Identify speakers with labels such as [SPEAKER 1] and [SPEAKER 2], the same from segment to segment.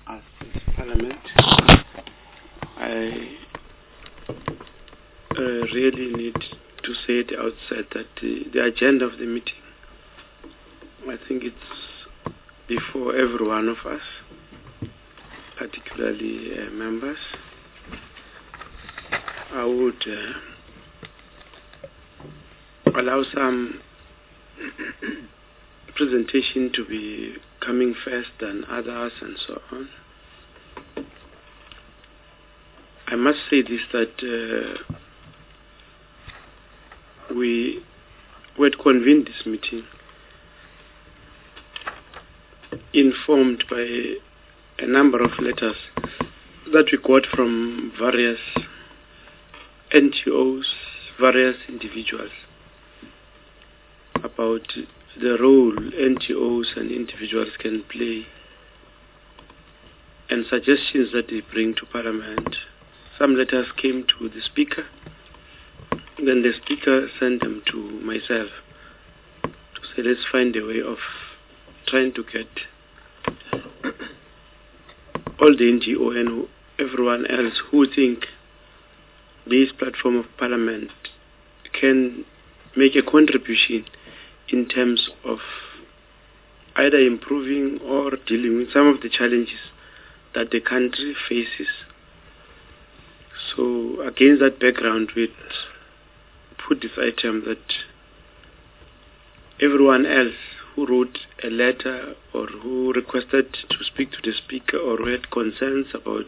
[SPEAKER 1] as this Parliament. I really need to say at the outset that the agenda of the meeting, I think it's before every one of us, particularly members. I would allow some presentation to be coming first than others and so on. I must say this, that we had convened this meeting informed by a number of letters that we got from various NGOs, various individuals, about the role NGOs and individuals can play and suggestions that they bring to Parliament. Some letters came to the Speaker, then the Speaker sent them to myself to say, let's find a way of trying to get all the NGO and everyone else who think this platform of Parliament can make a contribution in terms of either improving or dealing with some of the challenges that the country faces. So against that background, we put this item that everyone else who wrote a letter or who requested to speak to the Speaker or who had concerns about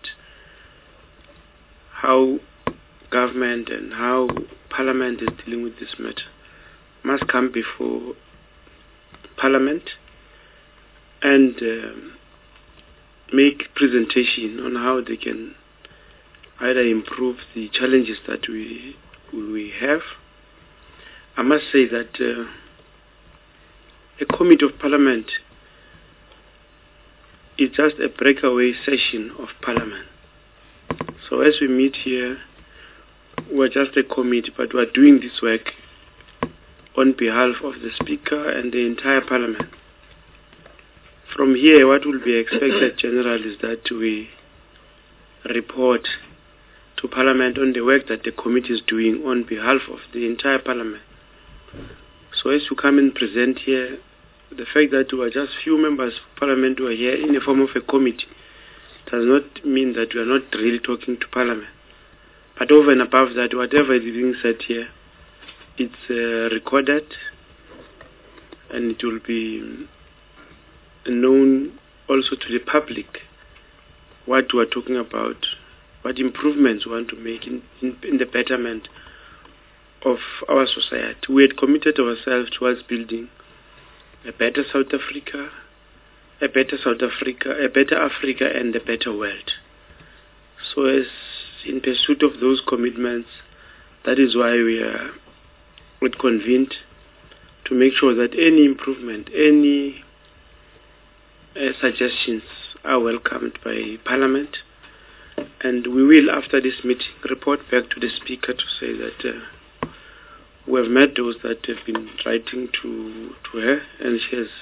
[SPEAKER 1] how government and how Parliament is dealing with this matter must come before Parliament and make presentation on how they can either improve the challenges that we have. I must say that a committee of Parliament is just a breakaway session of Parliament. So as we meet here, we're just a committee, but we're doing this work on behalf of the Speaker and the entire Parliament. From here, what will be expected generally is that we report to Parliament on the work that the committee is doing on behalf of the entire Parliament. So as you come and present here, the fact that we are just few members of Parliament who are here in the form of a committee does not mean that we are not really talking to Parliament. But over and above that, whatever is being said here, it's recorded and it will be known also to the public what we are talking about, what improvements we want to make in the betterment of our society. We had committed ourselves towards building a better South Africa, a better Africa, and a better world. So as in pursuit of those commitments, that is why we are convened to make sure that any improvement, any suggestions are welcomed by Parliament. And we will, after this meeting, report back to the Speaker to say that we have met those that have been writing to her, and she has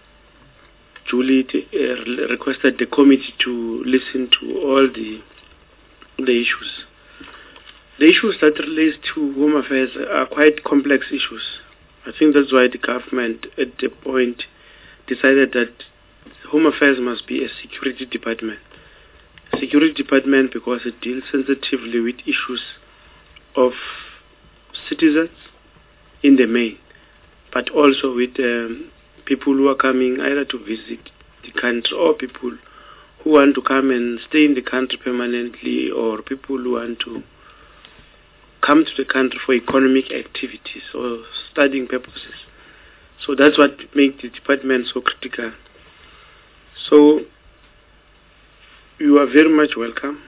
[SPEAKER 1] duly requested the committee to listen to all the issues. The issues that relate to Home Affairs are quite complex issues. I think that's why the government at the point decided that Home Affairs must be a security department. Security department because it deals sensitively with issues of citizens in the main, but also with people who are coming either to visit the country or people who want to come and stay in the country permanently or people who want to come to the country for economic activities or studying purposes. So that's what makes the department so critical. So you are very much welcome.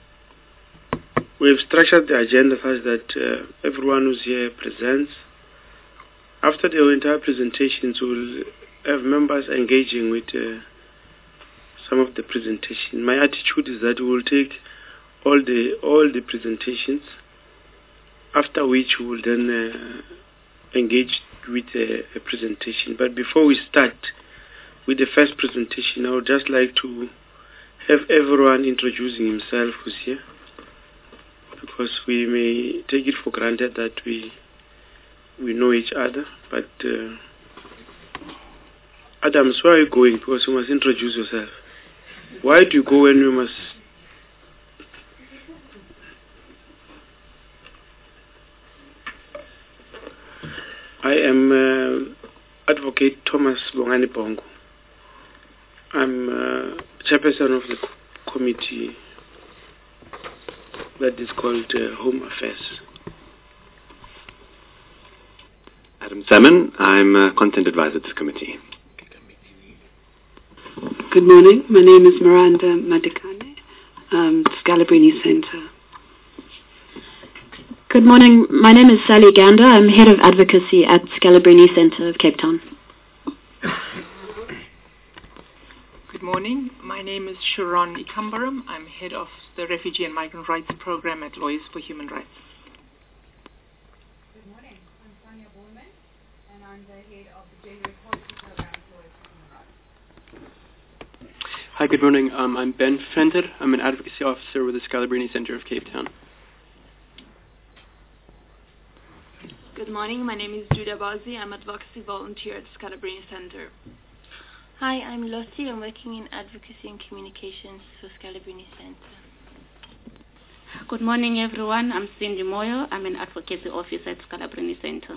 [SPEAKER 1] We have structured the agenda such that everyone who's here presents. After the entire presentations, we'll have members engaging with some of the presentation. My attitude is that we will take all the presentations, after which we will then engage with a presentation. But before we start with the first presentation, I would just like to have everyone introducing himself who's here, because we may take it for granted that we know each other. But Adams, where are you going? Because you must introduce yourself. Why do you go when you must? I am Advocate Thomas Bongani Bongo. I'm chairperson of the committee that is called Home Affairs.
[SPEAKER 2] Adam Salmon, I'm a content advisor to this committee.
[SPEAKER 3] Good morning. My name is Miranda Madikane, Scalabrini Centre.
[SPEAKER 4] Good morning. My name is Sally Gander. I'm Head of Advocacy at Scalabrini Centre of Cape Town.
[SPEAKER 5] Good morning. My name is Sharon Ikambaram. I'm Head of the Refugee and Migrant Rights Program at Lawyers for Human Rights.
[SPEAKER 6] Good morning. I'm Sonia Borman, and I'm the Head of the Gender Equality Program at Lawyers for Human Rights.
[SPEAKER 7] Hi, good morning. I'm Ben Fender. I'm an Advocacy Officer with the Scalabrini Centre of Cape Town.
[SPEAKER 8] Good morning. My name is Julia Bazzi. I'm Advocacy Volunteer at Scalabrini Centre.
[SPEAKER 9] Hi, I'm Lottie. I'm working in Advocacy and Communications for Scalabrini Centre.
[SPEAKER 10] Good morning, everyone. I'm Cindy Moyo. I'm an Advocacy Officer at Scalabrini Centre.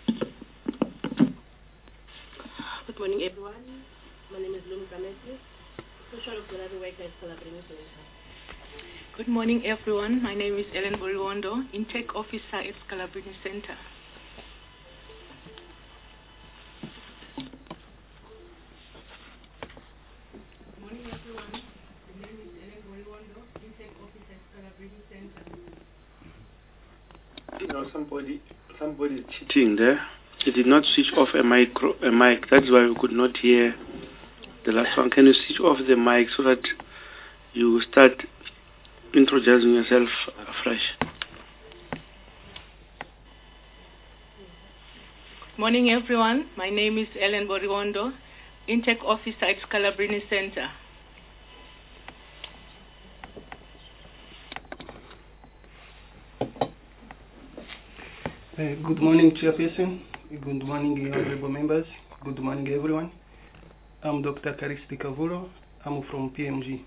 [SPEAKER 11] Good morning, everyone. My name is Lum Gametis, Social Auxiliary Worker at Scalabrini Centre.
[SPEAKER 12] Good morning, everyone. My name is Ellen Boriwondo, Intake Officer at Scalabrini Centre.
[SPEAKER 1] You know, somebody is cheating there. He did not switch off a mic. That's why we could not hear the last one. Can you switch off the mic so that you start introducing yourself afresh?
[SPEAKER 12] Morning, everyone. My name is Ellen Boriwondo, Intake Officer at Scalabrini Centre.
[SPEAKER 13] Good morning, Chairperson. Good morning, honorable members. Good morning, everyone. I'm Dr. Karisti Kavulo. I'm from PMG.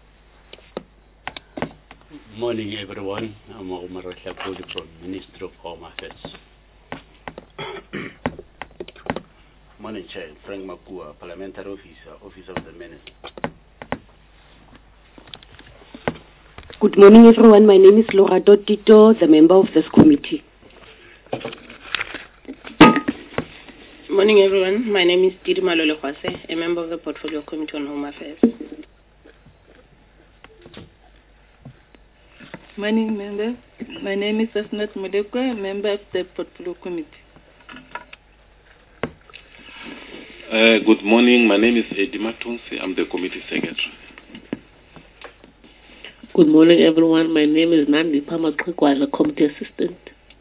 [SPEAKER 14] Good morning, everyone. I'm Omar Shabuli from Ministry of Home Affairs. Morning, Chair. Frank Makua, Parliamentary Officer, Office of the Minister.
[SPEAKER 15] Good morning, everyone. My name is Laura Dotito, the member of this committee.
[SPEAKER 11] Morning, everyone. My name is Didi Malole Kwase, a member of the Portfolio Committee on Home Affairs.
[SPEAKER 16] Morning, member. My name is Asnat Modekwa, a member of the Portfolio Committee.
[SPEAKER 17] Good morning. My name is Eddie Matunsi. I'm the Committee Secretary.
[SPEAKER 18] Good morning, everyone. My name is Nandi Pamaklikwa, I'm a Committee Assistant.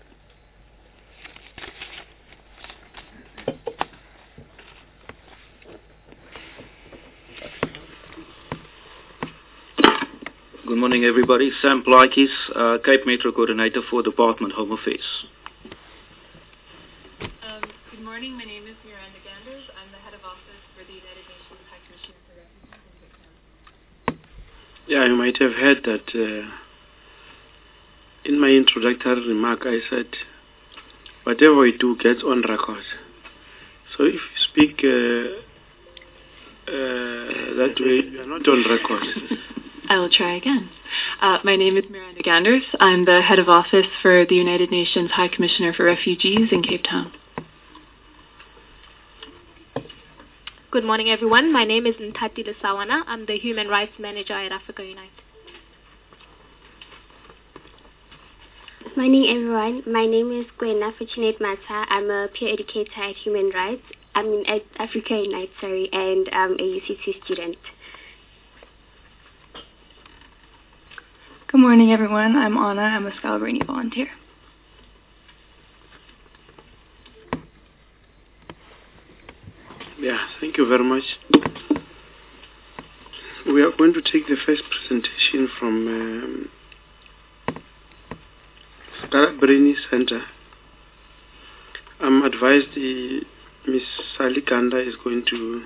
[SPEAKER 19] Good morning, everybody. Sam Plaikis, Cape Metro Coordinator for Department Home Affairs.
[SPEAKER 8] Good morning. My name is Miranda Ganders. I'm the Head of Office for the United Nations High Commissioner for Refugees in Cape Town.
[SPEAKER 1] Yeah, you might have heard that in my introductory remark I said whatever we do gets on record. So if you speak that way, you are not on record.
[SPEAKER 8] I will try again. My name is Miranda Ganders. I'm the Head of Office for the United Nations High Commissioner for Refugees in Cape Town.
[SPEAKER 9] Good morning, everyone. My name is Ntati Lesawana. I'm the Human Rights Manager at Africa Unite.
[SPEAKER 20] Morning, everyone. My name is Gwena Fortunate Mata. I'm a peer educator at Human Rights. I'm at Africa Unite, and I'm a UCT student.
[SPEAKER 21] Good morning, everyone. I'm Anna. I'm a Scalabrini volunteer.
[SPEAKER 1] Yeah, thank you very much. We we are going to take the first presentation from Scalabrini Center. I'm advised Ms. Sally Ganda is going to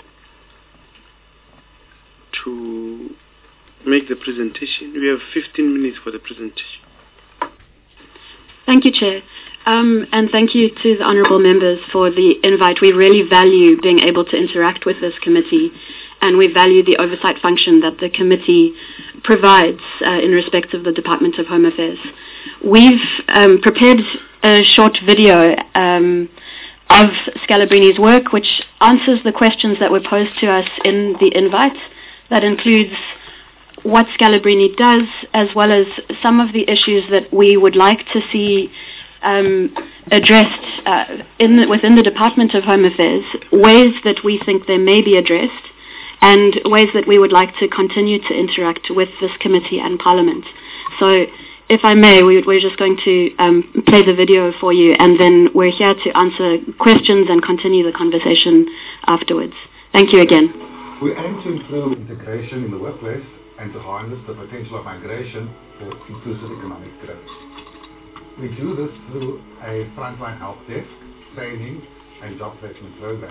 [SPEAKER 1] make the presentation. We have 15 minutes for the presentation.
[SPEAKER 4] Thank you, Chair. And thank you to the honourable members for the invite. We really value being able to interact with this committee, and we value the oversight function that the committee provides in respect of the Department of Home Affairs. We've prepared a short video of Scalabrini's work, which answers the questions that were posed to us in the invite. That includes what Scalabrini does, as well as some of the issues that we would like to see addressed within the Department of Home Affairs, ways that we think they may be addressed, and ways that we would like to continue to interact with this committee and Parliament. So, if I may, we're just going to play the video for you, and then we're here to answer questions and continue the conversation afterwards. Thank you again.
[SPEAKER 2] We aim to improve integration in the workplace and to harness the potential of migration for inclusive economic growth. We do this through a frontline help desk, training, and job placement program.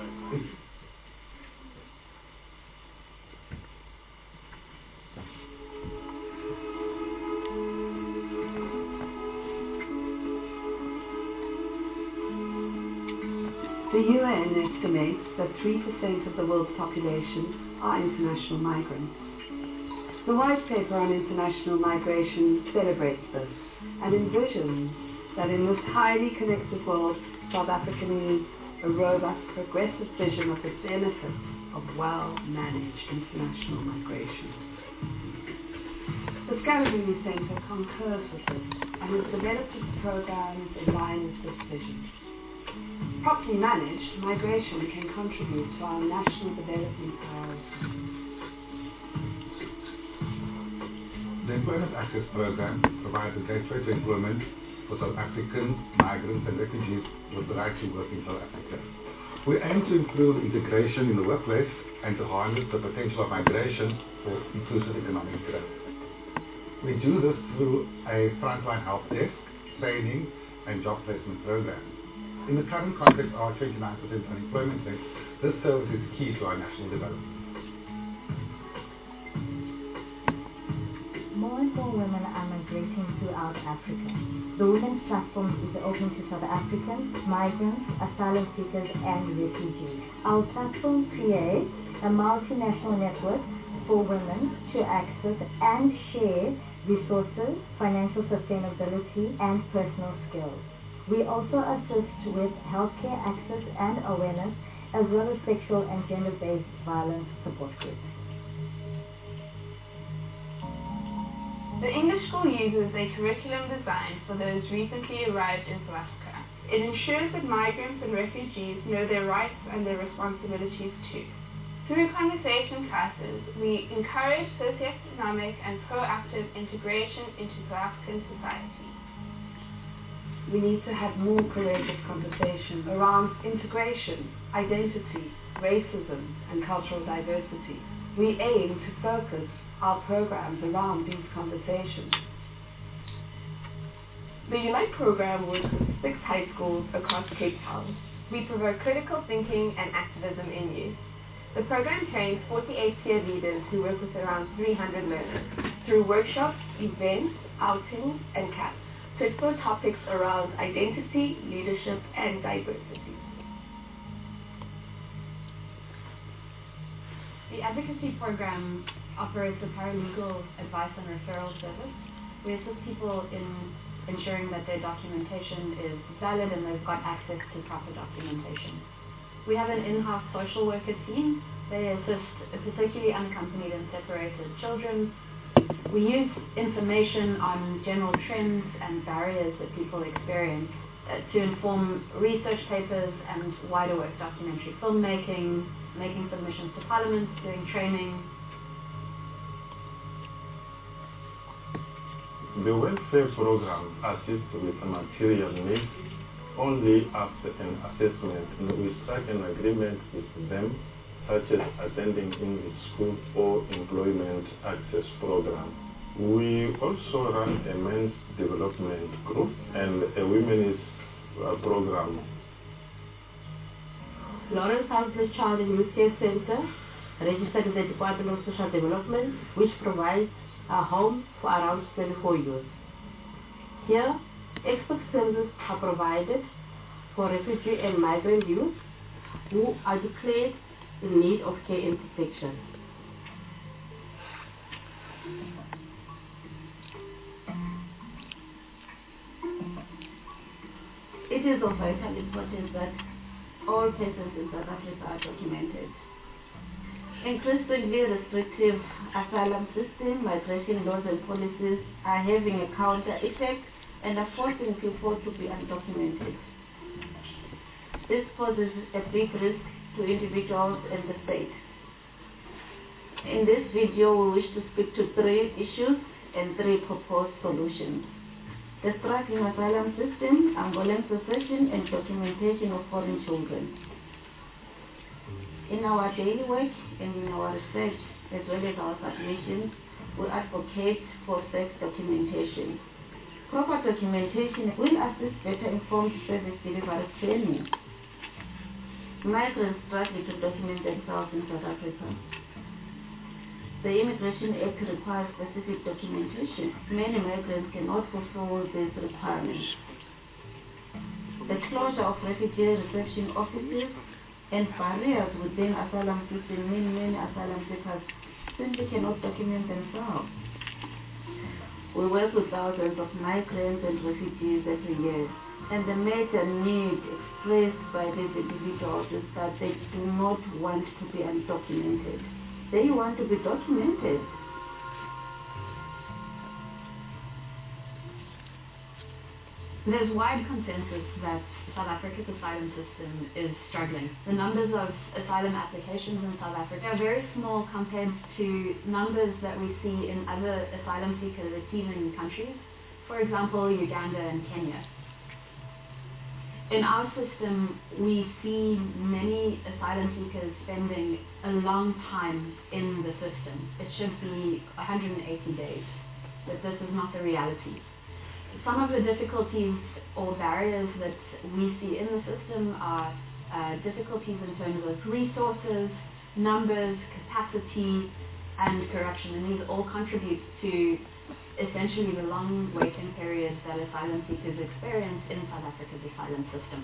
[SPEAKER 3] The UN estimates that 3% of the world's population are international migrants. The White Paper on International Migration celebrates this and envisions that in this highly connected world, South Africa needs a robust, progressive vision of the benefits of well-managed international migration. The Scalabrini Center concurs with this and has developed its programs in line with this vision. Properly managed, migration can contribute to our national development priorities.
[SPEAKER 2] The Employment Access Program provides a gateway to employment for South African migrants and refugees with the right to work in South Africa. We aim to improve integration in the workplace and to harness the potential of migration for inclusive economic growth. We do this through a frontline help desk, training, and job placement program. In the current context of our 29% unemployment rate, this service is key to our national development.
[SPEAKER 22] More and more women are migrating throughout Africa. The Women's Platform is open to South Africans, migrants, asylum seekers, and refugees. Our platform creates a multinational network for women to access and share resources, financial sustainability, and personal skills. We also assist with healthcare access and awareness, as well as sexual and gender-based violence support groups.
[SPEAKER 6] The English School uses a curriculum designed for those recently arrived in South Africa. It ensures that migrants and refugees know their rights and their responsibilities too. Through conversation classes, we encourage socioeconomic and proactive integration into South African society.
[SPEAKER 3] We need to have more courageous conversation around integration, identity, racism, and cultural diversity. We aim to focus our programs around these conversations.
[SPEAKER 6] The Unite program works with 6 high schools across Cape Town. We promote critical thinking and activism in youth. The program trains 48 peer leaders who work with around 300 learners through workshops, events, outings, and camps to explore topics around identity, leadership, and diversity.
[SPEAKER 23] The advocacy program operates a paralegal advice and referral service. We assist people in ensuring that their documentation is valid and they've got access to proper documentation. We have an in-house social worker team. They assist particularly unaccompanied and separated children. We use information on general trends and barriers that people experience to inform research papers and wider work, documentary filmmaking, making submissions to Parliament, doing training.
[SPEAKER 2] The welfare program assists with material needs only after an assessment, and we strike an agreement with them, such as attending English school or
[SPEAKER 5] Employment Access Program. We also run a men's development group and a women's program.
[SPEAKER 7] Lawrence Houseless Child and Youth Care Center, registered with the Department of Social Development, which provides a home for around 24 youth. Here, expert services are provided for refugee and migrant youth who are declared in need of care and protection. It is of vital importance that all cases in South Africa are documented. Increasingly restrictive asylum system, migration laws and policies are having a counter effect and are forcing people to be undocumented. This poses a big risk to individuals and the state. In this video, we wish to speak to 3 issues and 3 proposed solutions. The struggling asylum system, Angolan possession and documentation of foreign children. In our daily work and in our research, as well as our submissions, we advocate for sex documentation. Proper documentation will assist better informed service delivery training. Migrants struggle to document themselves in South Africa. The Immigration Act requires specific documentation. Many migrants cannot fulfill these requirements. The closure of refugee reception offices and barriers within asylum system mean many asylum seekers simply cannot document themselves. We work with thousands of migrants and refugees every year, and the major need expressed by these individuals is that they do not want to be undocumented. They want to be documented.
[SPEAKER 23] There's wide consensus that South Africa's asylum system is struggling. The numbers of asylum applications in South Africa are very small compared to numbers that we see in other asylum seeker receiving countries, for example, Uganda and Kenya. In our system, we see many asylum seekers spending a long time in the system. It should be 180 days, but this is not the reality. Some of the difficulties or barriers that we see in the system are difficulties in terms of resources, numbers, capacity, and corruption, and these all contribute to essentially the long waiting period that asylum seekers experience in South Africa's asylum system.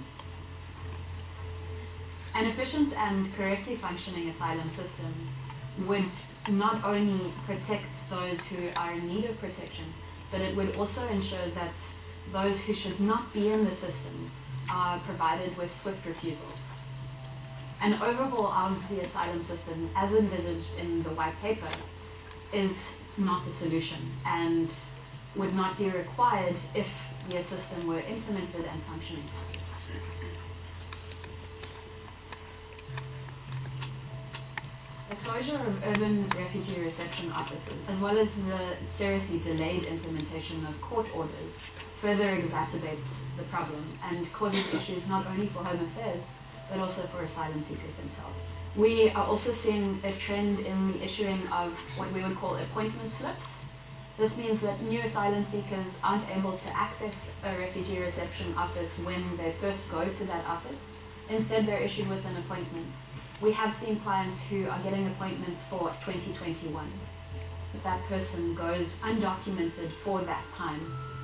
[SPEAKER 23] An efficient and correctly functioning asylum system would not only protect those who are in need of protection, but it would also ensure that those who should not be in the system are provided with swift refusal. An overhaul of the asylum system, as envisaged in the white paper, is not the solution and would not be required if the system were implemented and functioning. The closure of urban refugee reception offices, as well as the seriously delayed implementation of court orders, further exacerbates the problem and causes issues not only for Home Affairs, but also for asylum seekers themselves. We are also seeing a trend in the issuing of what we would call appointment slips. This means that new asylum seekers aren't able to access a refugee reception office when they first go to that office. Instead, they're issued with an appointment. We have seen clients who are getting appointments for 2021. But that person goes undocumented for that time.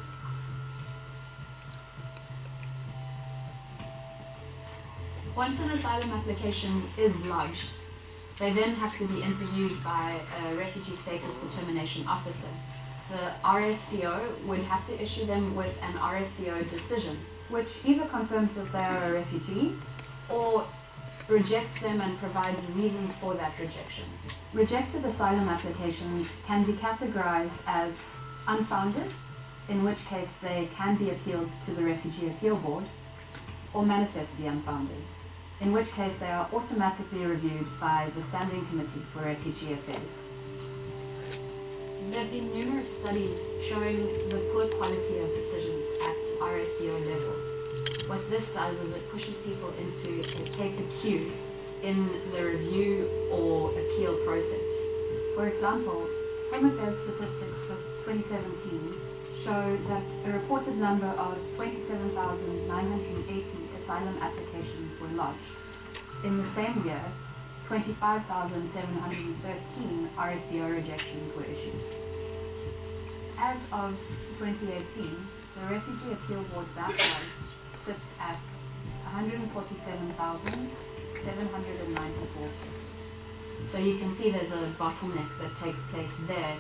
[SPEAKER 23] Once an asylum application is lodged, they then have to be interviewed by a refugee status determination officer. The RSDO would have to issue them with an RSDO decision, which either confirms that they are a refugee or rejects them and provides reasons for that rejection. Rejected asylum applications can be categorized as unfounded, in which case they can be appealed to the Refugee Appeal Board, or manifestly unfounded, in which case they are automatically reviewed by the Standing Committee for Refugee Affairs. There have been numerous studies showing the poor quality of decisions at RSDO level. What this does is it pushes people into a take a queue in the review or appeal process. For example, Home Affairs statistics for 2017 show that a reported number of 27,980 asylum applications were lodged. In the same year, 25,713 RSCO rejections were issued. As of 2018, the Refugee Appeal Board backlog sits at 147,794. So you can see there's a bottleneck that takes place there.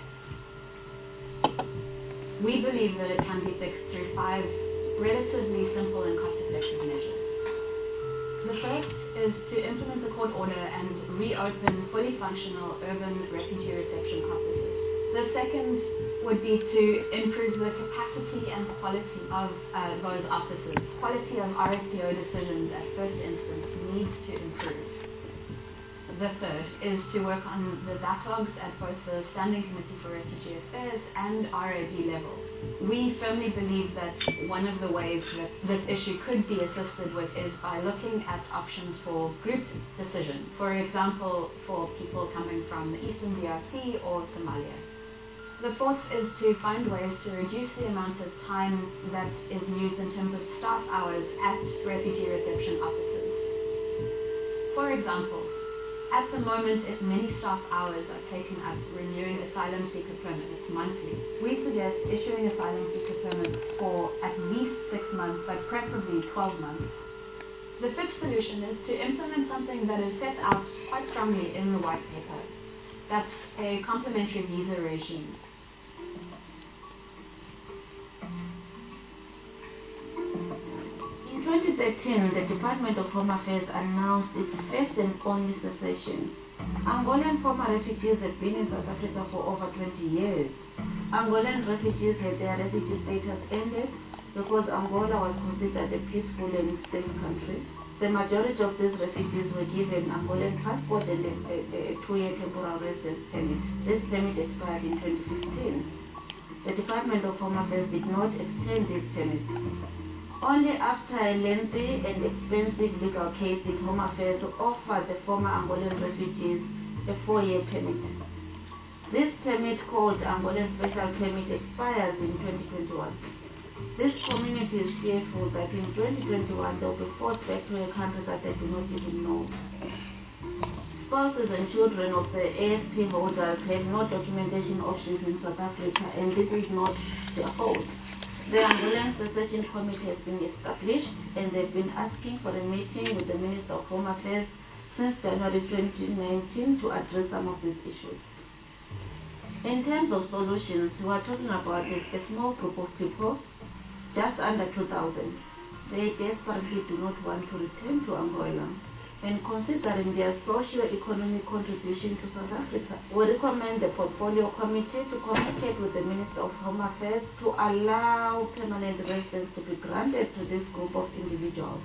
[SPEAKER 23] We believe that it can be fixed through 5 relatively simple and cost-effective measures. The first is to implement the court order and reopen fully functional urban refugee reception offices. The second would be to improve the capacity and quality of those offices. Quality of RSCO decisions at first instance needs to improve. The third is to work on the backlogs at both the Standing Committee for Refugee Affairs and RAB level. We firmly believe that one of the ways that this issue could be assisted with is by looking at options for group decision. For example, for people coming from the Eastern DRC or Somalia. The fourth is to find ways to reduce the amount of time that is used in terms of staff hours at refugee reception offices. For example, at the moment, if many staff hours are taken up renewing asylum seeker permits monthly, we suggest issuing asylum seeker permits for at least 6 months, but preferably 12 months. The fifth solution is to implement something that is set out quite strongly in the white paper. That's a complementary visa regime.
[SPEAKER 7] In 2013, the Department of Home Affairs announced its first and only cessation. Angolan former refugees have been in South Africa for over 20 years. Angolan refugees had their refugee status ended because Angola was considered a peaceful and stable country. The majority of these refugees were given Angolan passport and a 2-year temporary residence permit. This permit expired in 2015. The Department of Home Affairs did not extend this permit. Only after a lengthy and expensive legal case did Home Affairs offer the former Angolan refugees a 4-year permit. This permit, called Angolan Special Permit, expires in 2021. This community is fearful that in 2021 they will be forced back to a country that they do not even know. Spouses and children of the ASP holders have no documentation options in South Africa, and this is not their fault. The Angolan Cessation Committee has been established, and they've been asking for a meeting with the Minister of Home Affairs since January 2019 to address some of these issues. In terms of solutions, we are talking about a small group of people, just under 2,000. They desperately do not want to return to Angola. And considering their socio-economic contribution to South Africa, we recommend the Portfolio Committee to communicate with the Minister of Home Affairs to allow permanent residence to be granted to this group of individuals.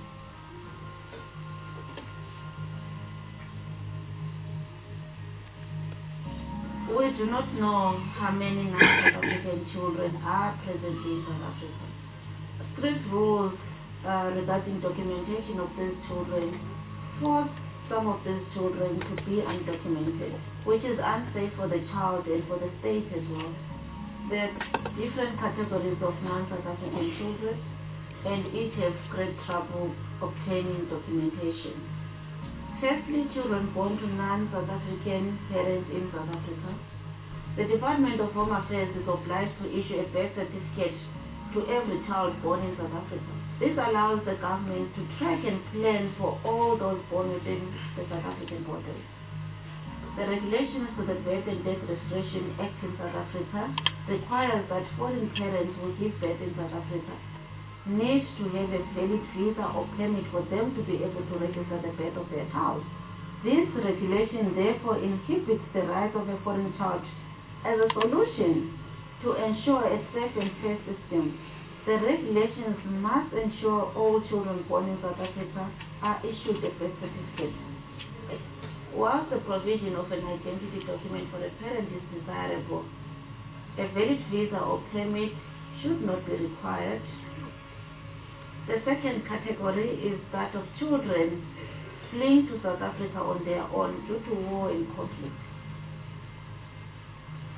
[SPEAKER 7] We do not know how many non-South African children are presently in South Africa. Strict rules regarding documentation of these children force some of these children to be undocumented, which is unsafe for the child and for the state as well. There are different categories of non-South African children, and each have great trouble obtaining documentation. Firstly, children born to non-South African parents in South Africa. The Department of Home Affairs is obliged to issue a birth certificate to every child born in South Africa. This allows the government to track and plan for all those born within the South African borders. The regulations to the Birth and Death Registration Act in South Africa requires that foreign parents who give birth in South Africa need to have a valid visa or permit for them to be able to register the birth of their child. This regulation therefore inhibits the right of a foreign child. As a solution to ensure a safe and fair system, the regulations must ensure all children born in South Africa are issued a birth certificate. Whilst the provision of an identity document for a parent is desirable, a valid visa or permit should not be required. The second category is that of children fleeing to South Africa on their own due to war and conflict.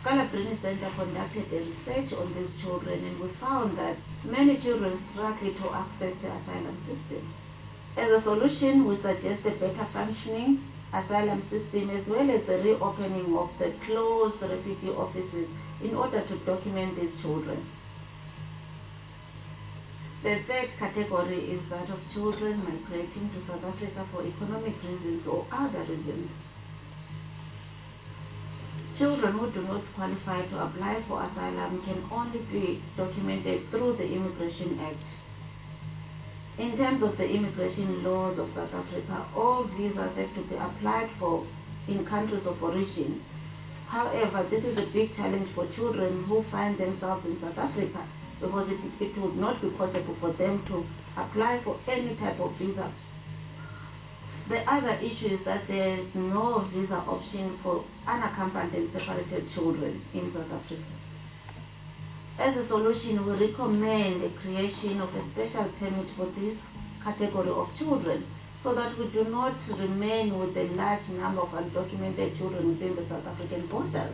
[SPEAKER 7] Scalabrini Center conducted a research on these children, and we found that many children struggle to access the asylum system. As a solution, we suggest a better functioning asylum system as well as the reopening of the closed refugee offices in order to document these children. The third category is that of children migrating to South Africa for economic reasons or other reasons. Children who do not qualify to apply for asylum can only be documented through the Immigration Act. In terms of the immigration laws of South Africa, all visas have to be applied for in countries of origin. However, this is a big challenge for children who find themselves in South Africa, because it would not be possible for them to apply for any type of visa. The other issue is that there is no visa option for unaccompanied and separated children in South Africa. As a solution, we recommend the creation of a special permit for this category of children, so that we do not remain with a large number of undocumented children within the South African borders.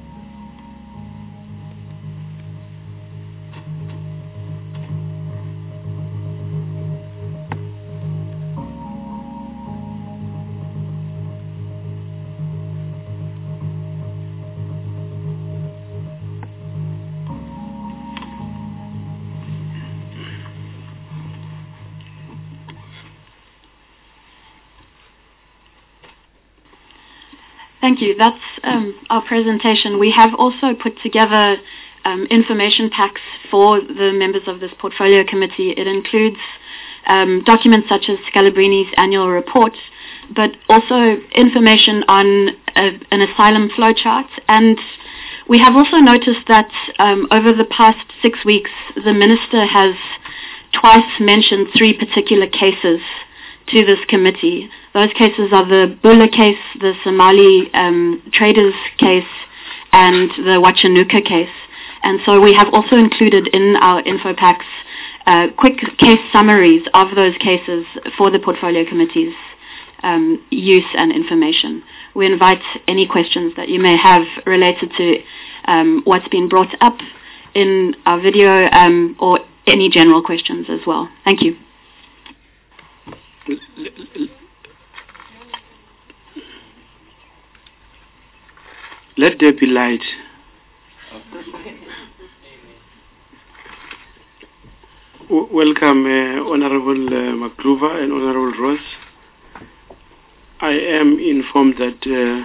[SPEAKER 4] Thank you. That's our presentation. We have also put together information packs for the members of this portfolio committee. It includes documents such as Scalabrini's annual report, but also information on an asylum flowchart. And we have also noticed that over the past 6 weeks, the Minister has twice mentioned 3 particular cases to this committee. Those cases are the Bula case, the Somali traders case, and the Wachanuka case. And so we have also included in our info packs quick case summaries of those cases for the portfolio committee's use and information. We invite any questions that you may have related to what's been brought up in our video or any general questions as well. Thank you.
[SPEAKER 1] Let there be light. Welcome, Honorable Magluva and Honorable Ross. I am informed that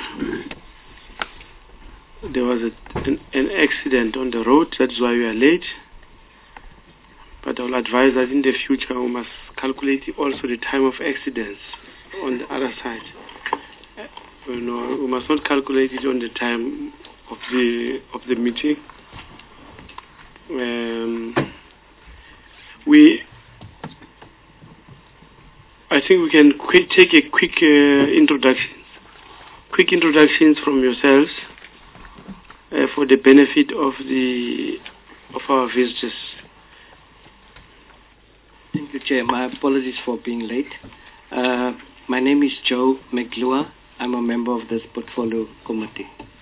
[SPEAKER 1] there was an accident on the road. That's why we are late. But I will advise that in the future we must calculate also the time of accidents on the other side. We must not calculate it on the time of the meeting. I think we can take a quick introductions from yourselves for the benefit of our visitors.
[SPEAKER 10] Thank you, Chair. My apologies for being late. My name is Joe Maglua. I'm a member of this portfolio committee.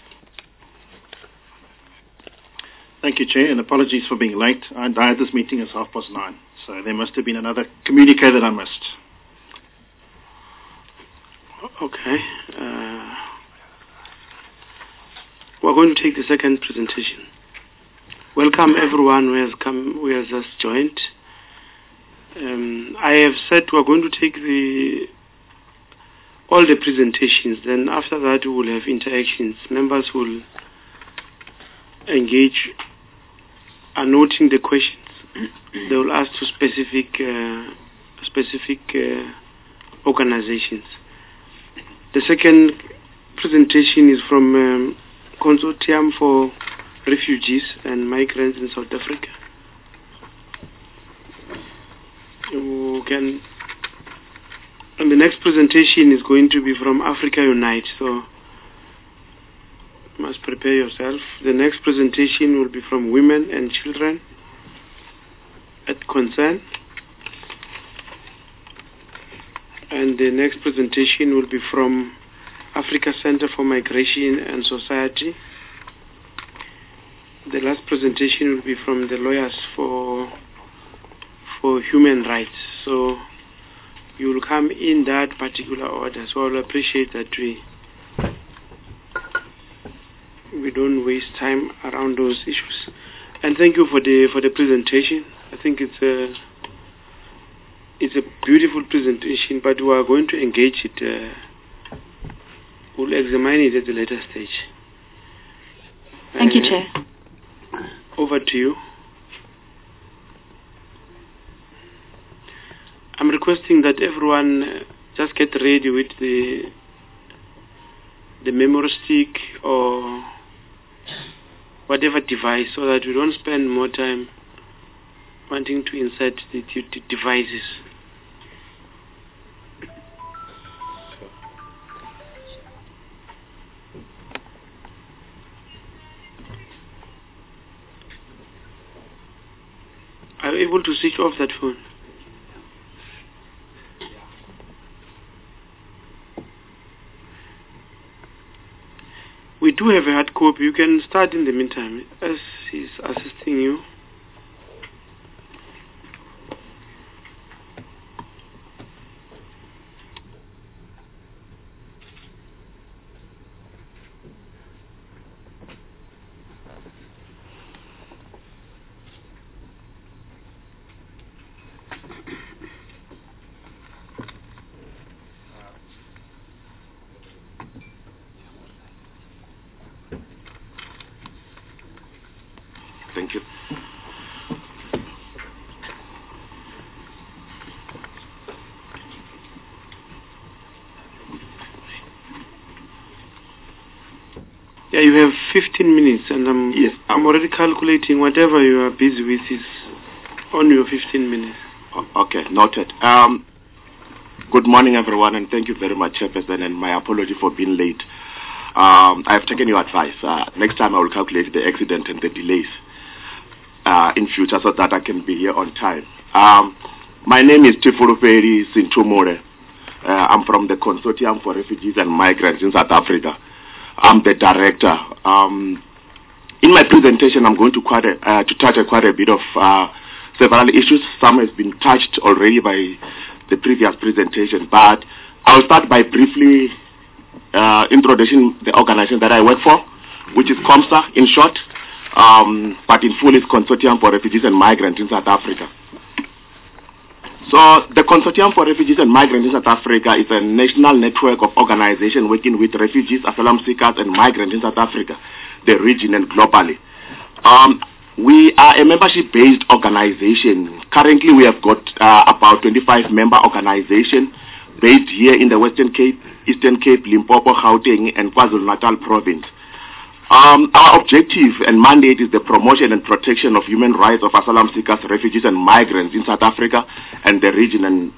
[SPEAKER 12] Thank you, Chair, and apologies for being late. I had this meeting at 9:30, so there must have been another communique that I missed.
[SPEAKER 1] Okay. We're going to take the second presentation. Welcome everyone who has just joined. I have said we're going to take all the presentations. Then after that we will have interactions. Members will engage, are noting the questions. They will ask to specific organizations. The second presentation is from Consortium for Refugees and Migrants in South Africa. And the next presentation is going to be from Africa Unite, so you must prepare yourself. The next presentation will be from Women and Children at Concern. And the next presentation will be from Africa Center for Migration and Society. the last presentation will be from the lawyers for human rights. So you will come in that particular order. So I will appreciate that we don't waste time around those issues. And thank you for the presentation. I think it's a beautiful presentation, but we are going to engage it. We'll examine it at a later stage.
[SPEAKER 4] Thank you, Chair.
[SPEAKER 1] Over to you. I'm requesting that everyone just get ready with the memory stick or whatever device, so that we don't spend more time wanting to insert the devices. Are you able to switch off that phone? We do have a hard copy. You can start in the meantime as he's assisting you.
[SPEAKER 13] Thank you.
[SPEAKER 1] Yeah, you have 15 minutes, and I'm already calculating whatever you are busy with is on your 15 minutes.
[SPEAKER 13] Okay, noted. Good morning, everyone, and thank you very much, Chairperson, and my apology for being late. I have taken your advice. Next time I will calculate the accident and the delays in future so that I can be here on time. My name is Tifuruperi Sintumore. I'm from the Consortium for Refugees and Migrants in South Africa. I'm the director. In my presentation, I'm going to touch quite a bit of several issues. Some has been touched already by the previous presentation, but I'll start by briefly introducing the organization that I work for, which is COMSA in short. But in full is Consortium for Refugees and Migrants in South Africa. So the Consortium for Refugees and Migrants in South Africa is a national network of organizations working with refugees, asylum seekers and migrants in South Africa, the region and globally. We are a membership-based organization. Currently we have got about 25 member organizations based here in the Western Cape, Eastern Cape, Limpopo, Gauteng and KwaZulu-Natal province. Our objective and mandate is the promotion and protection of human rights of asylum seekers, refugees and migrants in South Africa and the region.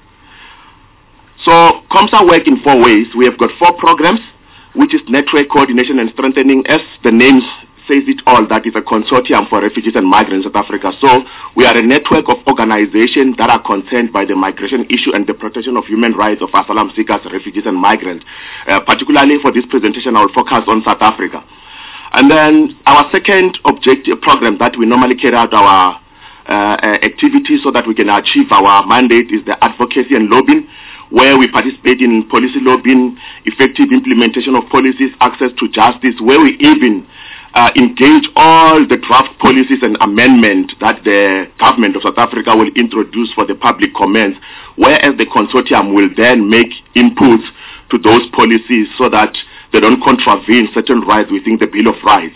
[SPEAKER 13] So COMSA work in 4 ways. We have got 4 programs, which is network coordination and strengthening. As the name says it all, that is a consortium for refugees and migrants in South Africa. So we are a network of organizations that are concerned by the migration issue and the protection of human rights of asylum seekers, refugees and migrants. Particularly for this presentation, I will focus on South Africa. And then our second objective program that we normally carry out our activities so that we can achieve our mandate is the advocacy and lobbying, where we participate in policy lobbying, effective implementation of policies, access to justice, where we even engage all the draft policies and amendments that the government of South Africa will introduce for the public comments, whereas the consortium will then make inputs to those policies so that they don't contravene certain rights within the Bill of Rights.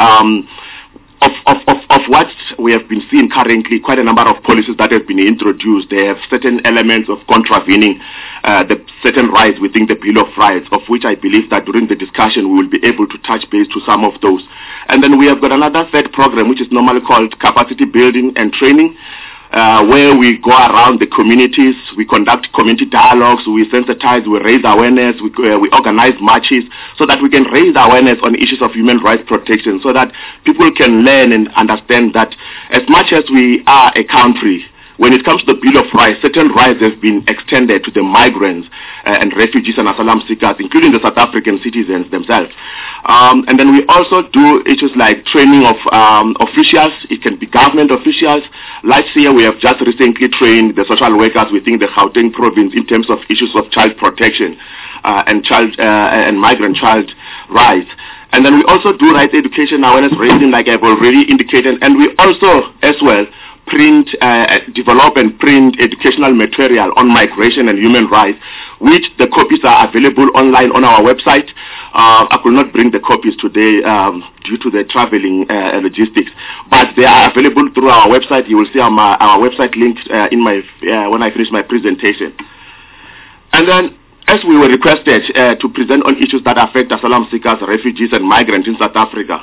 [SPEAKER 13] Of what we have been seeing currently, quite a number of policies that have been introduced, they have certain elements of contravening the certain rights within the Bill of Rights, of which I believe that during the discussion we will be able to touch base to some of those. And then we have got another third program, which is normally called capacity building and training, where we go around the communities, we conduct community dialogues, we sensitize, we raise awareness, we organize marches so that we can raise awareness on issues of human rights protection, so that people can learn and understand that as much as we are a country when it comes to the Bill of Rights, certain rights have been extended to the migrants and refugees and asylum seekers, including the South African citizens themselves. And then we also do issues like training of officials. It can be government officials. Last year, we have just recently trained the social workers within the Gauteng province in terms of issues of child protection and migrant child rights. And then we also do rights education awareness raising, like I've already indicated, and we also, as well, develop and print educational material on migration and human rights, which the copies are available online on our website. I could not bring the copies today due to the traveling logistics, but they are available through our website. You will see our website link when I finish my presentation. And then, as we were requested to present on issues that affect asylum seekers, refugees, and migrants in South Africa,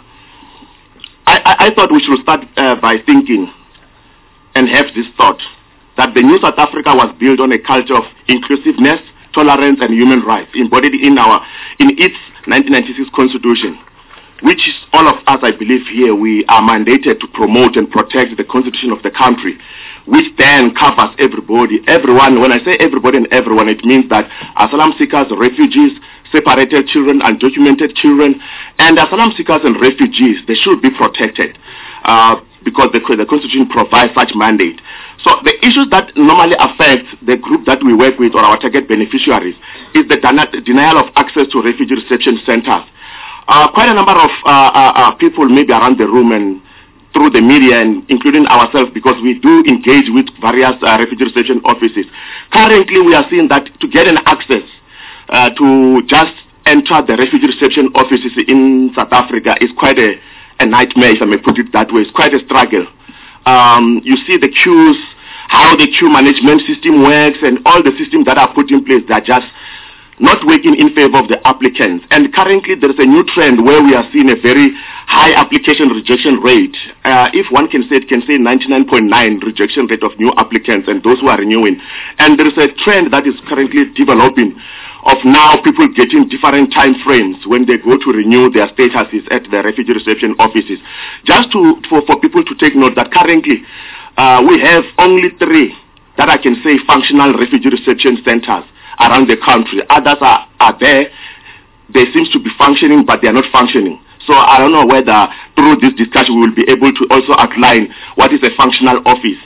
[SPEAKER 13] I thought we should start by thinking and have this thought that the new South Africa was built on a culture of inclusiveness, tolerance, and human rights embodied in its 1996 Constitution, which all of us, I believe here, we are mandated to promote and protect the Constitution of the country, which then covers everybody, everyone. When I say everybody and everyone, it means that asylum seekers, refugees, separated children, undocumented children, and asylum seekers and refugees, they should be protected. Because the Constitution provides such mandate. So the issues that normally affect the group that we work with or our target beneficiaries is the denial of access to refugee reception centers. Quite a number of people maybe around the room and through the media, and including ourselves, because we do engage with various refugee reception offices. Currently, we are seeing that to get an access to just enter the refugee reception offices in South Africa is quite a nightmare, if I may put it that way. It's quite a struggle. You see the queues, how the queue management system works, and all the systems that are put in place, they're just not working in favor of the applicants. And currently, there is a new trend where we are seeing a very high application rejection rate. If one can say, it can say 99.9 rejection rate of new applicants and those who are renewing. And there is a trend that is currently developing of now people getting different time frames when they go to renew their statuses at the refugee reception offices. Just for people to take note that currently we have only 3 that I can say functional refugee reception centers around the country. Others are there. They seem to be functioning, but they are not functioning. So I don't know whether through this discussion we will be able to also outline what is a functional office.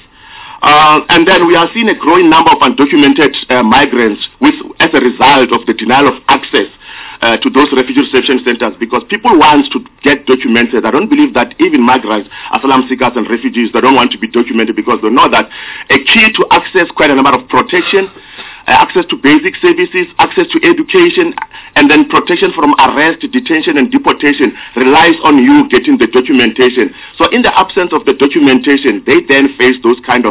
[SPEAKER 13] And then we are seeing a growing number of undocumented migrants as a result of the denial of access to those refugee reception centers, because people want to get documented. I don't believe that even migrants, asylum seekers and refugees, they don't want to be documented because they know that a key to access quite a number of protection, access to basic services, access to education, and then protection from arrest, detention, and deportation relies on you getting the documentation. So in the absence of the documentation, they then face those kind of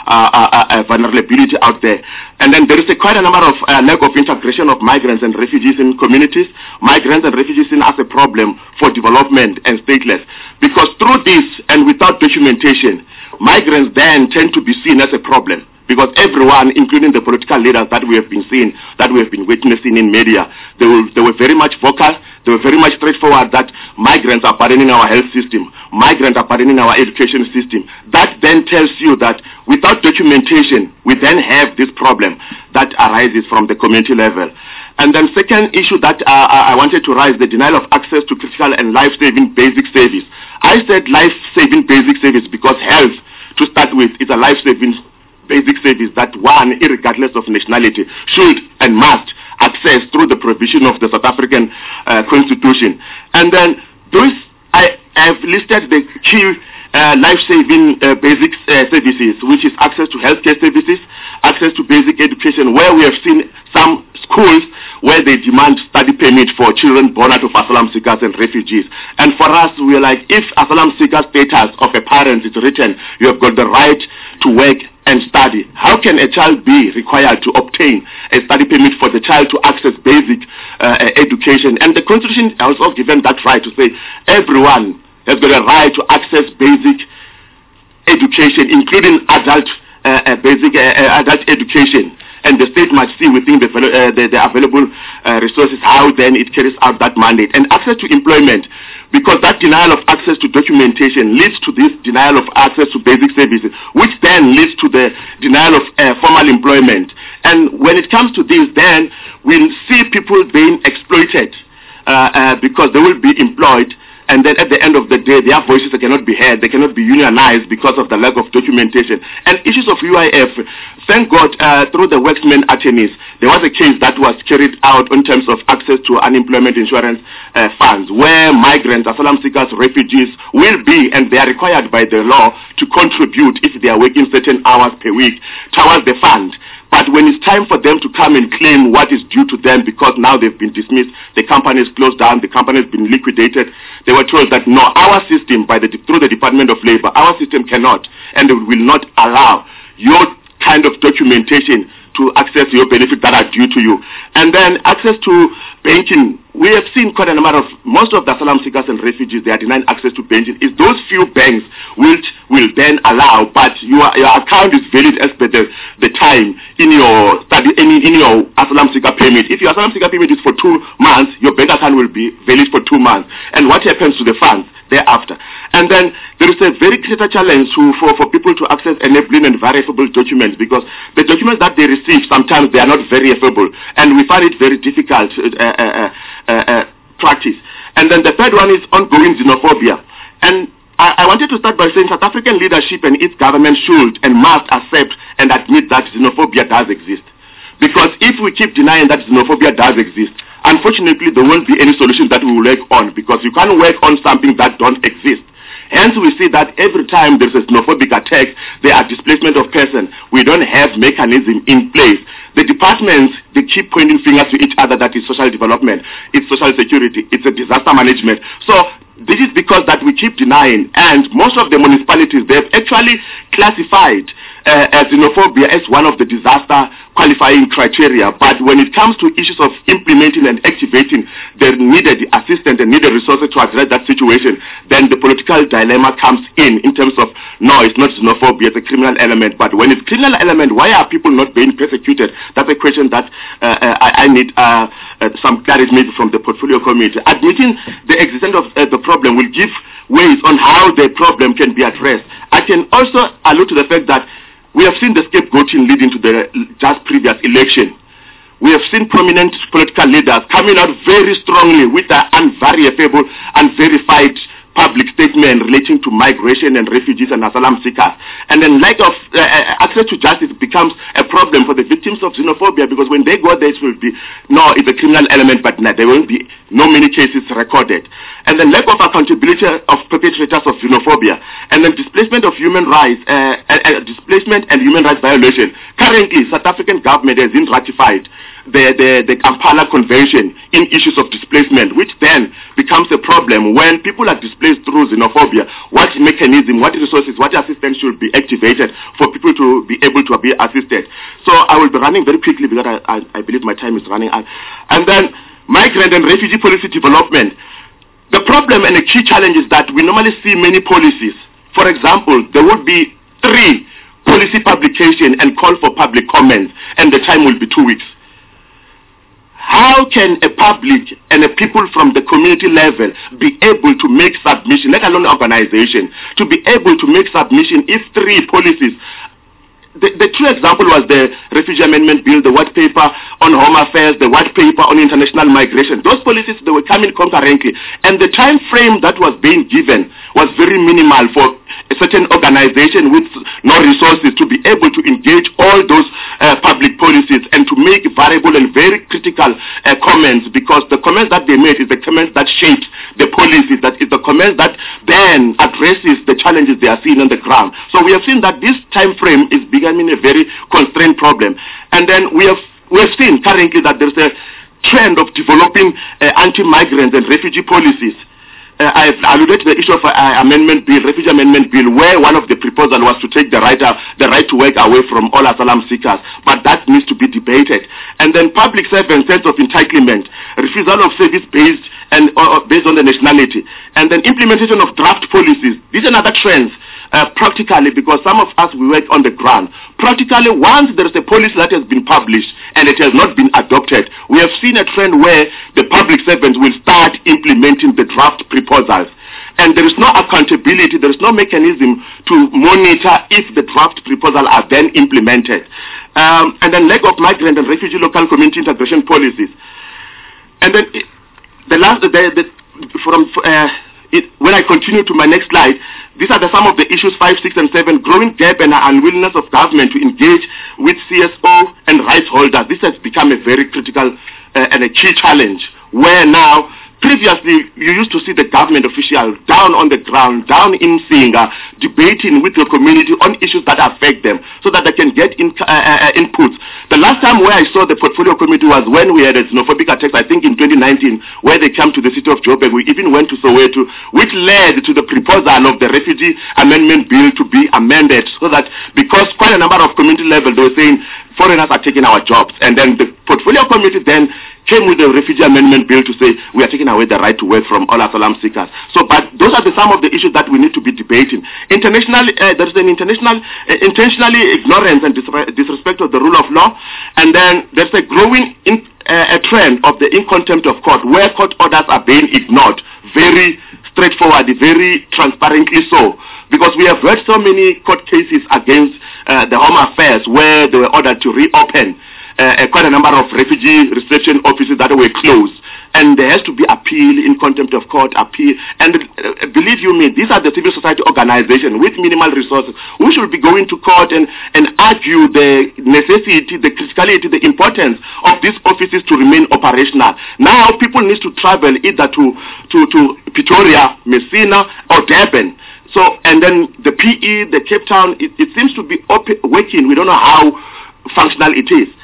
[SPEAKER 13] vulnerability out there. And then there is quite a number of lack of integration of migrants and refugees in communities. Migrants and refugees seen as a problem for development and stateless. Because through this and without documentation, migrants then tend to be seen as a problem. Because everyone, including the political leaders that we have been seeing, that we have been witnessing in media, they were very much vocal, they were very much straightforward that migrants are burdening our health system, migrants are burdening our education system. That then tells you that without documentation, we then have this problem that arises from the community level. And then second issue that I wanted to raise, the denial of access to critical and life-saving basic service. I said life-saving basic service because health, to start with, is a life-saving basic service that one, irregardless of nationality, should and must access through the provision of the South African Constitution. And then those, I have listed the key life-saving basic services, which is access to healthcare services, access to basic education, where we have seen some schools where they demand study permit for children born out of asylum seekers and refugees. And for us, we are like, if asylum seeker status of a parent is written, you have got the right to work and study. How can a child be required to obtain a study permit for the child to access basic education? And the Constitution has also given that right to say everyone has got a right to access basic education, including adult basic adult education. and the state must see within the available resources how then it carries out that mandate. And access to employment, because that denial of access to documentation leads to this denial of access to basic services, which then leads to the denial of formal employment. And when it comes to this, then we'll see people being exploited because they will be employed, and then at the end of the day, their voices cannot be heard, they cannot be unionized because of the lack of documentation. And issues of UIF, thank God, through the worksmen attorneys, there was a case that was carried out in terms of access to unemployment insurance funds, where migrants, asylum seekers, refugees will be, and they are required by the law to contribute if they are working certain hours per week towards the fund. But when it's time for them to come and claim what is due to them because now they've been dismissed, the company is closed down, the company has been liquidated, they were told that no, our system, through the Department of Labor, our system cannot and will not allow your kind of documentation to access your benefits that are due to you. And then access to banking. We have seen quite a number of, most of the asylum seekers and refugees, they are denied access to banking. It's those few banks which will then allow, but your account is valid as per the time in your study, in your asylum seeker payment. If your asylum seeker payment is for 2 months, your bank account will be valid for 2 months. And what happens to the funds thereafter? And then there is a very critical challenge for people to access enabling and verifiable documents, because the documents that they receive, sometimes they are not verifiable, and we find it very difficult practice. And then the third one is ongoing xenophobia. And I wanted to start by saying South African leadership and its government should and must accept and admit that xenophobia does exist. Because if we keep denying that xenophobia does exist, unfortunately there won't be any solution that we will work on, because you can't work on something that don't exist. Hence we see that every time there's a xenophobic attack, there are displacement of persons. We don't have mechanism in place. The departments, they keep pointing fingers to each other, that is social development, it's social security, it's a disaster management. So this is because that we keep denying, and most of the municipalities, they've actually classified xenophobia as one of the disaster qualifying criteria. But when it comes to issues of implementing and activating the needed assistance and needed resources to address that situation, then the political dilemma comes in terms of, no, it's not xenophobia, it's a criminal element. But when it's criminal element, why are people not being persecuted? That's a question that I need some clarity maybe from the portfolio committee. Admitting the existence of the problem will give ways on how the problem can be addressed. I can also allude to the fact that we have seen the scapegoating leading to the just previous election. We have seen prominent political leaders coming out very strongly with an unverifiable, unverified public statement relating to migration and refugees and asylum seekers. And then lack of access to justice becomes a problem for the victims of xenophobia, because when they go there, it will be, no, it's a criminal element, but no, there won't be no many cases recorded. And then lack of accountability of perpetrators of xenophobia. And then displacement of human rights, displacement and human rights violation. Currently, South African government has ratified the Kampala Convention in issues of displacement, which then becomes a problem when people are displaced through xenophobia. What mechanism, what resources, what assistance should be activated for people to be able to be assisted? So I will be running very quickly because I believe my time is running out. And then migrant and refugee policy development. The problem and the key challenge is that we normally see many policies. For example, there would be 3 policy publications and call for public comments, and the time will be 2 weeks. How can a public and a people from the community level be able to make submission, let alone organization, to be able to make submission if 3 policies? The true example was the Refugee Amendment Bill, the white paper on home affairs, the white paper on international migration. Those policies, they were coming concurrently. And the time frame that was being given was very minimal for a certain organization with no resources to be able to engage all those public policies and to make variable and very critical comments, because the comments that they made is the comments that shapes the policy, that is the comments that then addresses the challenges they are seeing on the ground. So we have seen that this time frame is becoming a very constrained problem. And then we have seen currently that there's a trend of developing anti-migrant and refugee policies. I've alluded to the issue of amendment bill, refugee amendment bill, where one of the proposals was to take the right to work away from all asylum seekers, but that needs to be debated. And then public servants' sense of entitlement, refusal of service based on the nationality, and then implementation of draft policies. These are another trends. Practically, because some of us, we work on the ground. Practically, once there is a policy that has been published and it has not been adopted, we have seen a trend where the public servants will start implementing the draft proposals. And there is no accountability, there is no mechanism to monitor if the draft proposals are then implemented. And then lack of migrant and refugee local community integration policies. And then when I continue to my next slide, these are some of the issues 5, 6, and 7. Growing gap and unwillingness of government to engage with CSO and rights holders. This has become a very critical and a key challenge, where now, previously, you used to see the government officials down on the ground, down in Singa, debating with the community on issues that affect them so that they can get inputs. The last time where I saw the portfolio committee was when we had a xenophobic attacks, I think in 2019, where they came to the city of Joburg. We even went to Soweto, which led to the proposal of the refugee amendment bill to be amended so that, because quite a number of community levels, they were saying foreigners are taking our jobs. And then the portfolio committee then came with the refugee amendment bill to say we are taking away the right to work from all asylum seekers. So, but those are some of the issues that we need to be debating. Internationally, there is an intentionally ignorance and disrespect of the rule of law, and then there's a growing a trend of the in contempt of court, where court orders are being ignored, very straightforward, very transparently so. Because we have heard so many court cases against the Home Affairs where they were ordered to reopen quite a number of refugee reception offices that were closed. And there has to be appeal, in contempt of court, appeal. And believe you me, these are the civil society organizations with minimal resources. We should be going to court and argue the necessity, the criticality, the importance of these offices to remain operational. Now people need to travel either to Pretoria, Messina, or Durban. So, and then the PE, the Cape Town, it seems to be working. We don't know how functional it is.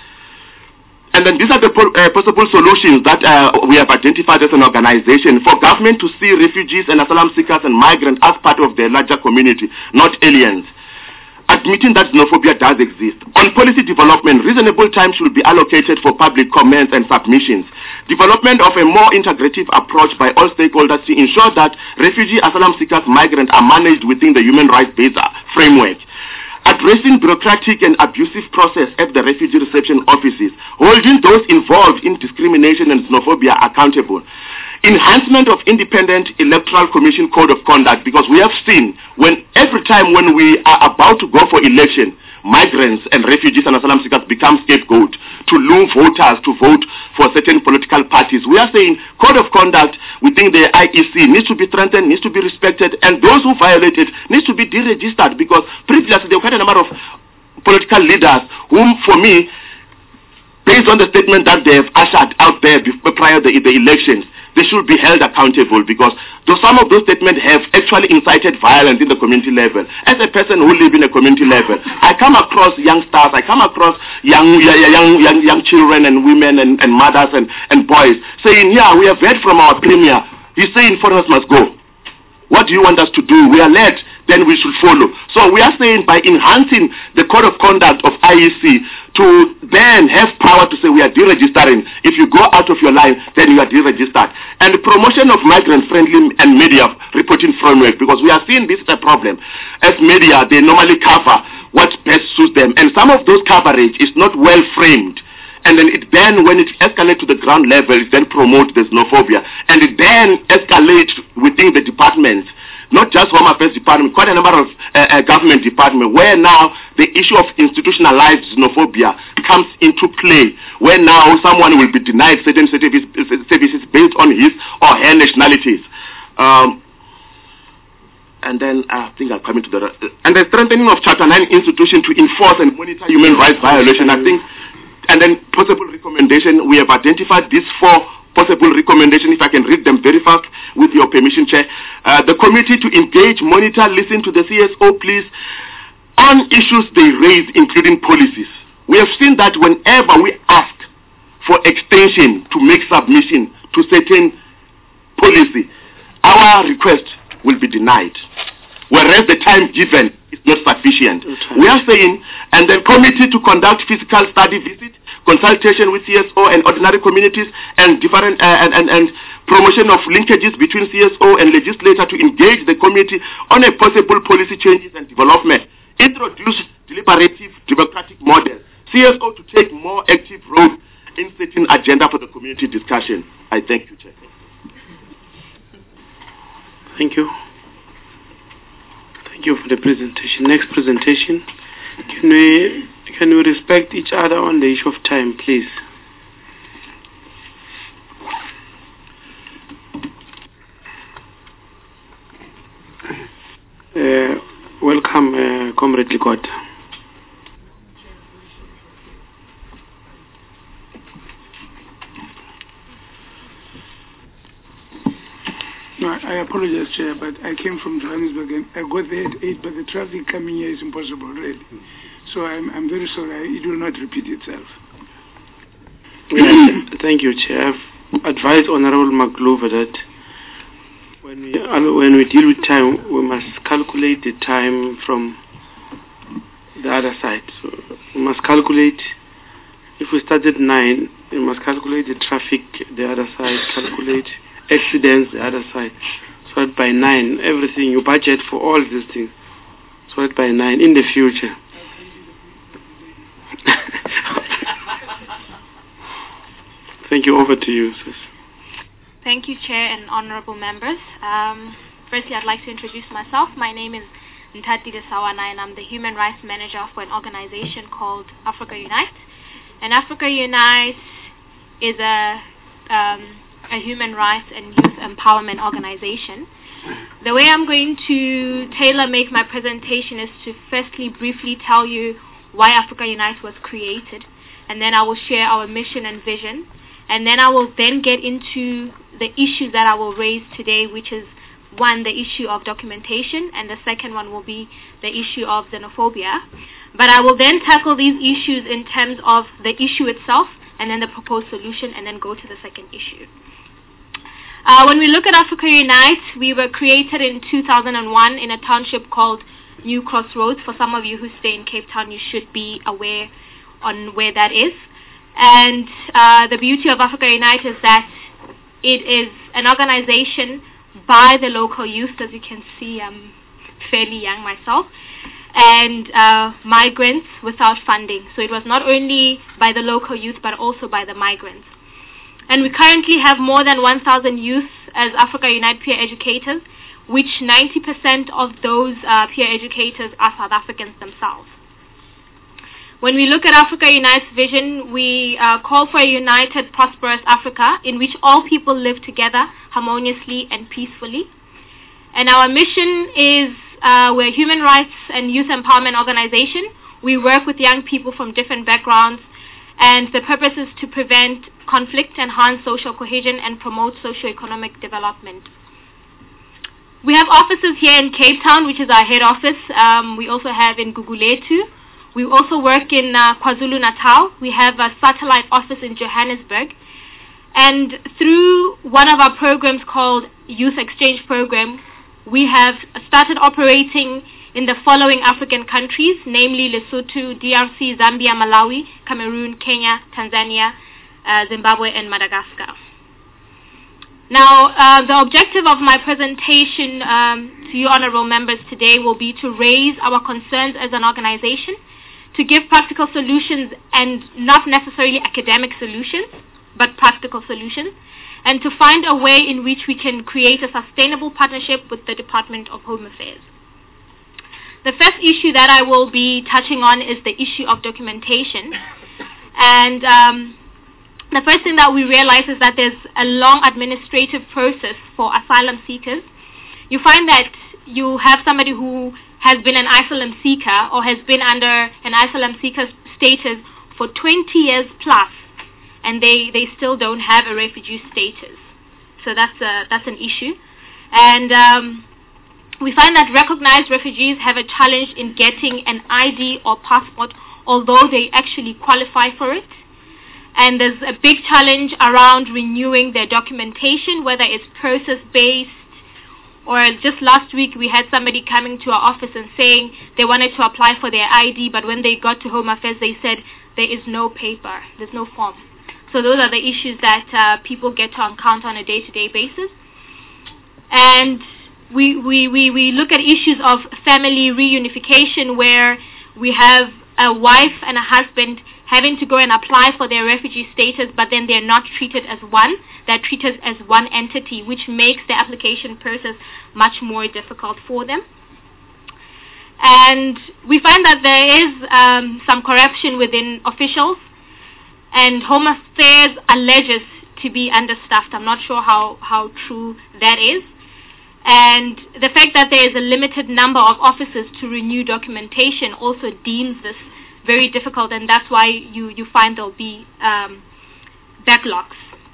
[SPEAKER 13] And then these are the possible solutions that we have identified as an organization for government to see refugees and asylum seekers and migrants as part of the larger community, not aliens. Admitting that xenophobia does exist. On policy development, reasonable time should be allocated for public comments and submissions. Development of a more integrative approach by all stakeholders to ensure that refugee, asylum seekers, migrants are managed within the human rights-based framework. Addressing bureaucratic and abusive process at the refugee reception offices, holding those involved in discrimination and xenophobia accountable. Enhancement of independent electoral commission code of conduct, because we have seen every time when we are about to go for election, migrants and refugees and asylum seekers become scapegoat to lure voters to vote for certain political parties. We are saying code of conduct within the IEC needs to be strengthened, needs to be respected, and those who violate it needs to be deregistered, because previously there were quite a number of political leaders whom, for me, based on the statement that they have ushered out there prior to the elections, they should be held accountable, because some of those statements have actually incited violence in the community level. As a person who lives in a community level, I come across youngsters, I come across young children and women and mothers and boys saying, yeah, we have heard from our premier, he's saying foreigners must go. What do you want us to do? We are led, then we should follow. So we are saying by enhancing the code of conduct of IEC to then have power to say we are deregistering. If you go out of your line, then you are deregistered. And the promotion of migrant-friendly and media reporting framework, because we are seeing this is a problem. As media, they normally cover what best suits them. And some of those coverage is not well framed. And then when it escalates to the ground level, it then promotes the xenophobia. And it then escalates within the departments, not just Home Affairs Department, quite a number of government departments, where now the issue of institutionalized xenophobia comes into play, where now someone will be denied certain services based on his or her nationalities. And then I think I'll come into the... And the strengthening of Chapter 9 institution to enforce and monitor human rights violation, I think. And then possible recommendation, we have identified these 4 possible recommendations, if I can read them very fast with your permission, Chair. The committee to engage, monitor, listen to the CSO, please, on issues they raise, including policies. We have seen that whenever we ask for extension to make submission to certain policy, our request will be denied, whereas the time given is not sufficient. We are saying, and the committee to conduct physical study visit, consultation with CSO and ordinary communities, and different and promotion of linkages between CSO and legislator to engage the committee on a possible policy changes and development. Introduce deliberative democratic model. CSO to take more active role in setting agenda for the community discussion. I thank you, Chair.
[SPEAKER 1] Thank you. Thank you for the presentation. Next presentation. Can we respect each other on the issue of time, please? Welcome, Comrade Likota.
[SPEAKER 11] No, I apologize, Chair, but I came from Johannesburg and I got there at 8, but the traffic coming here is impossible already. So I'm very sorry, it will not repeat itself.
[SPEAKER 1] Yeah, thank you, Chair. I've advised Honorable Magluva that when we deal with time, we must calculate the time from the other side. So we must calculate, if we start at 9, we must calculate the traffic the other side, calculate accidents the other side. So that by 9, everything, you budget for all these things. So that by 9, in the future. Thank you. Over to you, sis.
[SPEAKER 9] Thank you, Chair and honorable members. Firstly, I'd like to introduce myself. My name is Ntati Lesawana, and I'm the Human Rights Manager for an organization called Africa Unite. And Africa Unite is a human rights and youth empowerment organization. The way I'm going to tailor-make my presentation is to firstly briefly tell you why Africa Unite was created, and then I will share our mission and vision, and then I will then get into the issues that I will raise today, which is one, the issue of documentation, and the second one will be the issue of xenophobia. But I will then tackle these issues in terms of the issue itself, and then the proposed solution, and then go to the second issue. When we look at Africa Unite, we were created in 2001 in a township called New Crossroads. For some of you who stay in Cape Town, you should be aware on where that is. And the beauty of Africa Unite is that it is an organization by the local youth. As you can see, I'm fairly young myself, and migrants without funding. So it was not only by the local youth, but also by the migrants. And we currently have more than 1,000 youth as Africa Unite peer educators, which 90% of those peer educators are South Africans themselves. When we look at Africa Unite's vision, we call for a united, prosperous Africa in which all people live together harmoniously and peacefully. And our mission is we're a human rights and youth empowerment organization. We work with young people from different backgrounds, and the purpose is to prevent conflict, enhance social cohesion, and promote socio-economic development. We have offices here in Cape Town, which is our head office. We also have in Gugulethu. We also work in KwaZulu-Natal. We have a satellite office in Johannesburg. And through one of our programs called Youth Exchange Program, we have started operating in the following African countries, namely Lesotho, DRC, Zambia, Malawi, Cameroon, Kenya, Tanzania, Zimbabwe, and Madagascar. Now, the objective of my presentation to you honorable members today will be to raise our concerns as an organization, to give practical solutions, and not necessarily academic solutions, but practical solutions, and to find a way in which we can create a sustainable partnership with the Department of Home Affairs. The first issue that I will be touching on is the issue of documentation. And the first thing that we realize is that there's a long administrative process for asylum seekers. You find that you have somebody who has been an asylum seeker or has been under an asylum seeker status for 20 years plus, and they still don't have a refugee status. So that's an issue. And we find that recognized refugees have a challenge in getting an ID or passport, although they actually qualify for it. And there's a big challenge around renewing their documentation, whether it's process-based Or just last week, we had somebody coming to our office and saying they wanted to apply for their ID, but when they got to Home Affairs, they said there is no paper, there's no form. So those are the issues that people get to encounter on a day-to-day basis. And we look at issues of family reunification, where we have a wife and a husband having to go and apply for their refugee status, but then they're not treated as one. They're treated as one entity, which makes the application process much more difficult for them. And we find that there is some corruption within officials, and Home Affairs alleges to be understaffed. I'm not sure how true that is. And the fact that there is a limited number of officers to renew documentation also deems this very difficult, and that's why you find there'll be backlogs.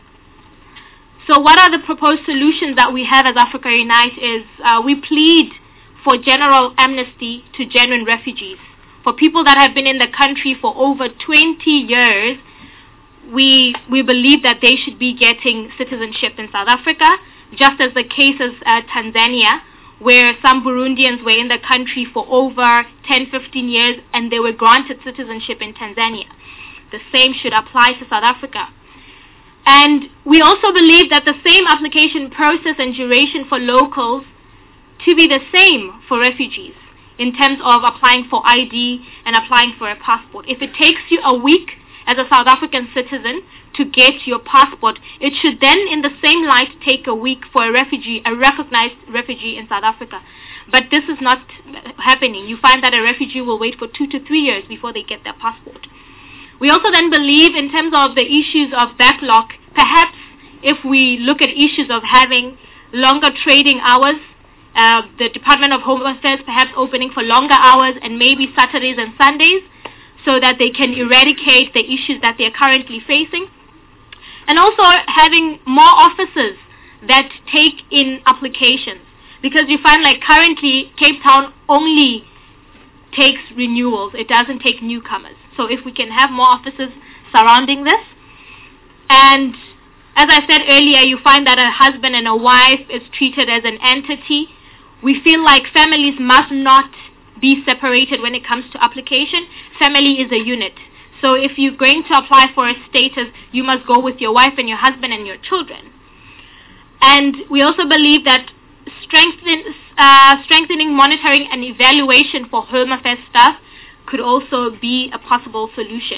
[SPEAKER 9] So what are the proposed solutions that we have as Africa Unite is we plead for general amnesty to genuine refugees. For people that have been in the country for over 20 years, we believe that they should be getting citizenship in South Africa, just as the case is Tanzania, where some Burundians were in the country for over 10, 15 years and they were granted citizenship in Tanzania. The same should apply to South Africa. And we also believe that the same application process and duration for locals to be the same for refugees in terms of applying for ID and applying for a passport. If it takes you a week as a South African citizen to get your passport, it should then in the same light take a week for a refugee, a recognized refugee in South Africa. But this is not happening. You find that a refugee will wait for 2 to 3 years before they get their passport. We also then believe in terms of the issues of backlog, perhaps if we look at issues of having longer trading hours, the Department of Home Affairs perhaps opening for longer hours and maybe Saturdays and Sundays, so that they can eradicate the issues that they're currently facing. And also having more officers that take in applications. Because you find like currently Cape Town only takes renewals. It doesn't take newcomers. So if we can have more officers surrounding this. And as I said earlier, you find that a husband and a wife is treated as an entity. We feel like families must not be separated when it comes to application. Family is a unit. So if you're going to apply for a status, you must go with your wife and your husband and your children. And we also believe that strengthening monitoring and evaluation for Home Affairs staff could also be a possible solution.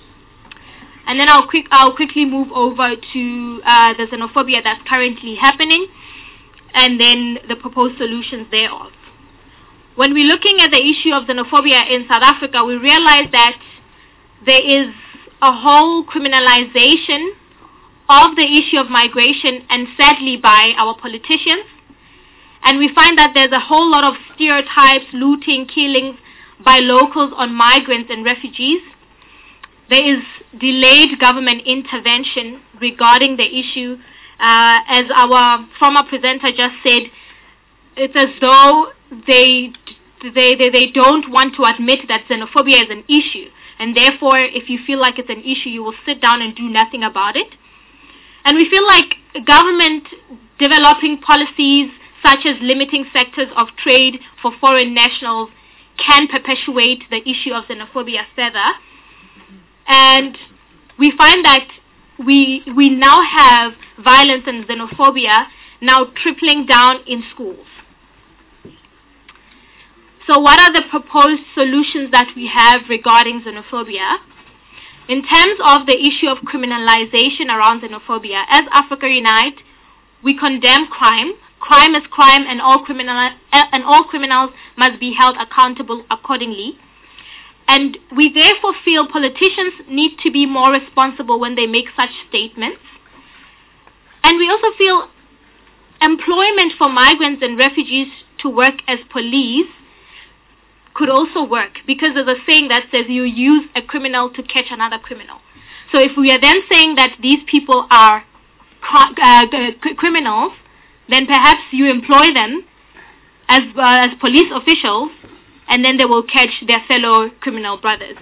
[SPEAKER 9] And then I'll quickly move over to the xenophobia that's currently happening, and then the proposed solutions thereof. When we're looking at the issue of xenophobia in South Africa, we realize that there is a whole criminalization of the issue of migration, and sadly by our politicians. And we find that there's a whole lot of stereotypes, looting, killings by locals on migrants and refugees. There is delayed government intervention regarding the issue. As our former presenter just said, it's as though they don't want to admit that xenophobia is an issue, and therefore if you feel like it's an issue, you will sit down and do nothing about it. And we feel like government developing policies such as limiting sectors of trade for foreign nationals can perpetuate the issue of xenophobia further. And we find that we now have violence and xenophobia now tripling down in schools. So what are the proposed solutions that we have regarding xenophobia? In terms of the issue of criminalization around xenophobia, as Africa Unite, we condemn crime. Crime is crime, and all criminals must be held accountable accordingly. And we therefore feel politicians need to be more responsible when they make such statements. And we also feel employment for migrants and refugees to work as police could also work, because there's a saying that says you use a criminal to catch another criminal. So if we are then saying that these people are criminals, then perhaps you employ them as police officials, and then they will catch their fellow criminal brothers.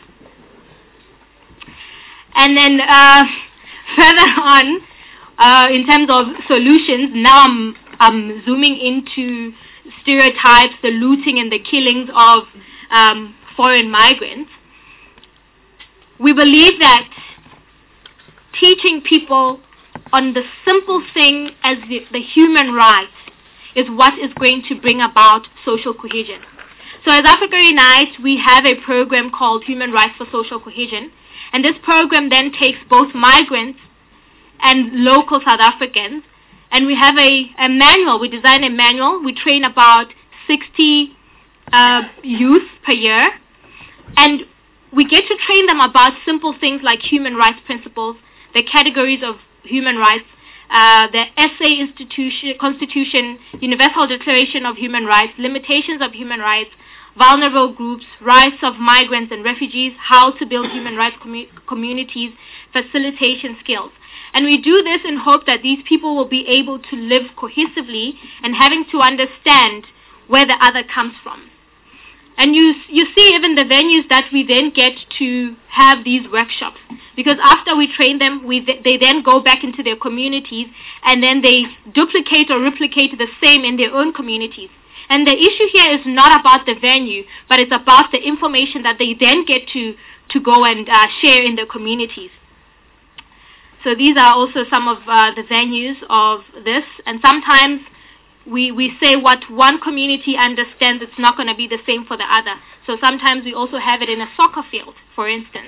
[SPEAKER 9] And then further on, in terms of solutions, now zooming into stereotypes, the looting and the killings of foreign migrants, we believe that teaching people on the simple thing as the human rights is what is going to bring about social cohesion. So as Africa Unite, we have a program called Human Rights for Social Cohesion, and this program then takes both migrants and local South Africans, and we have a manual. We design a manual. We train about 60 youth per year, and we get to train them about simple things like human rights principles, the categories of human rights, the SA Constitution, Universal Declaration of Human Rights, limitations of human rights, vulnerable groups, rights of migrants and refugees, how to build human rights communities, facilitation skills. And we do this in hope that these people will be able to live cohesively and having to understand where the other comes from. And you see even the venues that we then get to have these workshops, because after we train them, they then go back into their communities and then they duplicate or replicate the same in their own communities. And the issue here is not about the venue, but it's about the information that they then get to go and share in their communities. So these are also some of the venues of this, and sometimes we say what one community understands, it's not going to be the same for the other. So sometimes we also have it in a soccer field, for instance.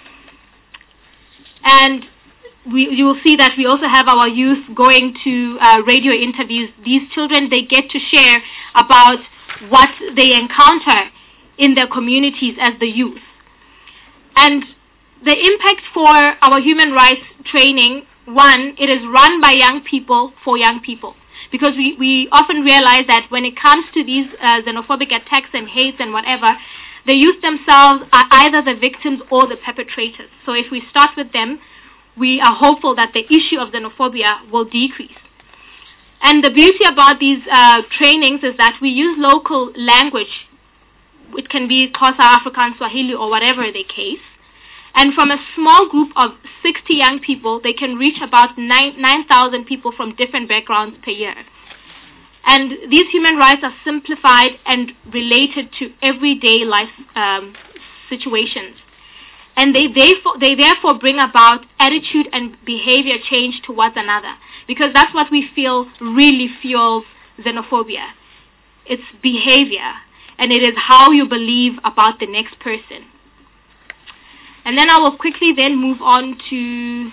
[SPEAKER 9] And you will see that we also have our youth going to radio interviews. These children, they get to share about what they encounter in their communities as the youth. And the impact for our human rights training, one, it is run by young people for young people. Because we often realize that when it comes to these xenophobic attacks and hates and whatever, the youth themselves are either the victims or the perpetrators. So if we start with them, we are hopeful that the issue of xenophobia will decrease. And the beauty about these trainings is that we use local language. It can be Xhosa, Afrikaans, Swahili, or whatever the case. And from a small group of 60 young people, they can reach about 9,000 people from different backgrounds per year. And these human rights are simplified and related to everyday life situations. And they therefore bring about attitude and behavior change towards another. Because that's what we feel really fuels xenophobia. It's behavior. And it is how you believe about the next person. And then I will quickly then move on to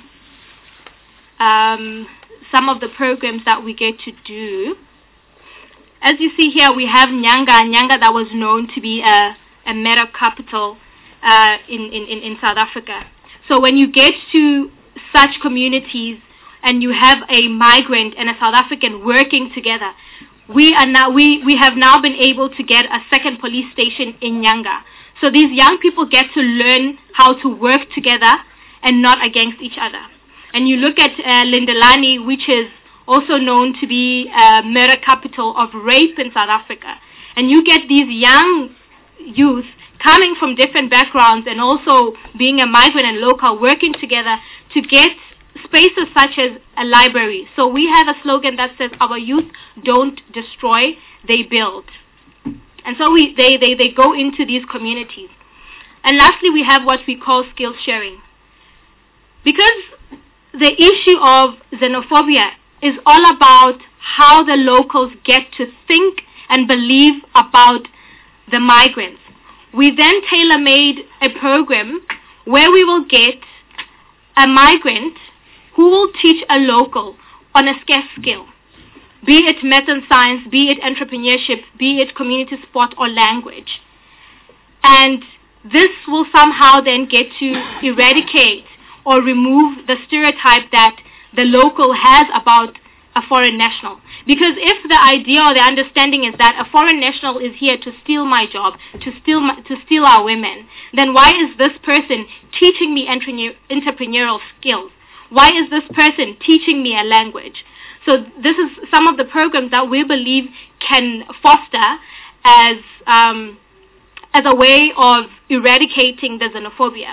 [SPEAKER 9] some of the programs that we get to do. As you see here, we have Nyanga that was known to be a meta capital in South Africa. So when you get to such communities and you have a migrant and a South African working together, we have now been able to get a second police station in Nyanga. So these young people get to learn how to work together and not against each other. And you look at Lindelani, which is also known to be a murder capital of rape in South Africa. And you get these young youth coming from different backgrounds and also being a migrant and local working together to get spaces such as a library. So we have a slogan that says, our youth don't destroy, they build. And so they go into these communities. And lastly, we have what we call skill sharing. Because the issue of xenophobia is all about how the locals get to think and believe about the migrants. We then tailor-made a program where we will get a migrant who will teach a local on a scarce skill. Be it math and science, be it entrepreneurship, be it community sport or language. And this will somehow then get to eradicate or remove the stereotype that the local has about a foreign national. Because if the idea or the understanding is that a foreign national is here to steal my job, to steal our women, then why is this person teaching me entrepreneurial skills? Why is this person teaching me a language? So this is some of the programs that we believe can foster as a way of eradicating the xenophobia.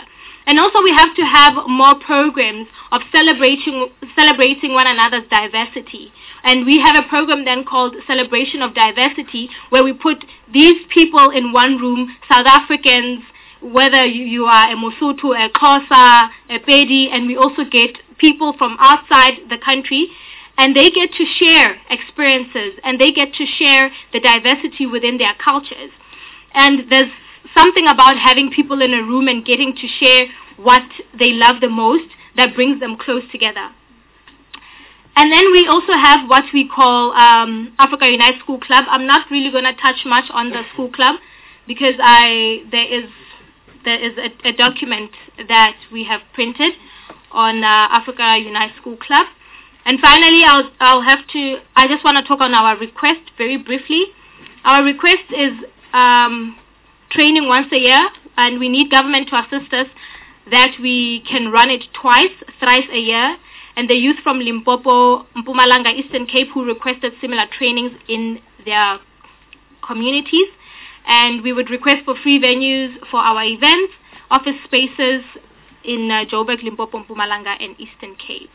[SPEAKER 9] And also we have to have more programs of celebrating one another's diversity. And we have a program then called Celebration of Diversity, where we put these people in one room, South Africans, whether you are a Mosotho, a Xhosa, a Pedi, and we also get people from outside the country, and they get to share experiences, and they get to share the diversity within their cultures. And there's something about having people in a room and getting to share what they love the most that brings them close together. And then we also have what we call Africa Unite School Club. I'm not really going to touch much on the school club because there is a document that we have printed on Africa Unite School Club. And finally, I just want to talk on our request very briefly. Our request is training once a year, and we need government to assist us that we can run it thrice a year. And the youth from Limpopo, Mpumalanga, Eastern Cape who requested similar trainings in their communities. And we would request for free venues for our events, office spaces in Joburg, Limpopo, Mpumalanga, and Eastern Cape.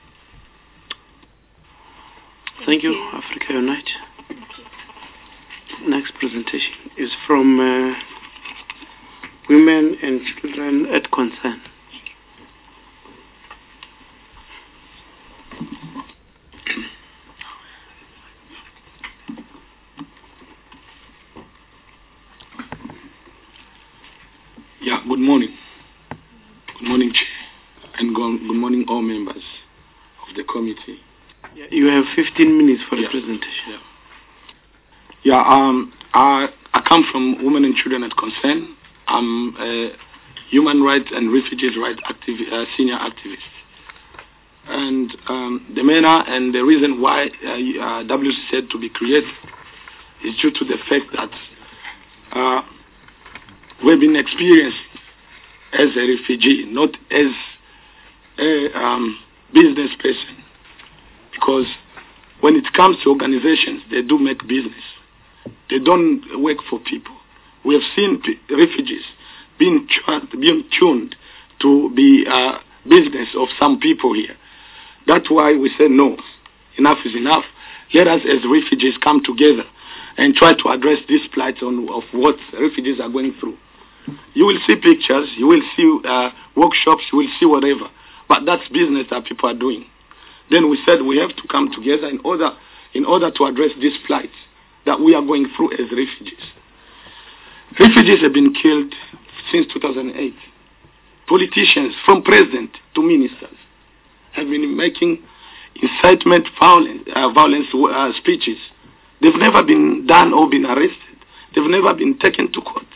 [SPEAKER 1] Thank you, Africa Unite. Next presentation is from Women and Children at Concern.
[SPEAKER 14] Yeah, good morning. Good morning, Chair, and good morning all members of the committee.
[SPEAKER 1] Yeah, you have 15 minutes for the presentation.
[SPEAKER 14] I come from Women and Children at Concern. I'm a human rights and refugees rights senior activist. And the manner and the reason why WCC had to be created is due to the fact that we've been experienced as a refugee, not as a business person. Because when it comes to organizations, they do make business. They don't work for people. We have seen refugees being tuned to be business of some people here. That's why we said no, enough is enough. Let us as refugees come together and try to address this plight of what refugees are going through. You will see pictures, you will see workshops, you will see whatever. But that's business that people are doing. Then we said we have to come together in order to address this plight that we are going through as refugees. Refugees have been killed since 2008. Politicians, from president to ministers, have been making incitement violence speeches. They've never been done or been arrested. They've never been taken to court.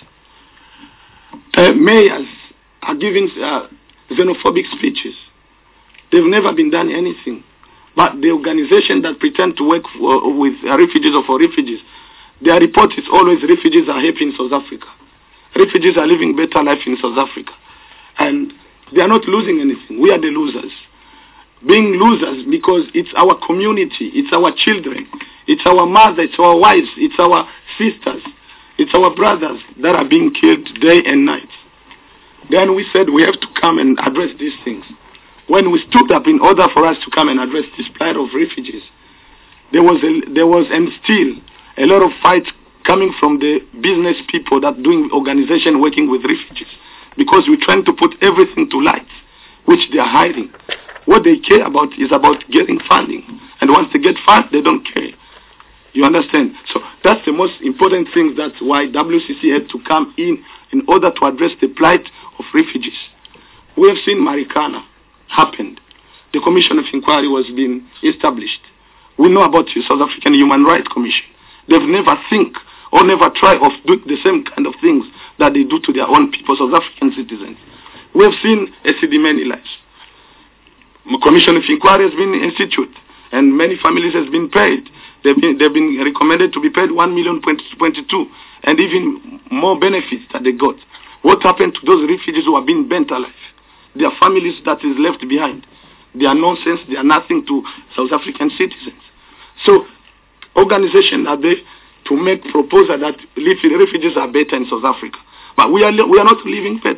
[SPEAKER 14] Mayors are giving xenophobic speeches. They've never been done anything. But the organization that pretend to work with refugees or for refugees, their report is always refugees are happy in South Africa. Refugees are living better life in South Africa. And they are not losing anything. We are the losers. Being losers because it's our community, it's our children, it's our mothers, it's our wives, it's our sisters, it's our brothers that are being killed day and night. Then we said we have to come and address these things. When we stood up in order for us to come and address this plight of refugees, there was and still a lot of fights coming from the business people that doing organization working with refugees, because we're trying to put everything to light, which they are hiding. What they care about is about getting funding, and once they get funds, they don't care. You understand? So that's the most important thing. That's why WCC had to come in order to address the plight of refugees. We have seen Marikana happened. The Commission of Inquiry was being established. We know about the South African Human Rights Commission. They've never think or never try of doing the same kind of things that they do to their own people, South African citizens. We have seen SCD lives. Commission of Inquiry has been instituted, and many families has been paid. They've been recommended to be paid 1,000,022, and even more benefits that they got. What happened to those refugees who are being burnt alive? Their families that is left behind. They are nonsense. They are nothing to South African citizens. So, organizations are there to make proposal that refugees are better in South Africa. But we are not living better.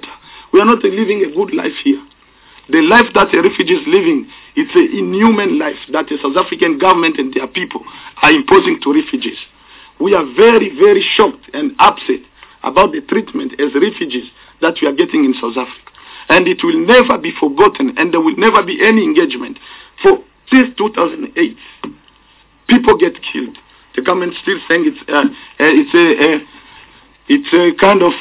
[SPEAKER 14] We are not living a good life here. The life that a refugee is living, it's an inhuman life that the South African government and their people are imposing to refugees. We are very, very shocked and upset about the treatment as refugees that we are getting in South Africa. And it will never be forgotten, and there will never be any engagement. For since 2008, people get killed. The government still saying it's a kind of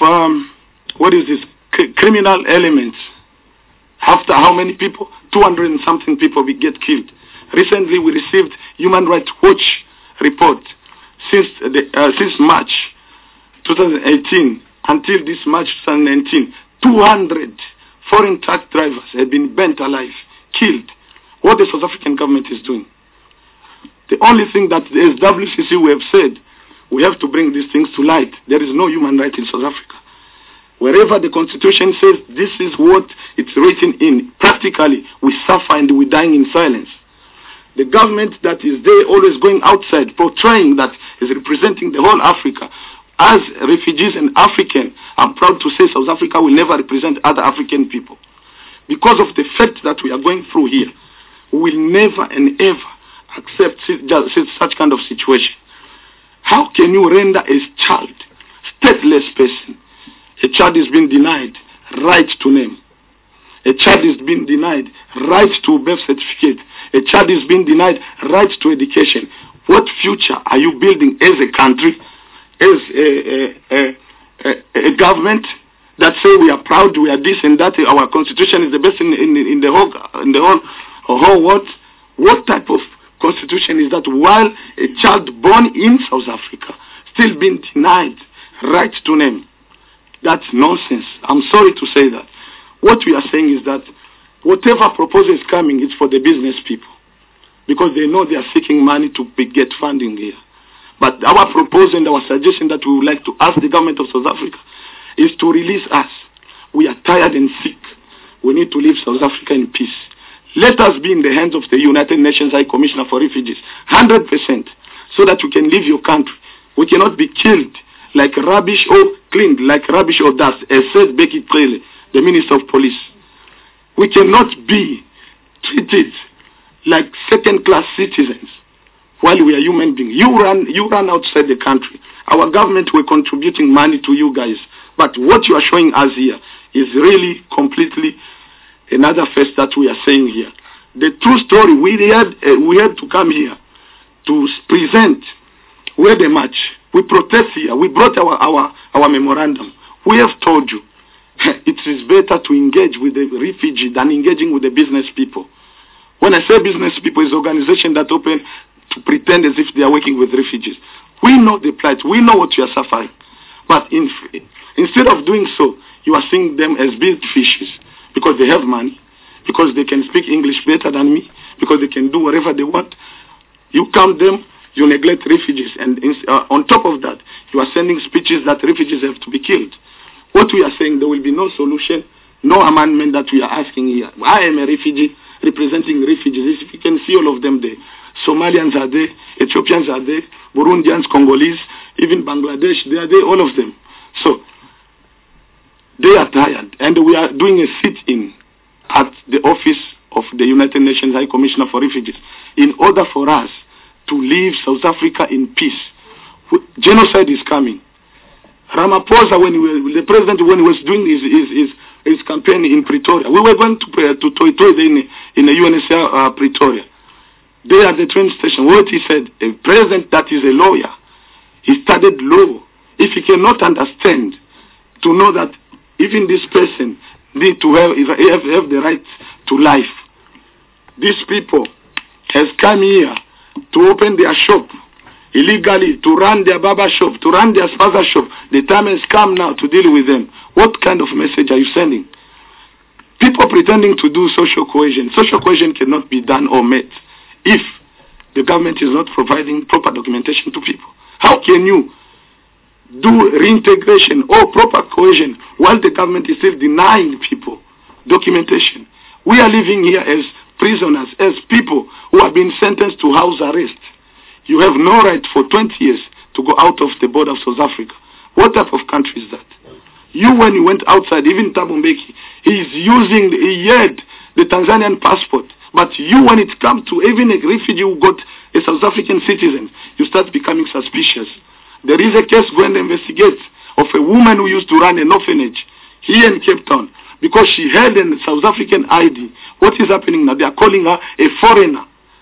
[SPEAKER 14] criminal elements. After how many people? 200 and something people we get killed. Recently, we received Human Rights Watch report since March 2018 until this March 2019. 200 foreign truck drivers have been burnt alive, killed. What the South African government is doing. The only thing that as WCC we have said, we have to bring these things to light. There is no human right in South Africa. Wherever the Constitution says this is what it's written in, practically we suffer and we're dying in silence. The government that is there always going outside, portraying that is representing the whole Africa. As refugees and African, I'm proud to say South Africa will never represent other African people. Because of the fact that we are going through here, we will never and ever accept such kind of situation. How can you render a child, stateless person? A child is being denied right to name. A child is being denied right to birth certificate. A child is being denied right to education. What future are you building as a country, as a government that say we are proud, we are this and that, our constitution is the best in the whole world? What type of constitution is that while a child born in South Africa still being denied right to name? That's nonsense. I'm sorry to say that. What we are saying is that whatever proposal is coming, it's for the business people. Because they know they are seeking money to get funding here. But our proposal and our suggestion that we would like to ask the government of South Africa is to release us. We are tired and sick. We need to leave South Africa in peace. Let us be in the hands of the United Nations High Commissioner for Refugees, 100%, so that we can leave your country. We cannot be killed like rubbish or cleaned like rubbish or dust, as said Becky Cele, the Minister of Police. We cannot be treated like second-class citizens while we are human beings. You run outside the country. Our government were contributing money to you guys. But what you are showing us here is really completely another face that we are saying here. The true story, we had to come here to present where they march. We protest here. We brought our memorandum. We have told you it is better to engage with the refugee than engaging with the business people. When I say business people, it's organizations that open to pretend as if they are working with refugees. We know the plight. We know what you are suffering. But instead of doing so, you are seeing them as big fishes because they have money, because they can speak English better than me, because they can do whatever they want. You count them, you neglect refugees, and on top of that, you are sending speeches that refugees have to be killed. What we are saying, there will be no solution, no amendment that we are asking here. I am a refugee representing refugees. If you can see all of them there. Somalians are there, Ethiopians are there, Burundians, Congolese, even Bangladesh, they are there, all of them. So, they are tired, and we are doing a sit-in at the office of the United Nations High Commissioner for Refugees in order for us to leave South Africa in peace. Genocide is coming. Ramaphosa, the president, when he was doing his campaign in Pretoria, we were going to Toitoid in the UNHCR Pretoria. There at the train station, what he said, a president that is a lawyer, he studied law. If he cannot understand to know that even this person need to have the right to life, these people has come here to open their shop illegally, to run their barber shop, to run their spaza shop. The time has come now to deal with them. What kind of message are you sending? People pretending to do social cohesion. Social cohesion cannot be done or met if the government is not providing proper documentation to people. How can you do reintegration or proper cohesion while the government is still denying people documentation? We are living here as prisoners, as people who have been sentenced to house arrest. You have no right for 20 years to go out of the border of South Africa. What type of country is that? You, when you went outside, even Thabo Mbeki, he had the Tanzanian passport. But you, when it comes to even a refugee who got a South African citizen, you start becoming suspicious. There is a case going to investigate of a woman who used to run an orphanage here in Cape Town because she had a South African ID. What is happening now? They are calling her a foreigner.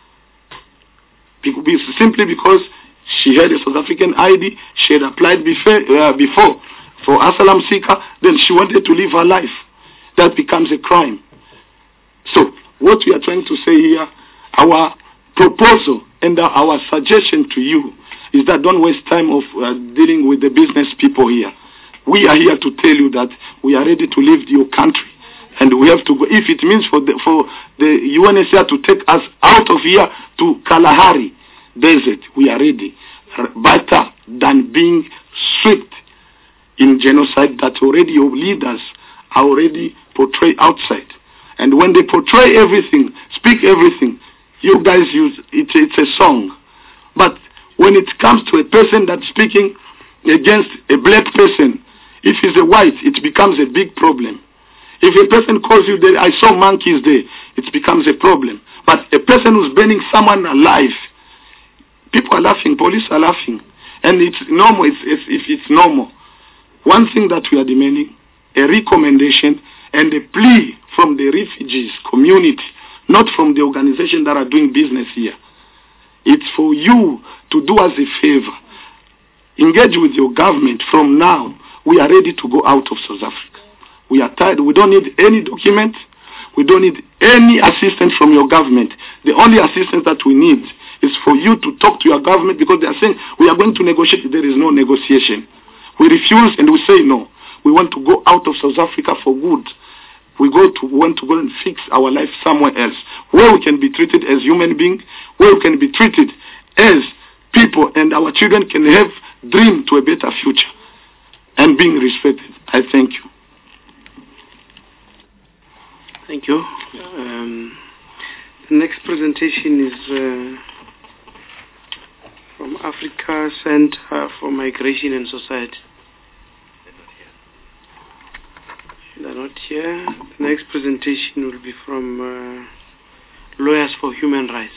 [SPEAKER 14] Simply because she had a South African ID, she had applied before for asylum seeker, then she wanted to live her life. That becomes a crime. So, what we are trying to say here, our proposal and our suggestion to you is that don't waste time of dealing with the business people here. We are here to tell you that we are ready to leave your country, and we have to go. If it means for the UNHCR to take us out of here to Kalahari Desert, we are ready. Better than being swept in genocide that already your leaders are already portrayed outside. And when they portray everything, speak everything, you guys use it's a song. But when it comes to a person that's speaking against a black person, if he's a white, it becomes a big problem. If a person calls you, I saw monkeys there, it becomes a problem. But a person who's burning someone alive, people are laughing, police are laughing. And it's normal, it's normal. One thing that we are demanding, a recommendation and a plea from the refugees community, not from the organization that are doing business here. It's for you to do us a favor. Engage with your government. From now, we are ready to go out of South Africa. We are tired. We don't need any document. We don't need any assistance from your government. The only assistance that we need is for you to talk to your government, because they are saying we are going to negotiate. There is no negotiation. We refuse and we say no. We want to go out of South Africa for good. We want to go and fix our life somewhere else, where we can be treated as human beings, where we can be treated as people, and our children can have dream to a better future and being respected. I thank you.
[SPEAKER 1] Thank you. The next presentation is from Africa Center for Migration and Society. They're not here. The next presentation will be from Lawyers for Human Rights.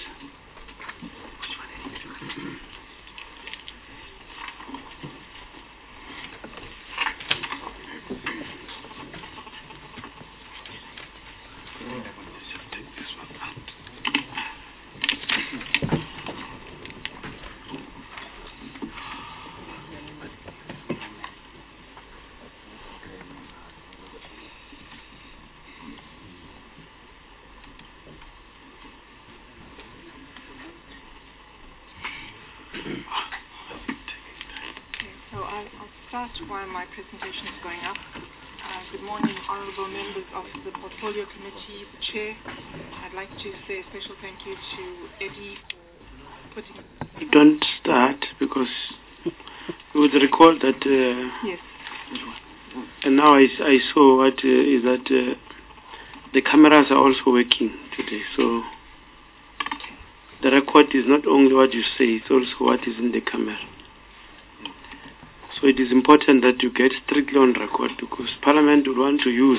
[SPEAKER 15] While my presentation is going up. Good morning, honorable members of the Portfolio Committee, the Chair. I'd like to say a special thank you to Eddie for putting...
[SPEAKER 1] Don't start, because you would recall that...
[SPEAKER 15] yes.
[SPEAKER 1] And now I saw what is that the cameras are also working today, so the record is not only what you say, it's also what is in the camera. So it is important that you get strictly on record, because Parliament would want to use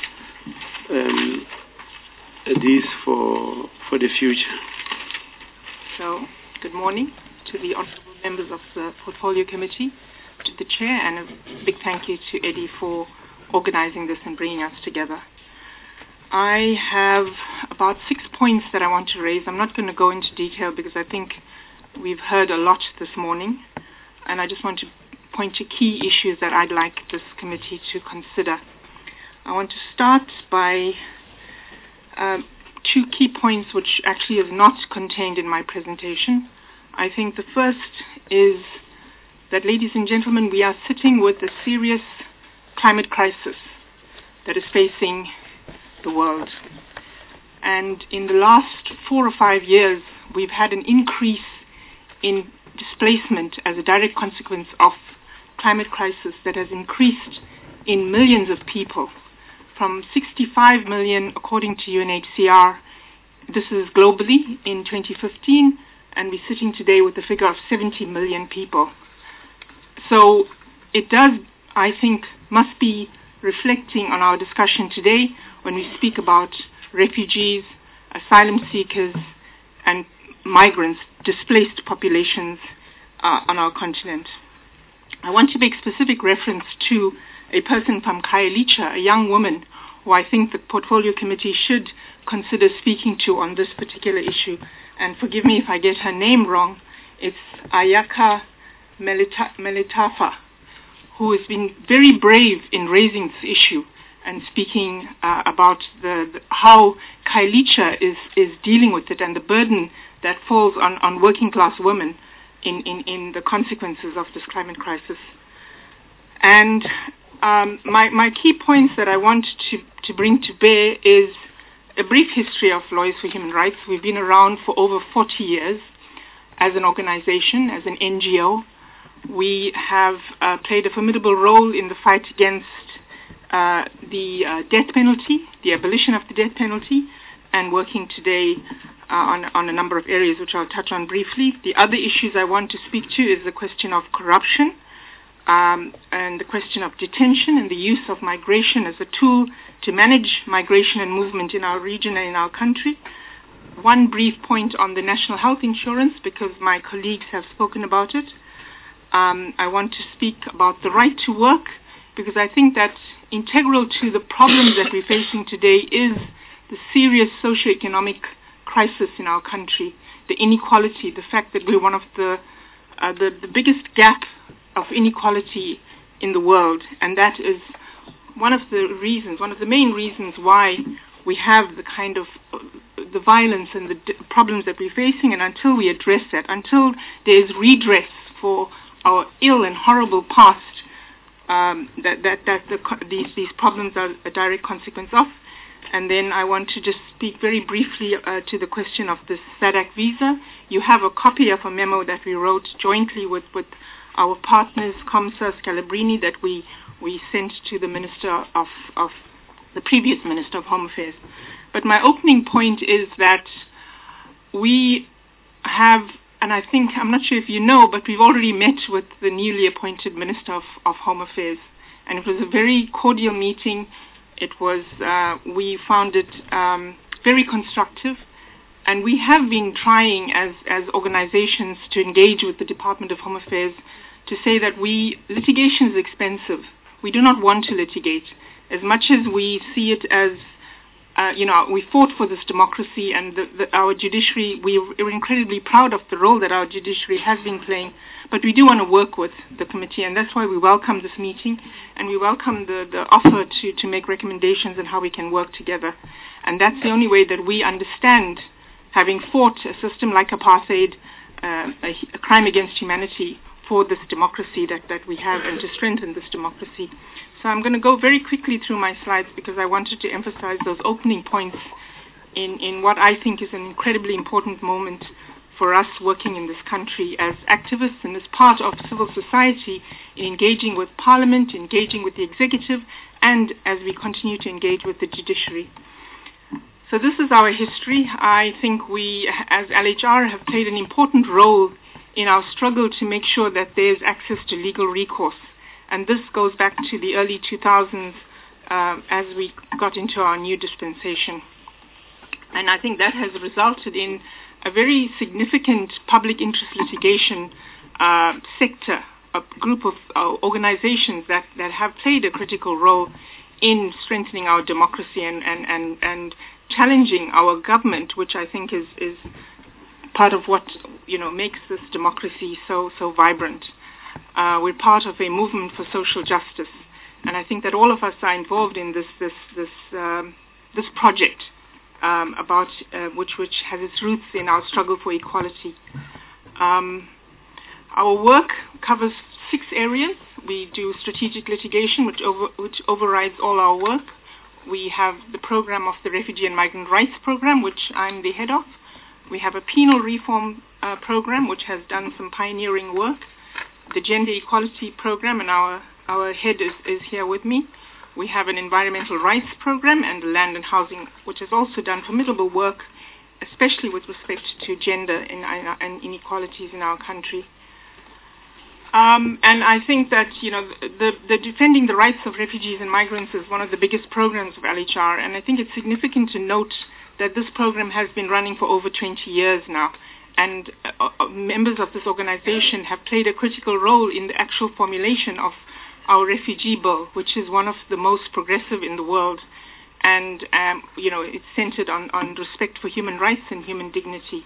[SPEAKER 1] this for the future.
[SPEAKER 15] So, good morning to the honourable members of the Portfolio Committee, to the Chair, and a big thank you to Eddie for organising this and bringing us together. I have about 6 points that I want to raise. I'm not going to go into detail because I think we've heard a lot this morning, and I just want to point to key issues that I'd like this committee to consider. I want to start by two key points which actually is not contained in my presentation. I think the first is that, ladies and gentlemen, we are sitting with a serious climate crisis that is facing the world. And in the last 4 or 5 years, we've had an increase in displacement as a direct consequence of climate crisis that has increased in millions of people, from 65 million according to UNHCR. This is globally in 2015, and we're sitting today with a figure of 70 million people. So it does I think, must be reflecting on our discussion today when we speak about refugees, asylum seekers, and migrants, displaced populations on our continent. I want to make specific reference to a person from Khayelitsha, a young woman who I think the Portfolio Committee should consider speaking to on this particular issue. And forgive me if I get her name wrong. It's Ayaka Melitafa, who has been very brave in raising this issue and speaking about how Khayelitsha is dealing with it and the burden that falls on working class women in the consequences of this climate crisis. And my key points that I want to bring to bear is a brief history of Lawyers for Human Rights. We've been around for over 40 years as an organization, as an NGO. We have played a formidable role in the fight against the death penalty, the abolition of the death penalty, and working today on a number of areas which I'll touch on briefly. The other issues I want to speak to is the question of corruption and the question of detention and the use of migration as a tool to manage migration and movement in our region and in our country. One brief point on the national health insurance, because my colleagues have spoken about it. I want to speak about the right to work, because I think that integral to the problems that we're facing today is the serious socioeconomic crisis in our country, the inequality, the fact that we're one of the biggest gap of inequality in the world, and that is one of the main reasons why we have the kind of the violence and the problems that we're facing. And until we address that, until there is redress for our ill and horrible past, these problems are a direct consequence of. And then I want to just speak very briefly to the question of the SADC visa. You have a copy of a memo that we wrote jointly with our partners, COMSA, Scalabrini, that we sent to the Minister of the previous Minister of Home Affairs. But my opening point is that we have, and I think, I'm not sure if you know, but we've already met with the newly appointed Minister of Home Affairs. And it was a very cordial meeting. It was, we found it very constructive. And we have been trying as organizations to engage with the Department of Home Affairs to say that litigation is expensive. We do not want to litigate. As much as we see it as, we fought for this democracy, and our judiciary, we're incredibly proud of the role that our judiciary has been playing, but we do want to work with the committee, and that's why we welcome this meeting, and we welcome the offer to make recommendations on how we can work together. And that's the only way that we understand, having fought a system like apartheid, a crime against humanity, for this democracy that we have and to strengthen this democracy. So I'm going to go very quickly through my slides because I wanted to emphasize those opening points in what I think is an incredibly important moment for us working in this country as activists and as part of civil society, in engaging with Parliament, engaging with the executive, and as we continue to engage with the judiciary. So this is our history. I think we, as LHR, have played an important role in our struggle to make sure that there's access to legal recourse. And this goes back to the early 2000s as we got into our new dispensation. And I think that has resulted in a very significant public interest litigation sector, a group of organizations that have played a critical role in strengthening our democracy and challenging our government, which I think is part of what makes this democracy so vibrant. We're part of a movement for social justice, and I think that all of us are involved in this project which has its roots in our struggle for equality. Our work covers 6 areas. We do strategic litigation, which overrides all our work. We have the program of the Refugee and Migrant Rights Program, which I'm the head of. We have a penal reform program, which has done some pioneering work. The Gender Equality Program, and our head is here with me. We have an environmental rights program and land and housing, which has also done formidable work, especially with respect to gender and inequalities in our country. And I think that, the defending the rights of refugees and migrants is one of the biggest programs of LHR, and I think it's significant to note that this program has been running for over 20 years now, and members of this organization have played a critical role in the actual formulation of our refugee bill, which is one of the most progressive in the world, and it's centered on respect for human rights and human dignity.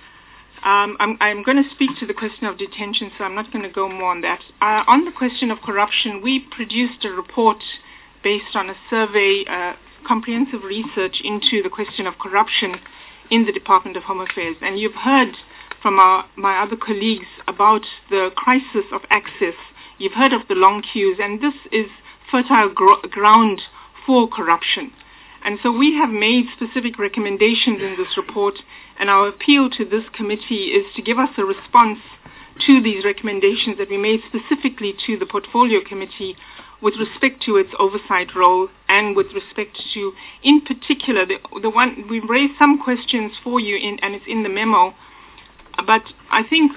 [SPEAKER 15] I'm going to speak to the question of detention, so I'm not going to go more on that. On the question of corruption, we produced a report based on a survey, comprehensive research into the question of corruption in the Department of Home Affairs. And you've heard from my other colleagues about the crisis of access. You've heard of the long queues, and this is fertile ground for corruption. And so we have made specific recommendations in this report, and our appeal to this committee is to give us a response to these recommendations that we made specifically to the Portfolio Committee with respect to its oversight role and with respect to, in particular, the one we've raised some questions for you and it's in the memo. But I think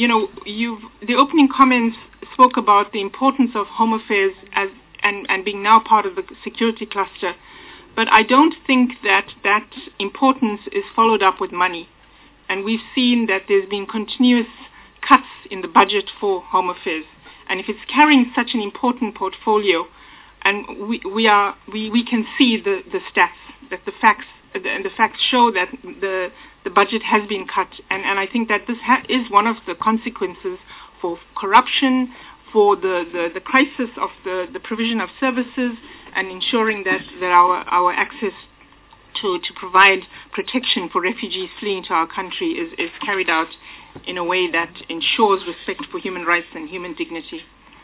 [SPEAKER 15] the opening comments spoke about the importance of Home Affairs and being now part of the security cluster. But I don't think that importance is followed up with money. And we've seen that there's been continuous cuts in the budget for Home Affairs. And if it's carrying such an important portfolio, and we can see the stats, that the facts show that the budget has been cut. And I think that this is one of the consequences for corruption, for the crisis of the provision of services, and ensuring that our access to provide protection for refugees fleeing to our country is carried out in a way that ensures respect for human rights and human dignity.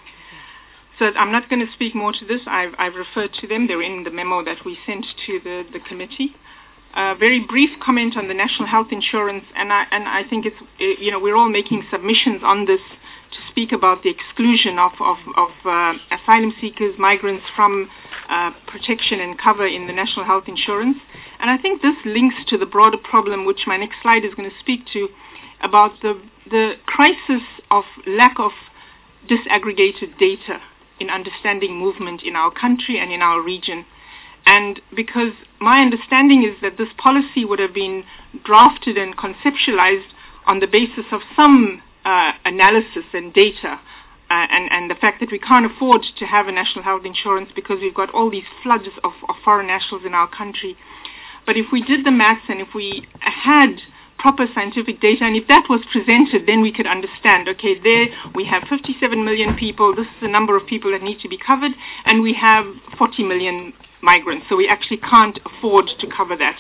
[SPEAKER 15] So I'm not going to speak more to this. I've referred to them. They're in the memo that we sent to the committee. A very brief comment on the national health insurance, and I think it's we're all making submissions on this to speak about the exclusion of asylum seekers, migrants from protection and cover in the national health insurance. And I think this links to the broader problem, which my next slide is going to speak to, about the crisis of lack of disaggregated data in understanding movement in our country and in our region. And because my understanding is that this policy would have been drafted and conceptualized on the basis of some analysis and data, and the fact that we can't afford to have a national health insurance because we've got all these floods of foreign nationals in our country. But if we did the maths and if we had proper scientific data, and if that was presented, then we could understand, okay, there we have 57 million people, this is the number of people that need to be covered, and we have 40 million migrants, so we actually can't afford to cover that.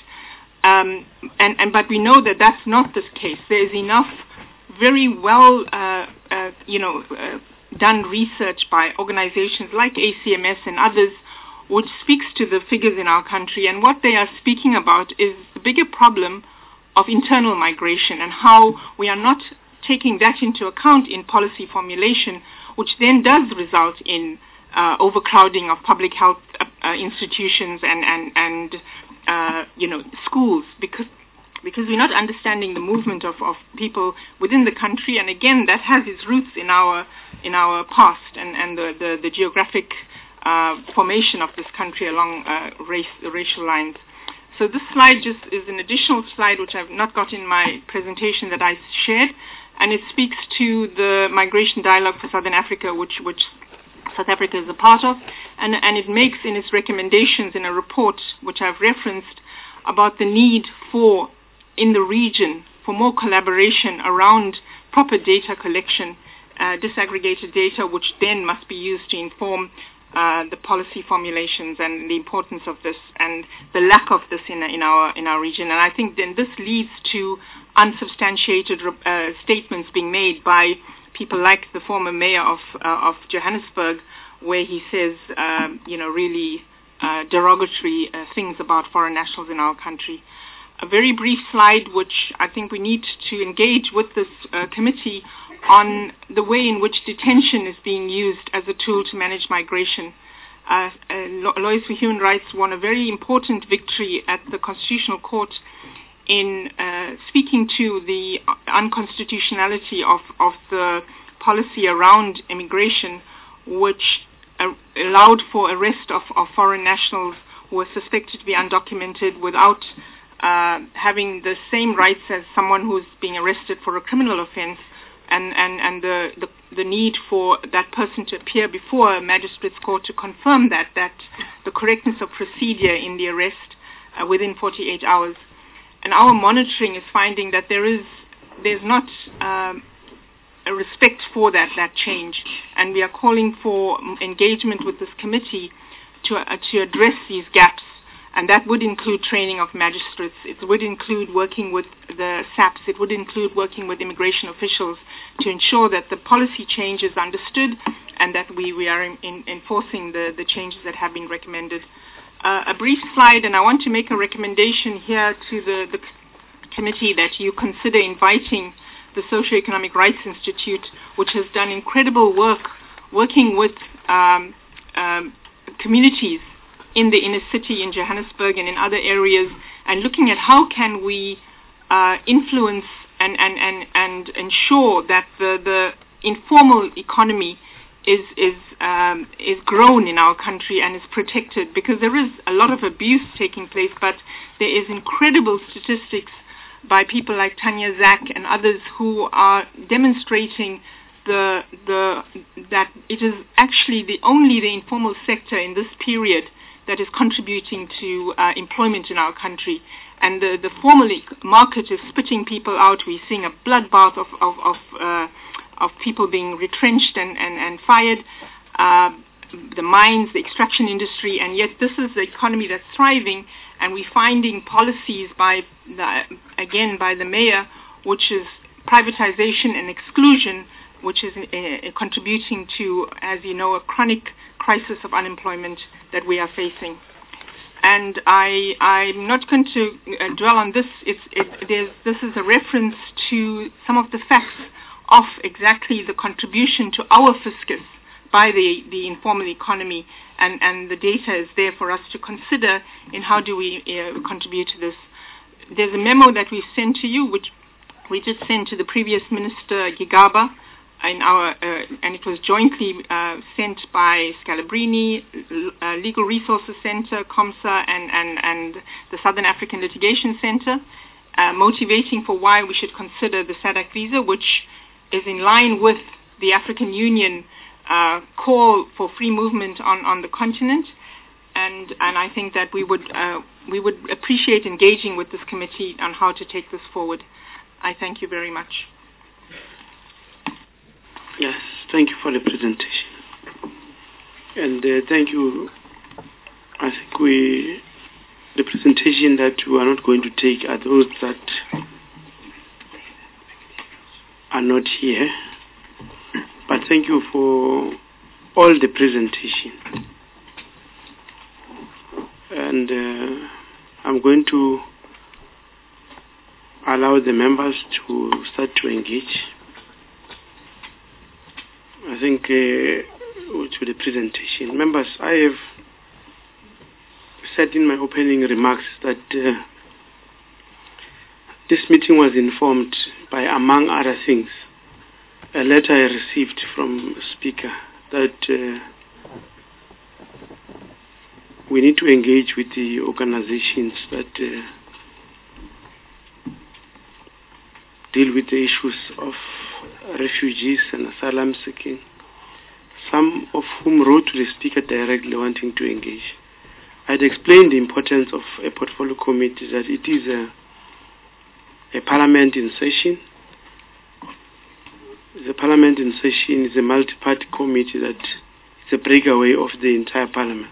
[SPEAKER 15] But we know that that's not the case. There is enough very well done research by organizations like ACMS and others, which speaks to the figures in our country, and what they are speaking about is the bigger problem of internal migration and how we are not taking that into account in policy formulation, which then does result in overcrowding of public health institutions and schools, because we're not understanding the movement of people within the country. And again, that has its roots in our past and the geographic formation of this country along racial lines. So this slide just is an additional slide which I've not got in my presentation that I shared, and it speaks to the Migration Dialogue for Southern Africa, which South Africa is a part of, and it makes in its recommendations in a report which I've referenced about the need for, in the region, for more collaboration around proper data collection, disaggregated data, which then must be used to inform the policy formulations and the importance of this and the lack of this in our region. And I think then this leads to unsubstantiated statements being made by people like the former mayor of Johannesburg, where he says really derogatory things about foreign nationals in our country. A very brief slide, which I think we need to engage with this committee on the way in which detention is being used as a tool to manage migration. Lawyers for Human Rights won a very important victory at the Constitutional Court in speaking to the unconstitutionality of the policy around immigration, which allowed for arrest of foreign nationals who were suspected to be undocumented without having the same rights as someone who's being arrested for a criminal offense, and the need for that person to appear before a magistrate's court to confirm that the correctness of procedure in the arrest within 48 hours. And our monitoring is finding that there's not a respect for that change, and we are calling for engagement with this committee to address these gaps, and that would include training of magistrates. It would include working with the SAPs. It would include working with immigration officials to ensure that the policy change is understood and that we are enforcing the changes that have been recommended. A brief slide, and I want to make a recommendation here to the committee that you consider inviting the Socioeconomic Rights Institute, which has done incredible work working with communities in the inner city in Johannesburg and in other areas, and looking at how can we influence and ensure that the informal economy is grown in our country and is protected, because there is a lot of abuse taking place, but there is incredible statistics by people like Tanya Zak and others who are demonstrating that it is actually only the informal sector in this period that is contributing to employment in our country. And the formal market is spitting people out. We're seeing a bloodbath of people being retrenched and fired, the mines, the extraction industry, and yet this is the economy that's thriving, and we're finding policies by the mayor, which is privatization and exclusion, which is contributing to, as you know, a chronic crisis of unemployment that we are facing. And I'm not going to dwell on this. This is a reference to some of the facts of exactly the contribution to our fiscus by the informal economy, and the data is there for us to consider in how do we contribute to this. There's a memo that we sent to you, which we just sent to the previous Minister Gigaba, and it was jointly sent by Scalabrini, Legal Resources Center, COMSA, and the Southern African Litigation Center, motivating for why we should consider the SADC visa, which is in line with the African Union call for free movement on the continent, and I think that we would appreciate engaging with this committee on how to take this forward. I thank you very much.
[SPEAKER 1] Yes, thank you for the presentation. And thank you. I think the presentation that we are not going to take are those that are not here. But thank you for all the presentation. And I'm going to allow the members to start to engage. I think to the presentation. Members, I have said in my opening remarks that this meeting was informed by, among other things, a letter I received from a speaker that we need to engage with the organizations that deal with the issues of refugees and asylum seeking, some of whom wrote to the speaker directly wanting to engage. I'd explained the importance of a portfolio committee, that it is a parliament in session. The parliament in session is a multi-party committee that is a breakaway of the entire parliament.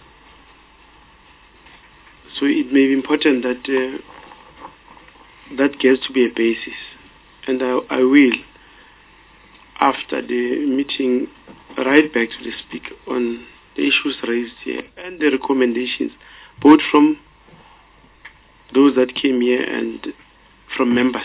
[SPEAKER 1] So it may be important that that gets to be a basis. And I will, after the meeting, write back to the speaker on the issues raised here and the recommendations, both from those that came here and from members.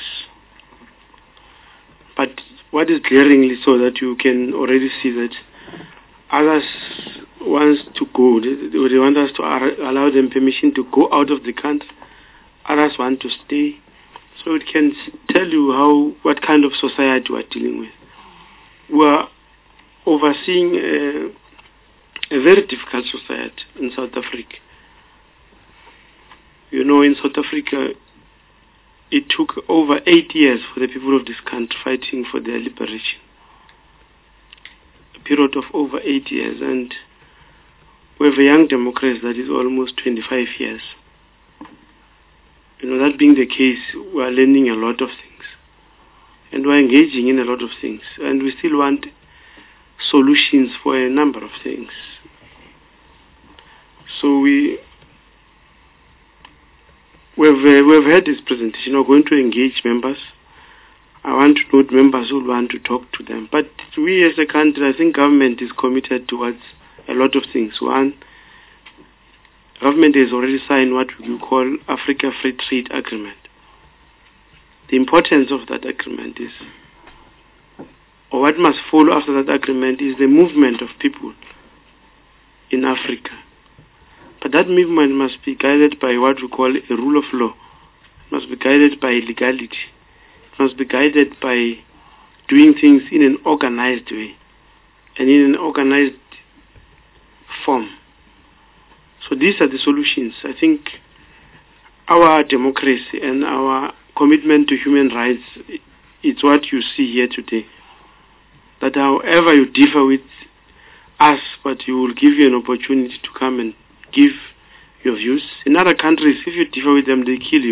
[SPEAKER 1] But what is glaringly so that you can already see that others want to go, they want us to allow them permission to go out of the country, others want to stay. So it can tell you what kind of society we are dealing with. were overseeing a very difficult society in South Africa. You know, in South Africa, it took over 8 years for the people of this country fighting for their liberation. A period of over 8 years, and we have a young democracy that is almost 25 years. You know, that being the case, we are learning a lot of things, and we are engaging in a lot of things, and we still want solutions for a number of things. So we've had this presentation. We're going to engage members. I want to note members who want to talk to them. But we as a country, I think government is committed towards a lot of things. One, government has already signed what we call Africa Free Trade Agreement. The importance of that agreement is, or what must follow after that agreement is the movement of people in Africa. But that movement must be guided by what we call a rule of law. It must be guided by legality. It must be guided by doing things in an organized way and in an organized form. So these are the solutions. I think our democracy and our commitment to human rights, it's what you see here today. That however you differ with us, but you will give you an opportunity to come and give your views. In other countries, if you differ with them, they kill you.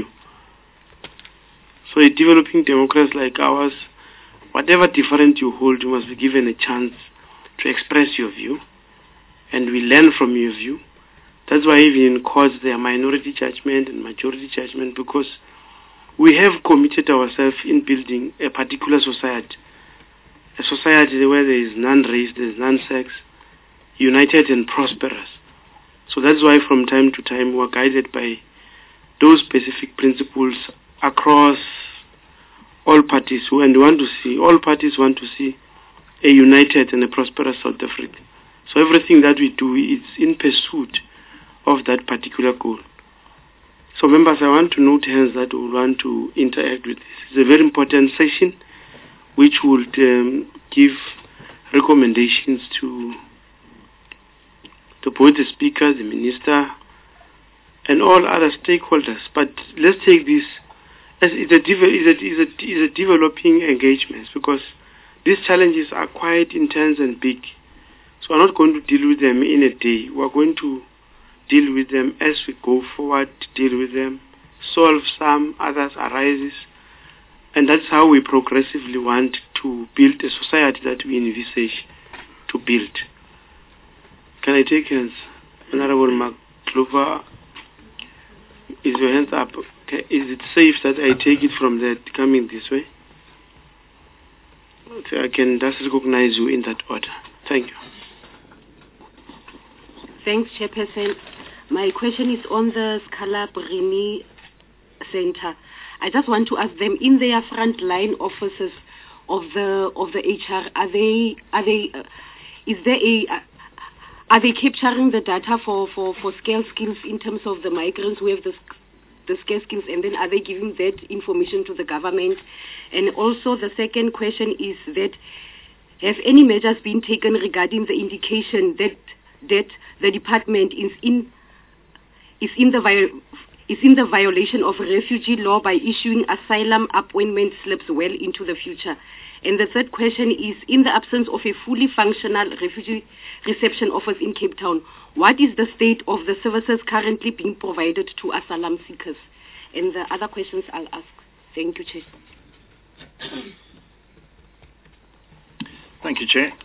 [SPEAKER 1] So a developing democracy like ours, whatever difference you hold, you must be given a chance to express your view, and we learn from your view. That's why even in courts there are minority judgment and majority judgment, because we have committed ourselves in building a particular society, a society where there is none race, there is none sex, united and prosperous. So that's why from time to time we are guided by those specific principles across all parties, and all parties want to see a united and a prosperous South Africa. So everything that we do is in pursuit of that particular goal. So members, I want to note hands that will want to interact with this. It's a very important session which would give recommendations to both the speaker, the minister, and all other stakeholders. But let's take this as it's a developing engagement, because these challenges are quite intense and big. So we're not going to deal with them in a day. We're going to deal with them as we go forward, deal with them, solve some, others arises. And that's how we progressively want to build a society that we envisage to build. Can I take hands? Honorable Mark Clover, is your hands up? Okay. Is it safe that I take it from there coming this way? Okay, I can just recognize you in that order. Thank you.
[SPEAKER 16] Thanks, Chairperson. My question is on the Scalabrini Center. I just want to ask them, in their frontline offices of the HR, are they capturing the data for scale skills in terms of the migrants who have the scale skills, and then are they giving that information to the government? And also the second question is that, have any measures been taken regarding the indication that the department is in the violation of refugee law by issuing asylum appointment slips well into the future? And the third question is, in the absence of a fully functional refugee reception office in Cape Town, what is the state of the services currently being provided to asylum seekers? And the other questions I'll ask. Thank you, Chair.
[SPEAKER 12] Thank you, Chair.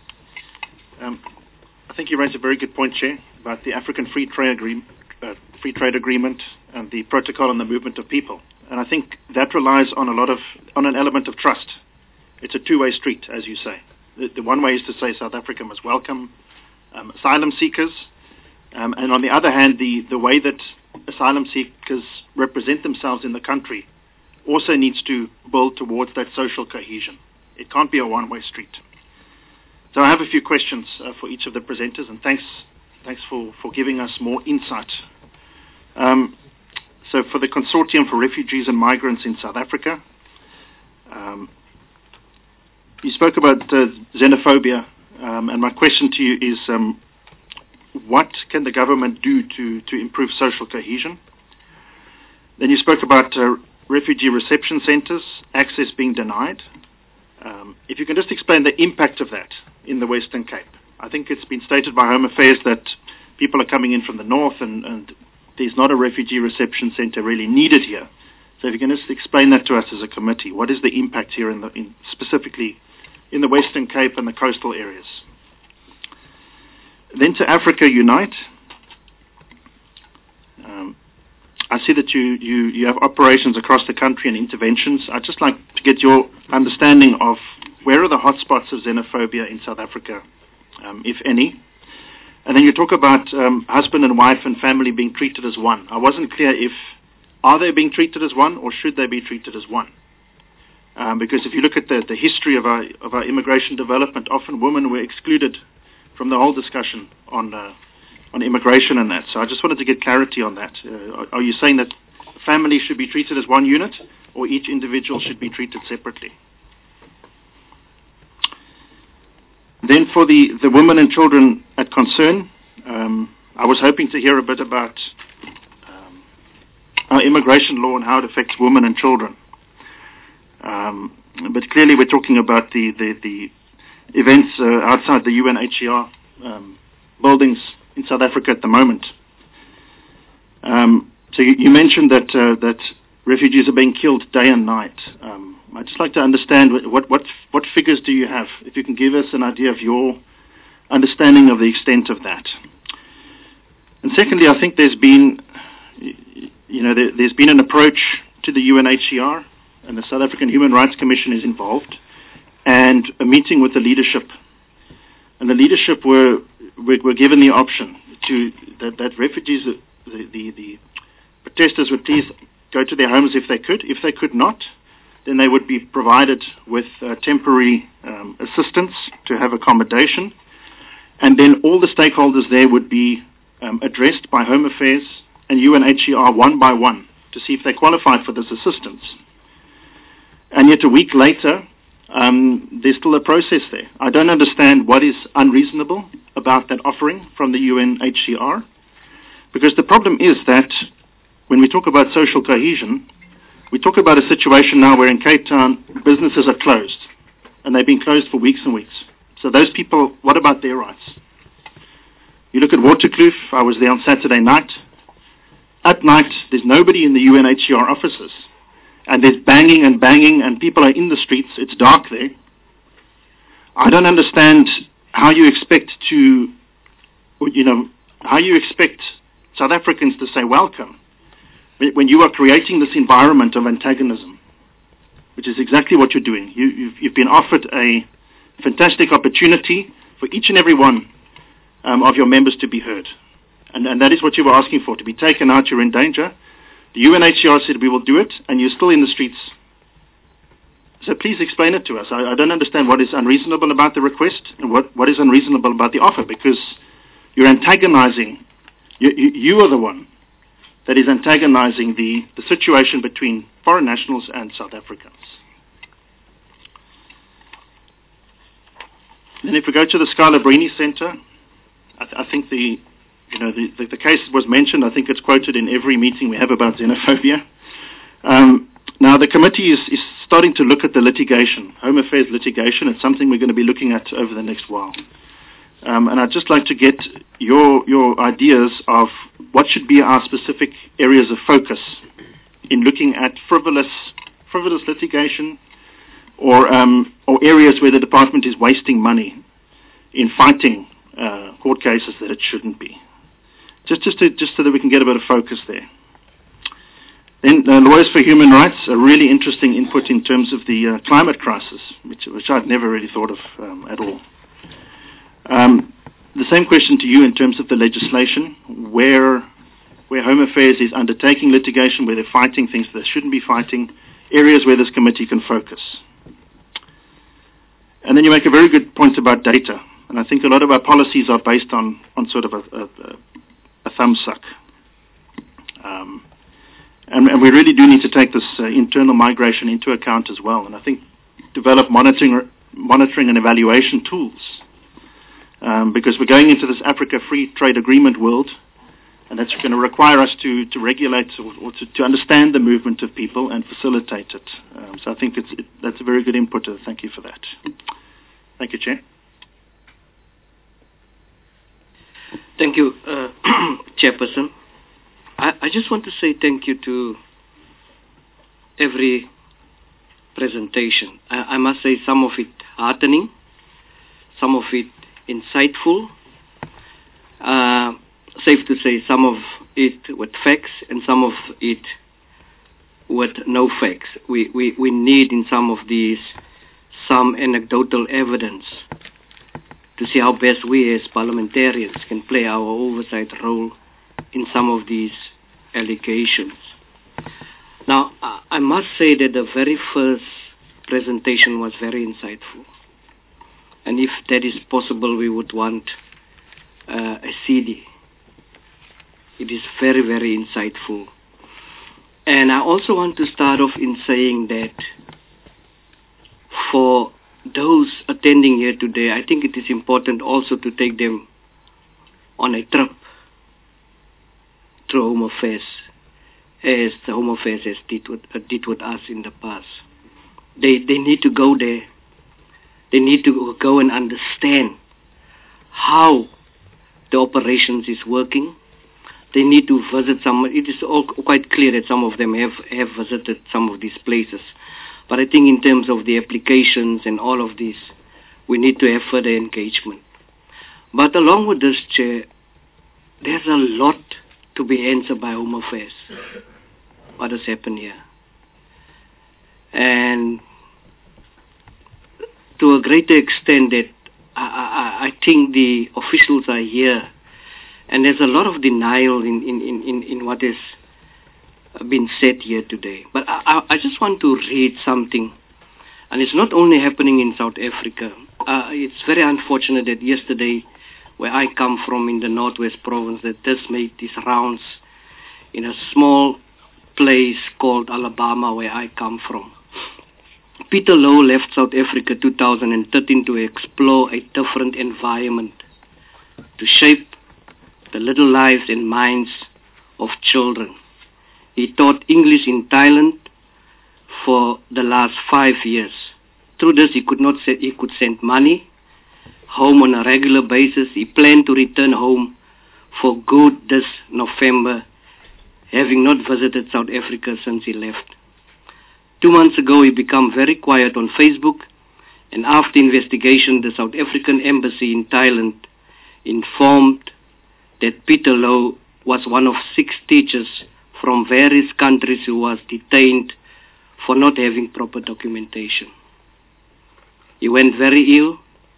[SPEAKER 12] I think you raised a very good point, Chair, about the African Free Trade Agreement and the Protocol on the Movement of People. And I think that relies on an element of trust. It's a two-way street, as you say. The one way is to say South Africa must welcome asylum seekers, and on the other hand, the way that asylum seekers represent themselves in the country also needs to build towards that social cohesion. It can't be a one-way street. So I have a few questions for each of the presenters, and thanks for giving us more insight. So for the Consortium for Refugees and Migrants in South Africa, you spoke about xenophobia, and my question to you is, what can the government do to improve social cohesion? Then you spoke about refugee reception centres, access being denied. If you can just explain the impact of that in the Western Cape. I think it's been stated by Home Affairs that people are coming in from the north and there's not a refugee reception centre really needed here. So if you can just explain that to us as a committee, what is the impact here specifically in the Western Cape and the coastal areas? Then to Africa Unite. I see that you have operations across the country and interventions. I'd just like to get your understanding of where are the hotspots of xenophobia in South Africa, if any. And then you talk about husband and wife and family being treated as one. I wasn't clear are they being treated as one or should they be treated as one? Because if you look at the history of our immigration development, often women were excluded from the whole discussion on immigration and that. So I just wanted to get clarity on that. Are you saying that family should be treated as one unit or each individual should be treated separately? Then for the women and children at concern, I was hoping to hear a bit about our immigration law and how it affects women and children. But clearly we're talking about the events outside the UNHCR buildings in South Africa at the moment. So you mentioned that refugees are being killed day and night. I'd just like to understand what figures do you have, if you can give us an idea of your understanding of the extent of that. And secondly, I think there's been an approach to the UNHCR, and the South African Human Rights Commission is involved, and a meeting with the leadership. And the leadership were given the option that refugees, the protesters would please go to their homes if they could. If they could not, then they would be provided with temporary assistance to have accommodation. And then all the stakeholders there would be addressed by Home Affairs and UNHCR one by one to see if they qualified for this assistance. And yet a week later, there's still a process there. I don't understand what is unreasonable about that offering from the UNHCR, because the problem is that when we talk about social cohesion, we talk about a situation now where in Cape Town, businesses are closed, and they've been closed for weeks and weeks. So those people, what about their rights? You look at Waterkloof, I was there on Saturday night. At night, there's nobody in the UNHCR offices. And there's banging and people are in the streets. It's dark there. I don't understand how you expect South Africans to say welcome when you are creating this environment of antagonism, which is exactly what you're doing. You've been offered a fantastic opportunity for each and every one of your members to be heard. And that is what you were asking for, to be taken out. You're in danger. The UNHCR said we will do it, and you're still in the streets. So please explain it to us. I don't understand what is unreasonable about the request and what is unreasonable about the offer, because you're antagonizing. You are the one that is antagonizing the situation between foreign nationals and South Africans. Then if we go to the Scalabrini Center, I think the case was mentioned. I think it's quoted in every meeting we have about xenophobia. Now, the committee is starting to look at the litigation, Home Affairs litigation. It's something we're going to be looking at over the next while. And I'd just like to get your ideas of what should be our specific areas of focus in looking at frivolous litigation or areas where the department is wasting money in fighting court cases that it shouldn't be. Just so that we can get a bit of focus there. Then Lawyers for Human Rights, a really interesting input in terms of the climate crisis, which I've never really thought of at all. The same question to you in terms of the legislation, where Home Affairs is undertaking litigation, where they're fighting things that they shouldn't be fighting, areas where this committee can focus. And then you make a very good point about data. And I think a lot of our policies are based on sort of a thumb suck. And we really do need to take this internal migration into account as well. And I think develop monitoring monitoring and evaluation tools, because we're going into this Africa Free Trade Agreement world, and that's going to require us to regulate or to understand the movement of people and facilitate it. So I think that's a very good input. Thank you for that. Thank you, Chair.
[SPEAKER 10] Thank you, Chairperson. I just want to say thank you to every presentation. I must say some of it heartening, some of it insightful, safe to say some of it with facts and some of it with no facts. We need in some of these some anecdotal evidence to see how best we as parliamentarians can play our oversight role in some of these allegations. Now, I must say that the very first presentation was very insightful. And if that is possible, we would want a CD. It is very, very insightful. And I also want to start off in saying that for those attending here today, I think it is important also to take them on a trip through Home Affairs, as the Home Affairs has did with us in the past. They need to go there. They need to go and understand how the operations is working. They need to visit some. It is all quite clear that some of them have visited some of these places. But I think in terms of the applications and all of this, we need to have further engagement. But along with this, Chair, there's a lot to be answered by Home Affairs. What has happened here? And to a greater extent that I think the officials are here, and there's a lot of denial in what has been said here today. But I just want to read something, and it's not only happening in South Africa. It's very unfortunate that yesterday, where I come from in the Northwest Province, that this made these rounds in a small place called Alabama, where I come from. Peter Lowe left South Africa 2013 to explore a different environment, to shape the little lives and minds of children. He taught English in Thailand for the last 5 years. Through this, he could send money home on a regular basis. He planned to return home for good this November, having not visited South Africa since he left. 2 months ago, he became very quiet on Facebook, and after investigation, the South African Embassy in Thailand informed that Peter Lowe was one of 6 teachers from various countries who was detained for not having proper documentation. He went very ill.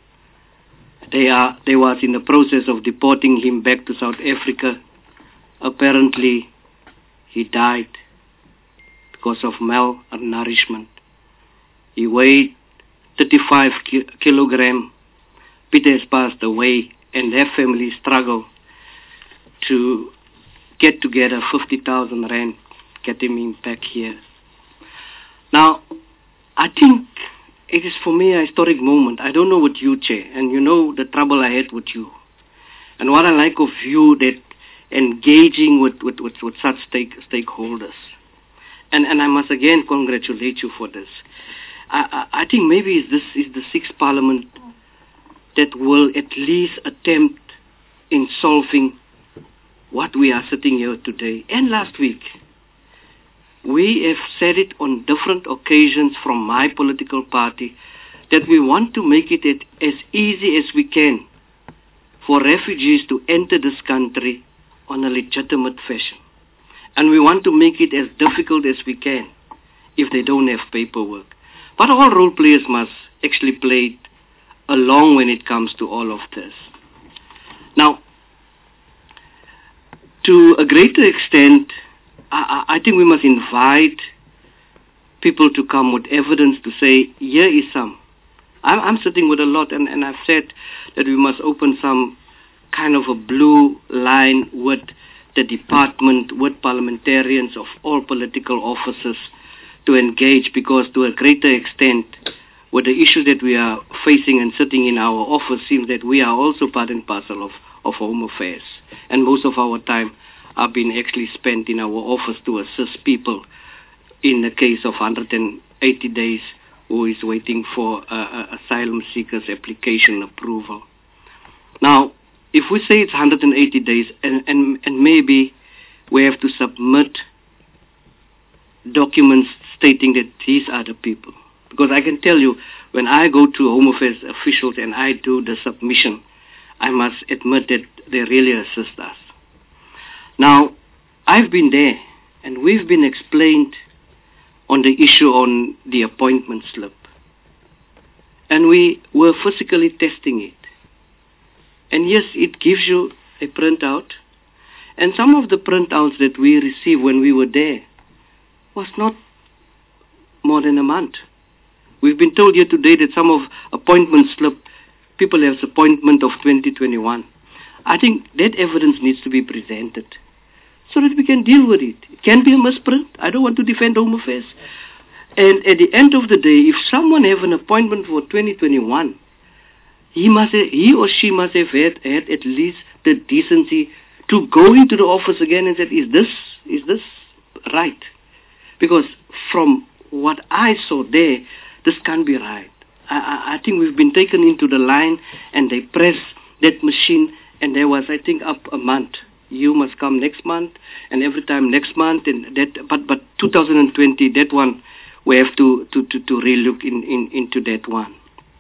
[SPEAKER 10] They was in the process of deporting him back to South Africa. Apparently, he died because of malnourishment. He weighed 35 kilograms. Peter has passed away, and their family struggle to get together 50,000 rand, get him back here. Now, I think it is for me a historic moment. I don't know what you, Chair, and you know the trouble I had with you. And what I like of you, that engaging with such stakeholders. And I must again congratulate you for this. I think maybe this is the 6th Parliament that will at least attempt in solving what we are sitting here today. And last week, we have said it on different occasions from my political party that we want to make it as easy as we can for refugees to enter this country on a legitimate fashion. And we want to make it as difficult as we can if they don't have paperwork. But all role players must actually play along when it comes to all of this. Now, to a greater extent, I think we must invite people to come with evidence to say, here is some. I'm sitting with a lot, and I've said that we must open some kind of a blue line with the department, with parliamentarians of all political offices to engage, because to a greater extent, with the issues that we are facing and sitting in our office, seems that we are also part and parcel of Home Affairs. And most of our time are being actually spent in our office to assist people in the case of 180 days who is waiting for asylum seekers' application approval. Now, if we say it's 180 days and maybe we have to submit documents stating that these are the people. Because I can tell you, when I go to Home Affairs officials and I do the submission, I must admit that they really assist us. Now, I've been there, and we've been explained on the issue on the appointment slip. And we were physically testing it. And yes, it gives you a printout. And some of the printouts that we received when we were there was not more than a month. We've been told here today that some of appointment slip, people have appointment of 2021. I think that evidence needs to be presented so that we can deal with it. It can be a misprint. I don't want to defend Home Affairs. And at the end of the day, if someone have an appointment for 2021, he or she must have had at least the decency to go into the office again and say, is this right? Because from what I saw there, this can't be right. I think we've been taken into the line and they press that machine and there was, I think, up a month. You must come next month and every time next month. And that, but 2020, that one, we have to relook into that one.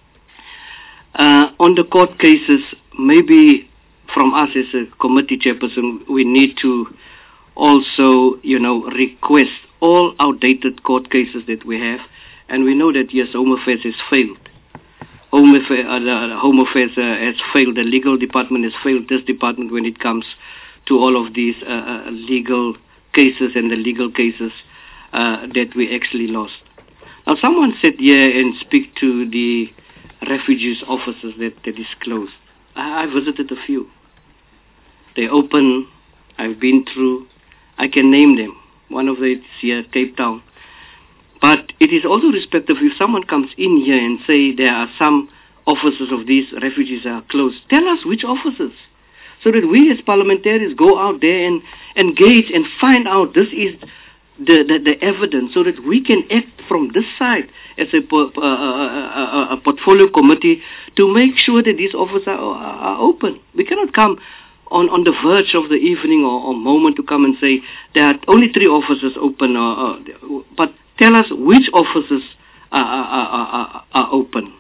[SPEAKER 10] On the court cases, maybe from us as a committee chairperson, we need to also, request all outdated court cases that we have. And we know that, yes, Home Affairs has failed. Home Affairs has failed. The legal department has failed this department when it comes to all of these legal cases and the legal cases that we actually lost. Now, someone said here and speak to the refugees offices that is closed. I visited a few. They're open. I've been through. I can name them. One of them is here, Cape Town. But it is also respectful if someone comes in here and say there are some offices of these refugees are closed. Tell us which offices, so that we as parliamentarians go out there and engage and find out this is the evidence, so that we can act from this side as a portfolio committee to make sure that these offices are open. We cannot come on the verge of the evening or moment to come and say there are only 3 offices open, but tell us which offices are open.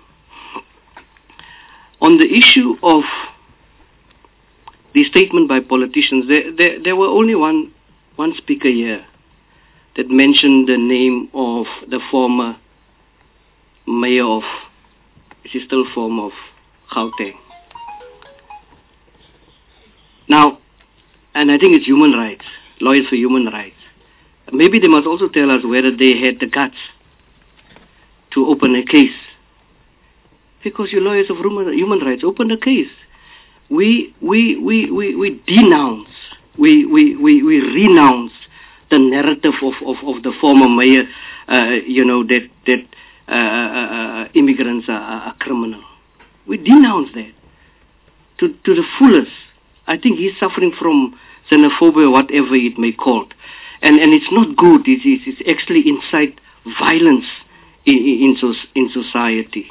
[SPEAKER 10] On the issue of the statement by politicians, there were only one speaker here that mentioned the name of the former mayor of, is still former of Gauteng. Now, and I think it's human rights, lawyers for human rights. Maybe they must also tell us whether they had the guts to open a case. Because you lawyers of human rights, open a case. We denounce, we renounce the narrative of the former mayor, that immigrants are criminal. We denounce that to the fullest. I think he's suffering from xenophobia, whatever it may call it. And it's not good. It's actually incite violence in society.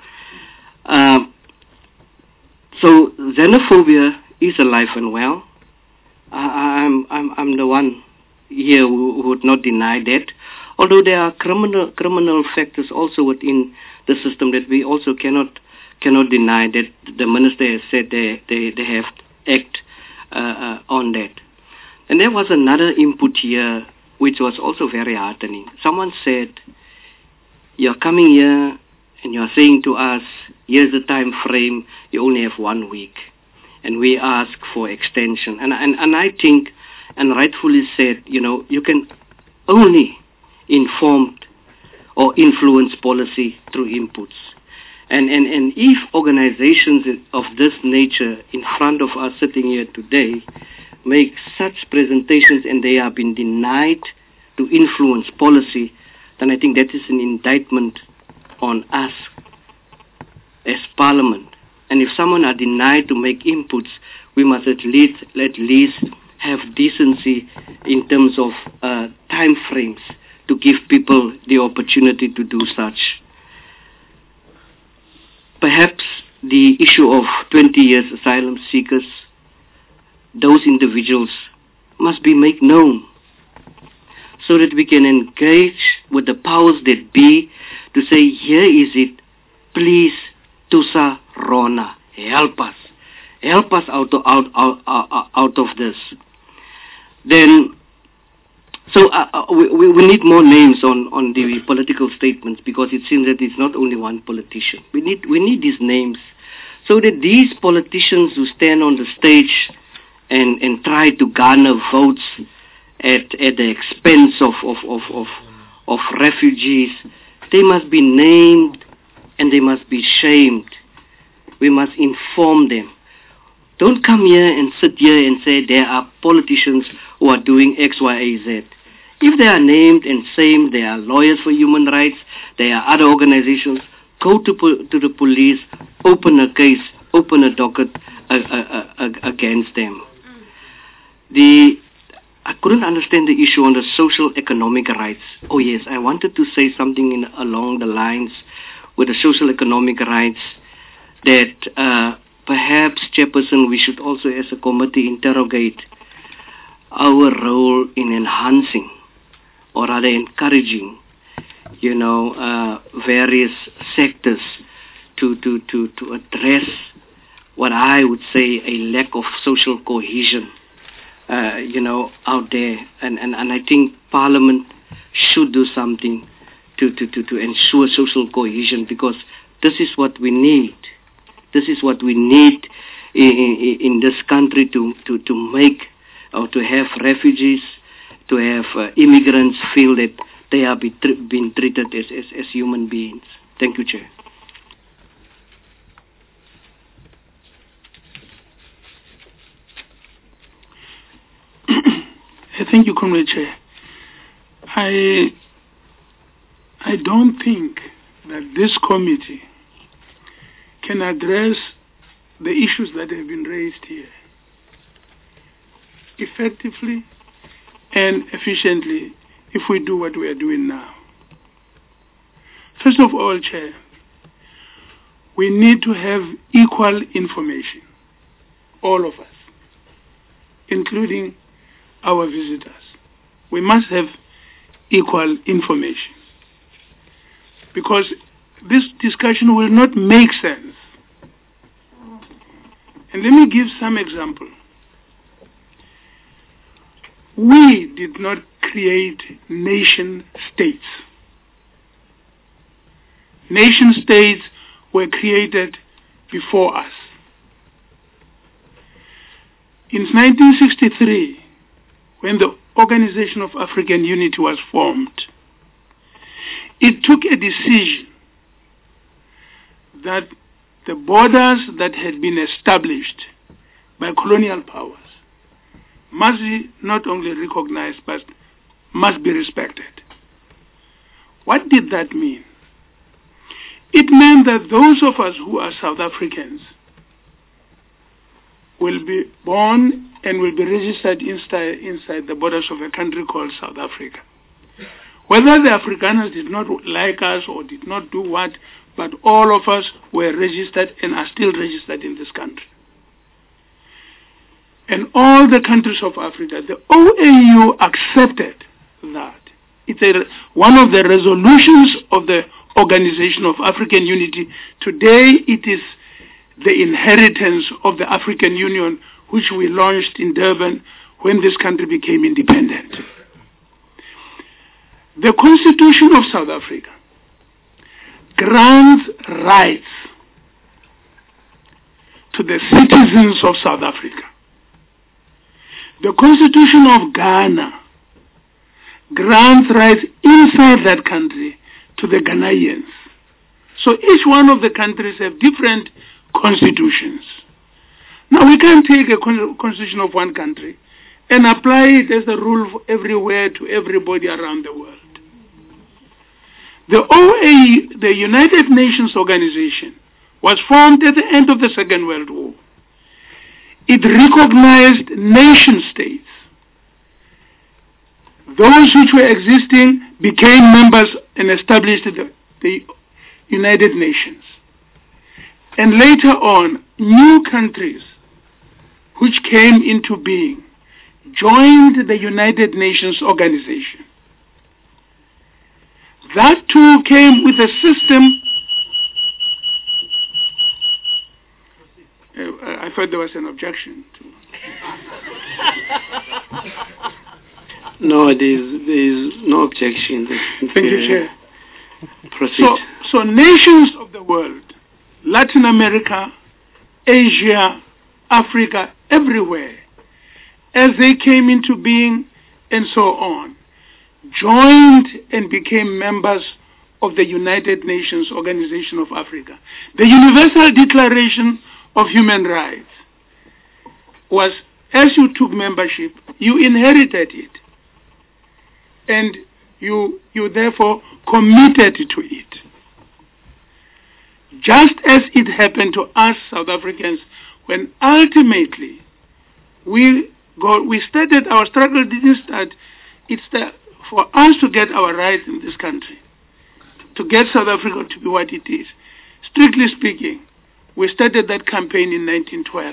[SPEAKER 10] So xenophobia is alive and well. I'm the one here who would not deny that. Although there are criminal factors also within the system that we also cannot deny, that the minister has said they have to act on that. And there was another input here which was also very heartening. Someone said, you're coming here and you're saying to us, here's the time frame, you only have 1 week. And we ask for extension. And I think, and rightfully said, you can only inform or influence policy through inputs. And if organizations of this nature in front of us sitting here today make such presentations and they have been denied to influence policy, then I think that is an indictment on us as Parliament. And if someone are denied to make inputs, we must at least have decency in terms of time frames to give people the opportunity to do such. Perhaps the issue of 20 years asylum seekers, those individuals must be made known so that we can engage with the powers that be to say, here is it, please, Tusa Rona, help us out of this. Then, so we need more names on the political statements, because it seems that it's not only one politician. We need these names so that these politicians who stand on the stage and try to garner votes at the expense of refugees, they must be named and they must be shamed. We must inform them. Don't come here and sit here and say there are politicians who are doing X, Y, A, Z. If they are named and shamed, they are lawyers for human rights, they are other organizations, go to the police, open a case, open a docket against them. I couldn't understand the issue on the social economic rights. Oh yes, I wanted to say something along the lines with the social economic rights that perhaps, Chairperson, we should also as a committee interrogate our role in enhancing or rather encouraging, various sectors to address what I would say a lack of social cohesion, out there. And I think Parliament should do something to ensure social cohesion, because this is what we need. This is what we need in this country to make or to have refugees, to have immigrants feel that they are being treated as human beings. Thank you, Chair.
[SPEAKER 11] Thank you, Comrade Chair. I don't think that this committee can address the issues that have been raised here effectively and efficiently if we do what we are doing now. First of all, Chair, we need to have equal information, all of us, including our visitors. We must have equal information, because this discussion will not make sense. And let me give some example. We did not create nation states. Nation states were created before us. In 1963, when the Organization of African Unity was formed, it took a decision that the borders that had been established by colonial powers must be not only recognized but must be respected. What did that mean? It meant that those of us who are South Africans will be born and will be registered inside the borders of a country called South Africa. Whether the Afrikaners did not like us or did not do what, but all of us were registered and are still registered in this country. And all the countries of Africa, the OAU accepted that. It's one of the resolutions of the Organization of African Unity. Today it is the inheritance of the African Union, which we launched in Durban when this country became independent. The Constitution of South Africa grants rights to the citizens of South Africa. The Constitution of Ghana grants rights inside that country to the Ghanaians. So each one of the countries have different constitutions. Now we can't take a constitution of one country and apply it as a rule everywhere to everybody around the world. The OAU, the United Nations Organization, was formed at the end of the Second World War. It recognized nation states. Those which were existing became members and established the United Nations. And later on, new countries which came into being joined the United Nations Organization. That too came with a system. I thought there was an objection to.
[SPEAKER 10] No, there is no objection.
[SPEAKER 11] Thank you, Chair.
[SPEAKER 10] Proceed.
[SPEAKER 11] So nations of the world, Latin America, Asia, Africa, everywhere, as they came into being and so on, joined and became members of the United Nations Organization of Africa. The Universal Declaration of Human Rights was, as you took membership, you inherited it. And you therefore committed to it. Just as it happened to us South Africans when ultimately we started our struggle didn't start. It's for us to get our rights in this country, to get South Africa to be what it is. Strictly speaking, we started that campaign in 1912.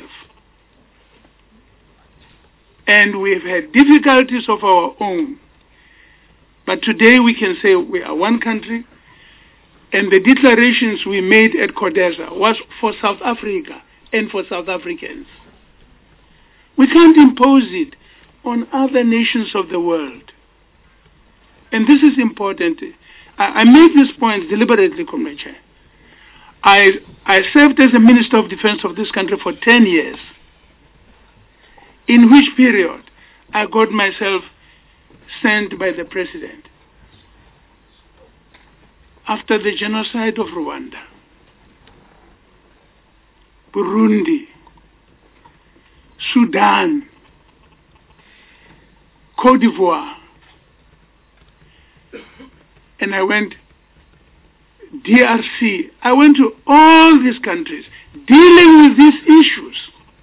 [SPEAKER 11] And we've had difficulties of our own. But today we can say we are one country, and the declarations we made at CODESA was for South Africa and for South Africans. We can't impose it on other nations of the world. And this is important. I make this point deliberately, Comrade Chair. I served as a Minister of Defense of this country for 10 years, in which period I got myself sent by the President after the genocide of Rwanda, Burundi, Sudan, Cote d'Ivoire, and I went DRC. I went to all these countries dealing with these issues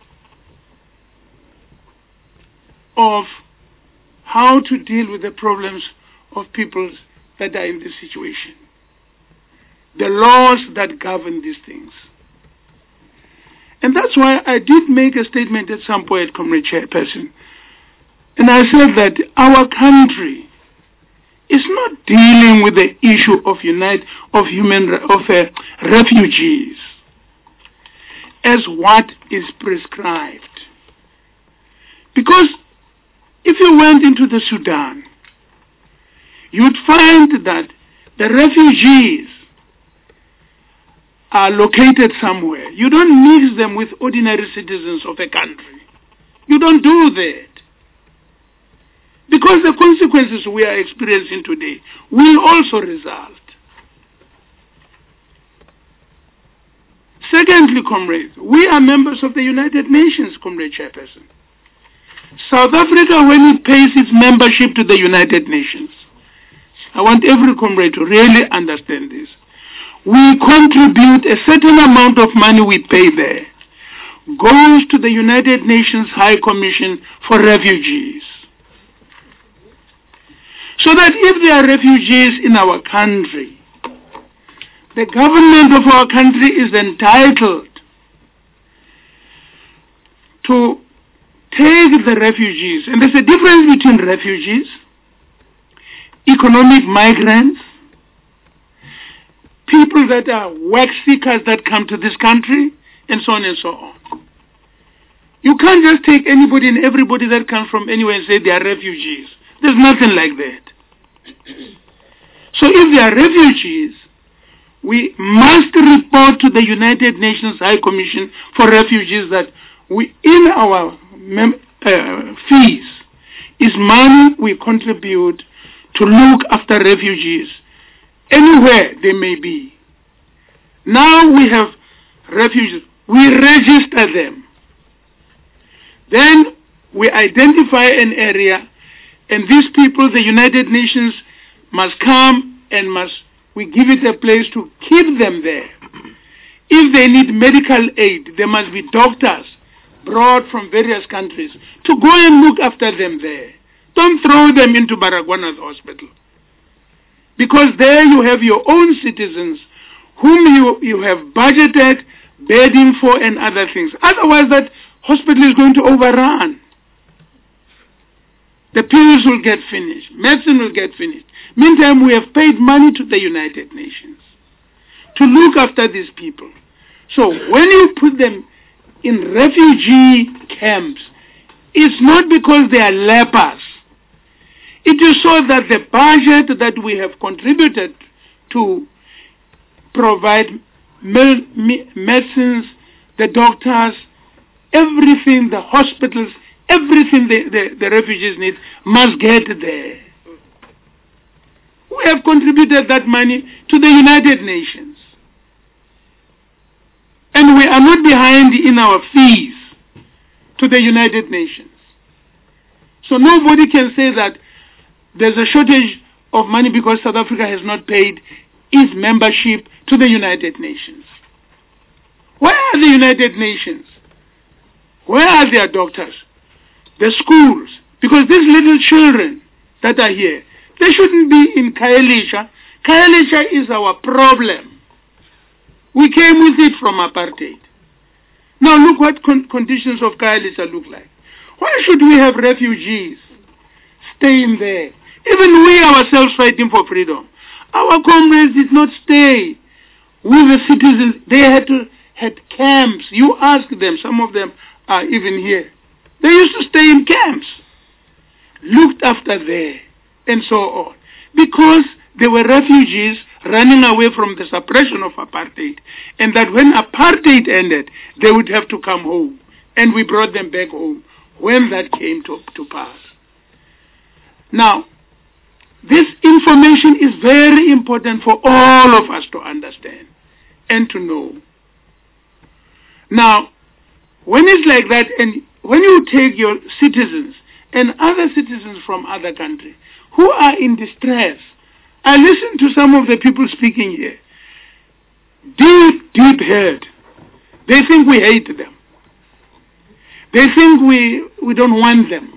[SPEAKER 11] of how to deal with the problems of peoples that are in this situation, the laws that govern these things. And that's why I did make a statement at some point, Comrade Chairperson, and I said that our country is not dealing with the issue of refugees as what is prescribed. Because if you went into the Sudan, you'd find that the refugees are located somewhere. You don't mix them with ordinary citizens of a country. You don't do that. Because the consequences we are experiencing today will also result. Secondly, comrades, we are members of the United Nations, Comrade Chairperson. South Africa, when it pays its membership to the United Nations, I want every comrade to really understand this. We contribute a certain amount of money we pay there, goes to the United Nations High Commission for Refugees. So that if there are refugees in our country, the government of our country is entitled to take the refugees. And there's a difference between refugees, economic migrants, people that are work seekers that come to this country, and so on and so on. You can't just take anybody and everybody that comes from anywhere and say they are refugees. There's nothing like that. So if they are refugees, we must report to the United Nations High Commission for Refugees that we, in our fees, is money we contribute to look after refugees anywhere they may be. Now we have refugees. We register them. Then we identify an area, and these people, the United Nations, must come and must we give it a place to keep them there. If they need medical aid, there must be doctors brought from various countries to go and look after them there. Don't throw them into Baragwanath Hospital. Because there you have your own citizens whom you have budgeted, bedding for and other things. Otherwise that hospital is going to overrun. The pills will get finished. Medicine will get finished. Meantime, we have paid money to the United Nations to look after these people. So when you put them in refugee camps, it's not because they are lepers. It is so that the budget that we have contributed to provide medicines, the doctors, everything, the hospitals, everything the refugees need must get there. We have contributed that money to the United Nations. And we are not behind in our fees to the United Nations. So nobody can say that there's a shortage of money because South Africa has not paid its membership to the United Nations. Where are the United Nations? Where are their doctors? The schools? Because these little children that are here, they shouldn't be in Khayelitsha. Khayelitsha is our problem. We came with it from apartheid. Now look what conditions of Khayelitsha look like. Why should we have refugees staying there? Even we ourselves fighting for freedom. Our comrades did not stay with the citizens. They had camps. You ask them, some of them are even here. They used to stay in camps, looked after there, and so on. Because they were refugees running away from the suppression of apartheid. And that when apartheid ended, they would have to come home. And we brought them back home when that came to pass. Now, this information is very important for all of us to understand and to know. Now, when it's like that, and when you take your citizens and other citizens from other countries who are in distress, I listen to some of the people speaking here. Deep hurt. They think we hate them. They think we don't want them.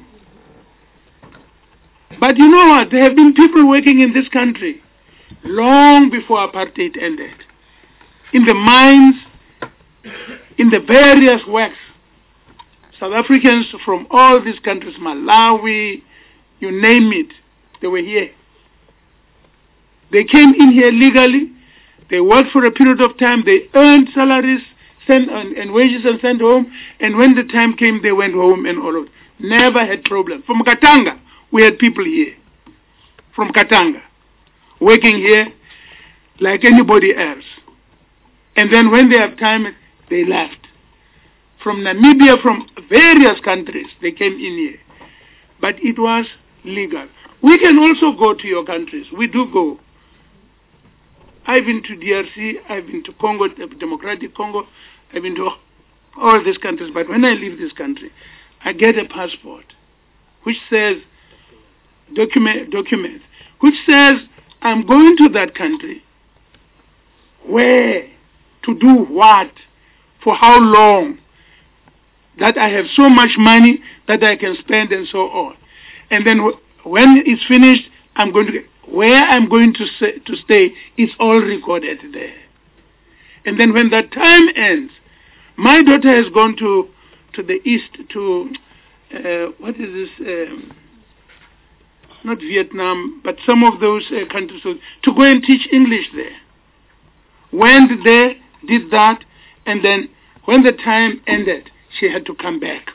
[SPEAKER 11] But you know what? There have been people working in this country long before apartheid ended. In the mines, in the various works. South Africans from all these countries, Malawi, you name it, they were here. They came in here legally. They worked for a period of time. They earned salaries and wages and sent home. And when the time came, they went home and all of it. Never had problem. From Katanga, we had people here. From Katanga, working here like anybody else. And then when they have time, they left. From Namibia, from various countries, they came in here. But it was legal. We can also go to your countries. We do go. I've been to DRC, I've been to Congo, Democratic Congo, I've been to all these countries. But when I leave this country, I get a passport which says, document, which says I'm going to that country. Where? To do what? For how long? That I have so much money that I can spend and so on. And then when it's finished, I'm going to get, where I'm going to stay is all recorded there. And then when that time ends, my daughter has gone to the east, to, what is this, not Vietnam, but some of those countries, to go and teach English there. Went there, did that, and then when the time ended, she had to come back.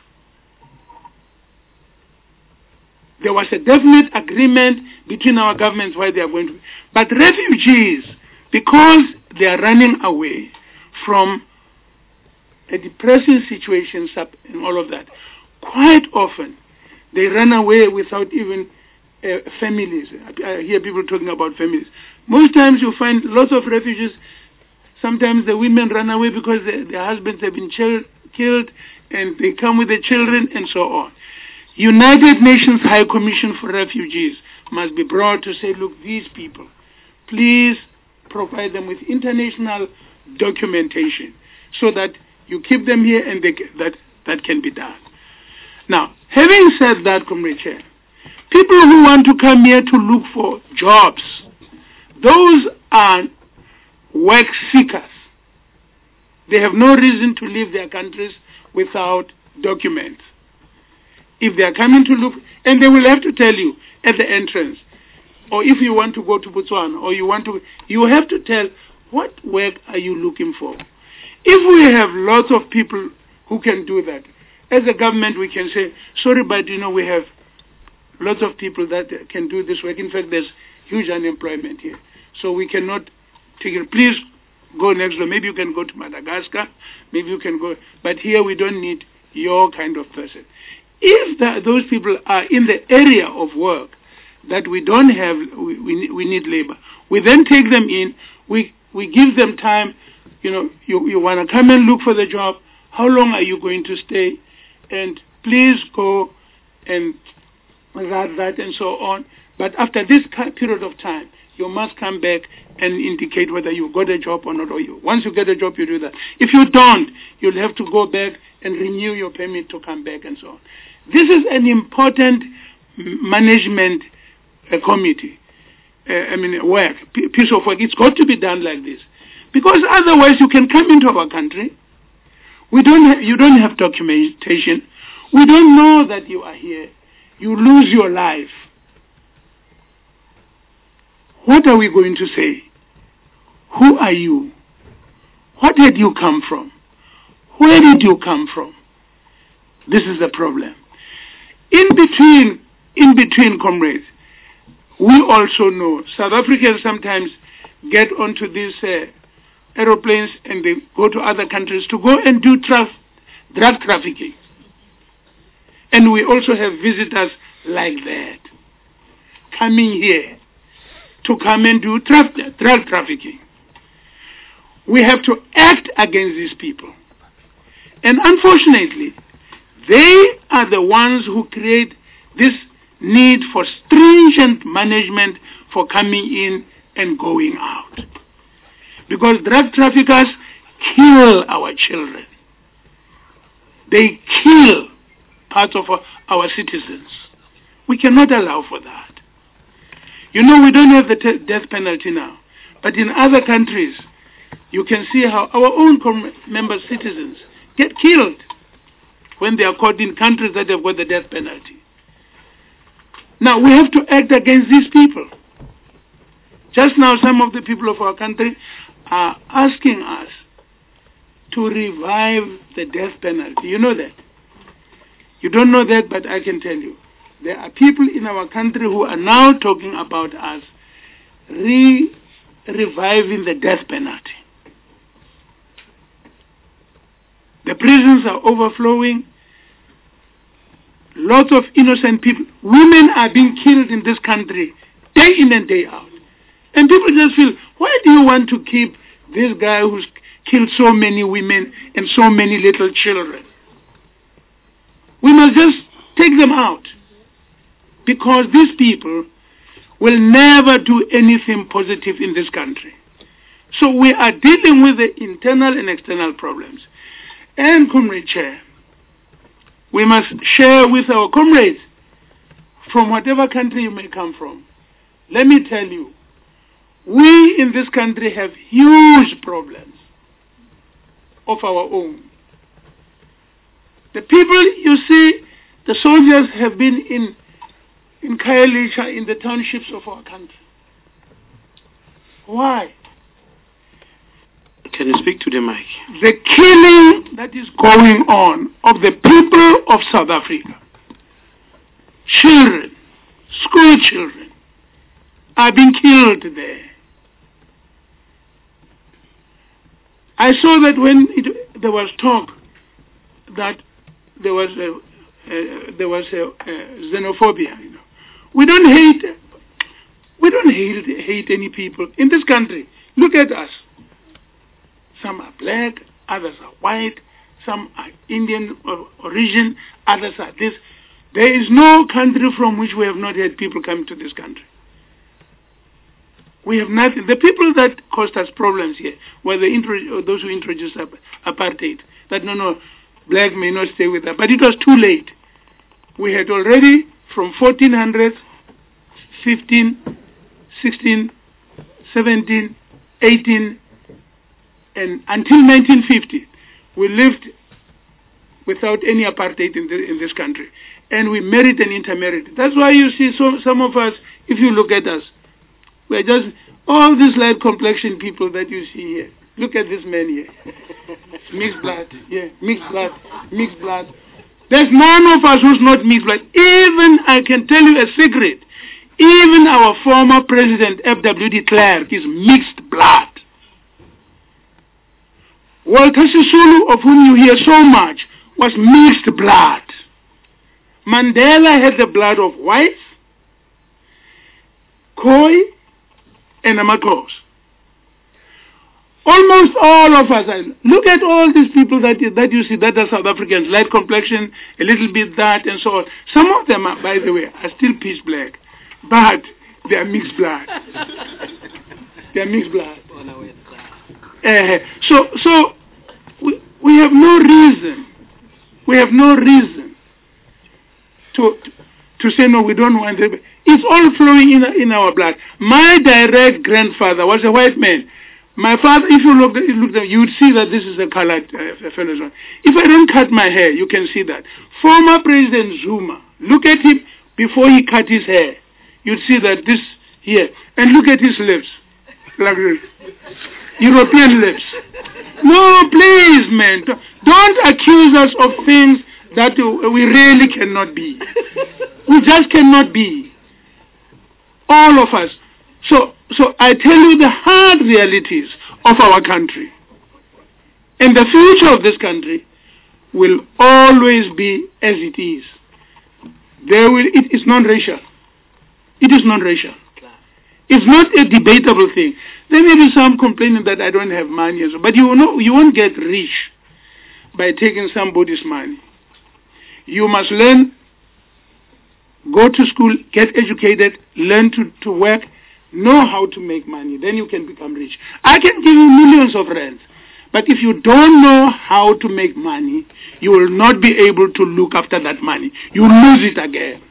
[SPEAKER 11] There was a definite agreement between our governments why they are going to. But refugees, because they are running away from a depressing situation and all of that, quite often they run away without even families. I hear people talking about families. Most times you find lots of refugees, sometimes the women run away because their husbands have been killed and they come with the children and so on. United Nations High Commission for Refugees must be brought to say, look, these people, please provide them with international documentation so that you keep them here and that can be done. Now, having said that, Comrade Chair, people who want to come here to look for jobs, those are work seekers. They have no reason to leave their countries without documents. If they are coming to look, and they will have to tell you at the entrance, or if you want to go to Botswana, or you have to tell what work are you looking for. If we have lots of people who can do that, as a government we can say, sorry, but we have lots of people that can do this work. In fact, there's huge unemployment here. So we cannot take it. Please go next door. Maybe you can go to Madagascar. Maybe you can go. But here we don't need your kind of person. If those people are in the area of work that we don't have, we need labor, we then take them in, we give them time. You want to come and look for the job. How long are you going to stay? And please go and that and so on. But after this period of time, you must come back and indicate whether you got a job or not. Once you get a job, you do that. If you don't, you'll have to go back and renew your permit to come back and so on. This is an important management committee. Work, piece of work. It's got to be done like this, because otherwise you can come into our country. You don't have documentation. We don't know that you are here. You lose your life. What are we going to say? Who are you? What did you come from? Where did you come from? This is the problem. In between, comrades, we also know South Africans sometimes get onto these aeroplanes and they go to other countries to go and do drug trafficking. And we also have visitors like that coming here to come and do drug trafficking. We have to act against these people. And unfortunately, they are the ones who create this need for stringent management for coming in and going out. Because drug traffickers kill our children. They kill parts of our citizens. We cannot allow for that. We don't have the death penalty now. But in other countries, you can see how our own member citizens get killed when they are caught in countries that have got the death penalty. Now, we have to act against these people. Just now, some of the people of our country are asking us to revive the death penalty. You know that? You don't know that, but I can tell you. There are people in our country who are now talking about us reviving the death penalty. The prisons are overflowing. Lots of innocent people. Women are being killed in this country day in and day out. And people just feel, why do you want to keep this guy who's killed so many women and so many little children? We must just take them out, because these people will never do anything positive in this country. So we are dealing with the internal and external problems. And, Comrade Chair, we must share with our comrades from whatever country you may come from. Let me tell you, we in this country have huge problems of our own. The people, you see, the soldiers have been in Khayelitsha, in the townships of our country. Why?
[SPEAKER 1] Can you speak to the mic?
[SPEAKER 11] The killing that is going on of the people of South Africa, children, school children, are being killed there. I saw that when there was talk that there was xenophobia. We don't hate any people in this country. Look at us. Some are black, others are white, some are Indian origin, others are this. There is no country from which we have not had people come to this country. We have nothing. The people that caused us problems here were those who introduced apartheid. That no, black may not stay with us. But it was too late. We had already, from 1400, 15, 16, 17, 18, and until 1950, we lived without any apartheid in this country. And we married and intermarried. That's why you see some of us, if you look at us, we're just all these light complexion people that you see here. Look at this man here. Mixed blood. Yeah, mixed blood. Mixed blood. There's none of us who's not mixed blood. Even, I can tell you a secret, even our former president, F.W. de Klerk, is mixed blood. Walter Sisulu, of whom you hear so much, was mixed blood. Mandela had the blood of whites, Khoi, and Amakos. Almost all of us, look at all these people that you see that are South Africans, light complexion, a little bit that, and so on. Some of them, by the way, are still pitch black, but they are mixed blood. They are mixed blood. So we have no reason. We have no reason to say no. We don't want it. It's all flowing in our blood. My direct grandfather was a white man. My father, if you look, you would see that this is a colored fellow. If I don't cut my hair, you can see that. Former President Zuma, look at him before he cut his hair. You'd see that this here. And look at his lips. Like this. European lips. No, please, man. Don't accuse us of things that we really cannot be. We just cannot be. All of us. So I tell you the hard realities of our country. And the future of this country will always be as it is. It is non-racial. It is non-racial. It's not a debatable thing. There may be some complaining that I don't have money, but you won't get rich by taking somebody's money. You must learn, go to school, get educated, learn to work, know how to make money. Then you can become rich. I can give you millions of rands, but if you don't know how to make money, you will not be able to look after that money. You lose it again.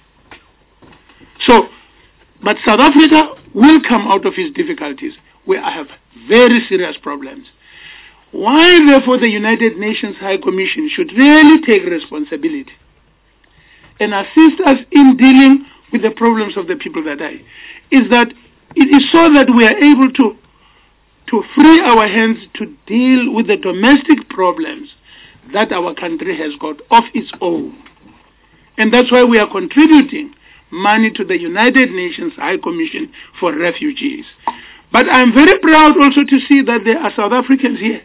[SPEAKER 11] But South Africa will come out of its difficulties. We have very serious problems. Why, therefore, the United Nations High Commission should really take responsibility and assist us in dealing with the problems of the people that die, is that it is so that we are able to free our hands to deal with the domestic problems that our country has got of its own. And that's why we are contributing money to the United Nations High Commission for Refugees. But I'm very proud also to see that there are South Africans here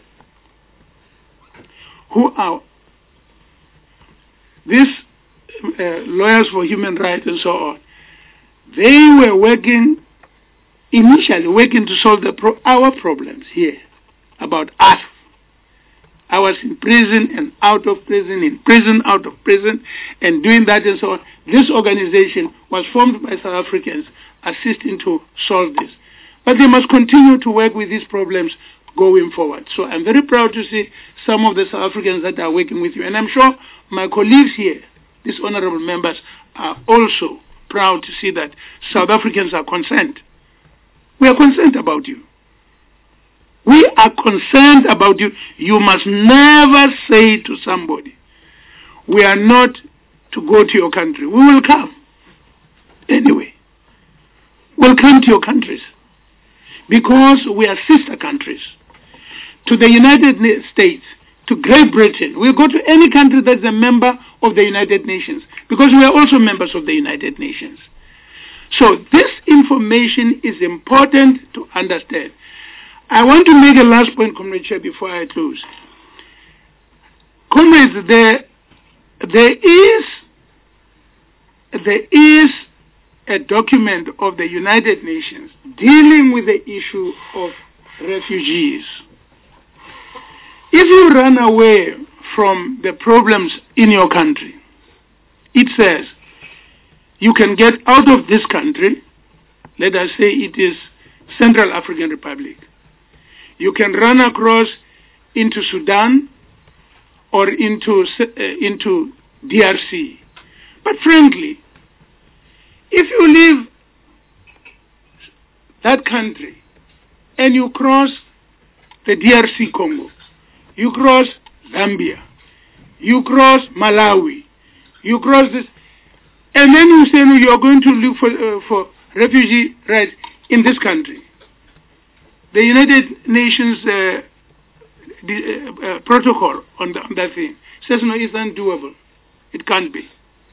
[SPEAKER 11] who are these lawyers for human rights and so on. They were initially working to solve our problems here about us. I was in prison and out of prison, in prison, out of prison, and doing that and so on. This organization was formed by South Africans assisting to solve this. But they must continue to work with these problems going forward. So I'm very proud to see some of the South Africans that are working with you. And I'm sure my colleagues here, these honorable members, are also proud to see that South Africans are concerned. We are concerned about you. We are concerned about you. You must never say to somebody, we are not to go to your country. We will come. Anyway, we'll come to your countries because we are sister countries to the United States, to Great Britain. We'll go to any country that's a member of the United Nations because we are also members of the United Nations. So this information is important to understand. I want to make a last point, Comrade Chair, before I close. Comrades, there is a document of the United Nations dealing with the issue of refugees. If you run away from the problems in your country, it says you can get out of this country. Let us say it is Central African Republic. You can run across into Sudan or into DRC. But frankly, if you leave that country and you cross the DRC Congo, you cross Zambia, you cross Malawi, you cross this, and then you say no, you are going to look for refugee rights in this country. The United Nations protocol on that thing says no, it's undoable. It can't be.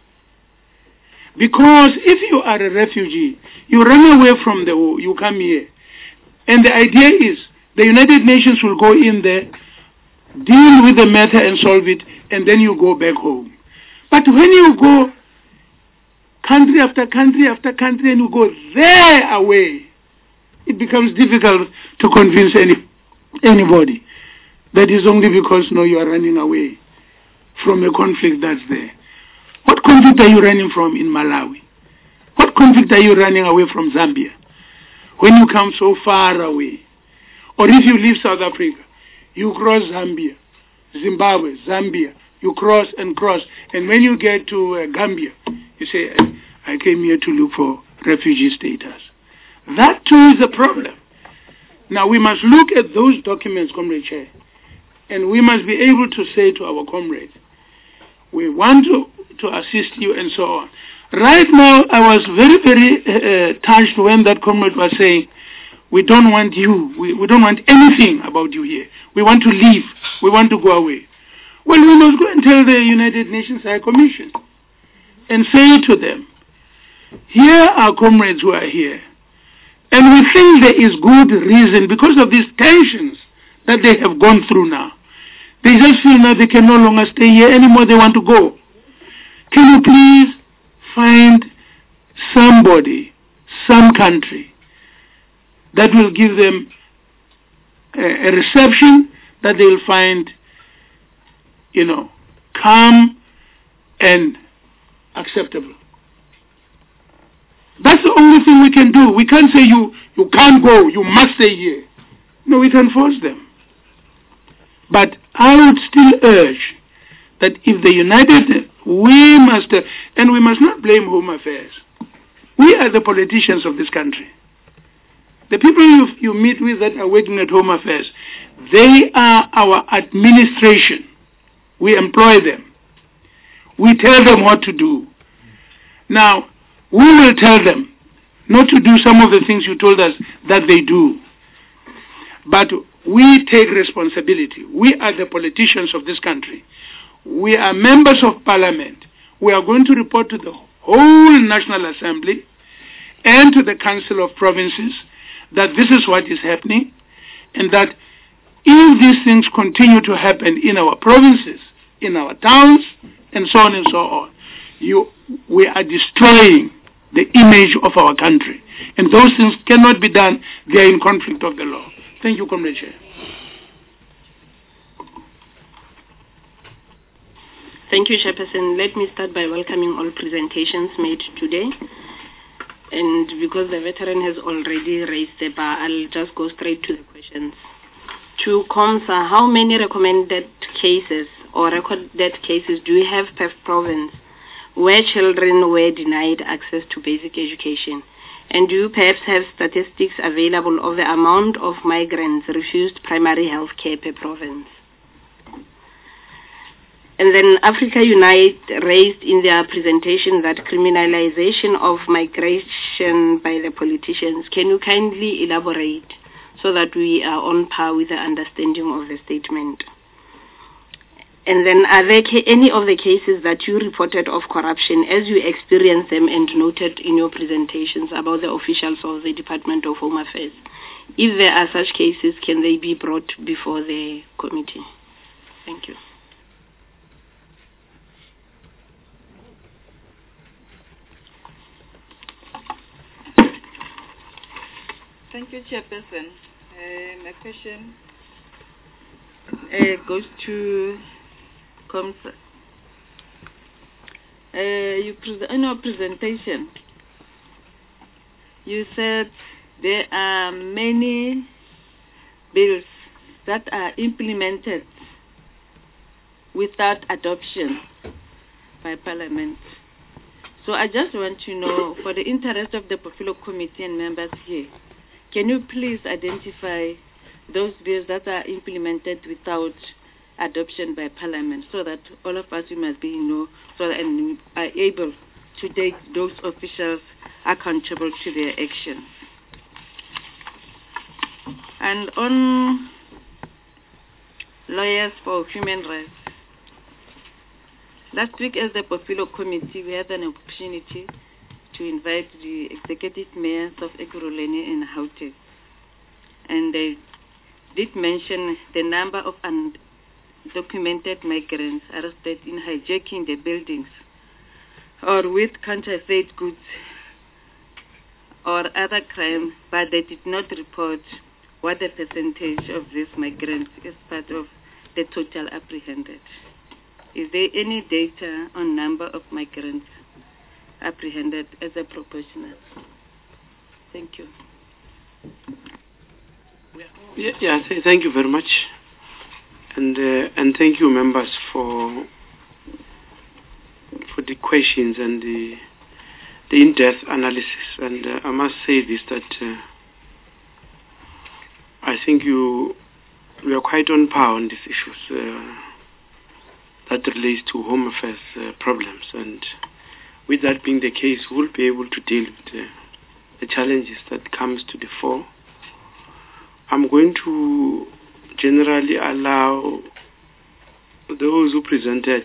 [SPEAKER 11] Because if you are a refugee, you run away from the war, you come here. And the idea is the United Nations will go in there, deal with the matter and solve it, and then you go back home. But when you go country after country after country and you go there away, it becomes difficult to convince anybody. That is only because no, you are running away from a conflict that's there. What conflict are you running from in Malawi? What conflict are you running away from Zambia? When you come so far away. Or if you leave South Africa, you cross Zambia, Zimbabwe, Zambia, you cross and cross. And when you get to Gambia, you say, I came here to look for refugee status. That too is a problem. Now we must look at those documents, Comrade Chair, and we must be able to say to our comrades, we want to assist you and so on. Right now, I was very, very touched when that comrade was saying, we don't want you, we don't want anything about you here. We want to leave, we want to go away. Well, we must go and tell the United Nations High Commission and say to them, here are comrades who are here. And we think there is good reason because of these tensions that they have gone through now. They just feel now they can no longer stay here anymore, they want to go. Can you please find somebody, some country, that will give them a reception that they will find, calm and acceptable. That's the only thing we can do. We can't say you can't go, you must stay here. No, we can force them. But I would still urge that if the United, we must not blame Home Affairs. We are the politicians of this country. The people you meet with that are working at Home Affairs, they are our administration. We employ them. We tell them what to do. Now, we will tell them not to do some of the things you told us that they do. But we take responsibility. We are the politicians of this country. We are members of parliament. We are going to report to the whole National Assembly and to the Council of Provinces that this is what is happening, and that if these things continue to happen in our provinces, in our towns, and so on and so on, we are destroying the image of our country. And those things cannot be done. They are in conflict of the law. Thank you, Comrade Chair.
[SPEAKER 17] Thank you, Chairperson. Let me start by welcoming all presentations made today. And because the veteran has already raised the bar, I'll just go straight to the questions. To COMSA, how many recommended cases or recorded cases do you have per province where children were denied access to basic education? And do you perhaps have statistics available of the amount of migrants refused primary health care per province? And then Africa Unite raised in their presentation that criminalization of migration by the politicians. Can you kindly elaborate so that we are on par with the understanding of the statement? And then are there any of the cases that you reported of corruption as you experienced them and noted in your presentations about the officials of the Department of Home Affairs? If there are such cases, can they be brought before the committee? Thank you.
[SPEAKER 18] Thank you, Chairperson. My question goes to COMSA. In your presentation, you said there are many bills that are implemented without adoption by Parliament. So I just want to know, for the interest of the Portfolio Committee and members here, can you please identify those bills that are implemented without adoption by Parliament, so that all of us, we must be so that and are able to take those officials accountable to their actions. And on lawyers for human rights, last week as the Portfolio Committee, we had an opportunity to invite the executive mayors of Ekurhuleni and Gauteng. And they did mention the number of undocumented migrants arrested in hijacking the buildings or with counterfeit goods or other crime, but they did not report what the percentage of these migrants is part of the total apprehended. Is there any data on number of migrants apprehended as a proportional? Thank you.
[SPEAKER 1] Thank you very much, and thank you, members, for the questions and the in-depth analysis. And I must say this, that I think you are quite on par on these issues that relates to Home Affairs problems. And with that being the case, we'll be able to deal with the challenges that comes to the fore. I'm going to generally allow those who presented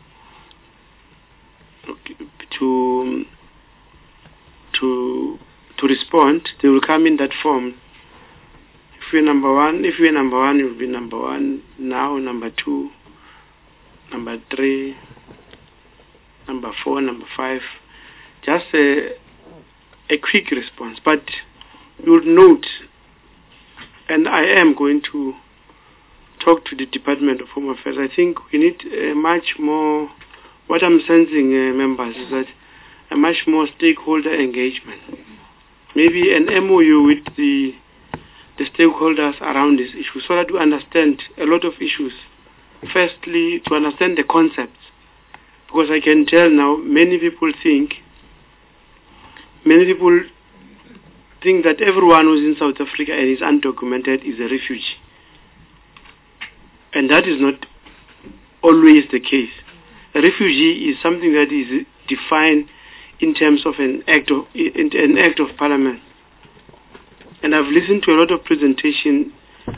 [SPEAKER 1] to respond. They will come in that form. If you're number one, you'll be number one now, number two, number three, number four, number five. Just a quick response. But you'll note, and I am going to talk to the Department of Home Affairs. I think we need much more, what I'm sensing, members, is that a much more stakeholder engagement. Maybe an MOU with the stakeholders around this issue, so that we understand a lot of issues. Firstly, to understand the concepts, because I can tell now many people think that everyone who's in South Africa and is undocumented is a refugee. And that is not always the case. A refugee is something that is defined in terms of an act of Parliament. And I've listened to a lot of presentation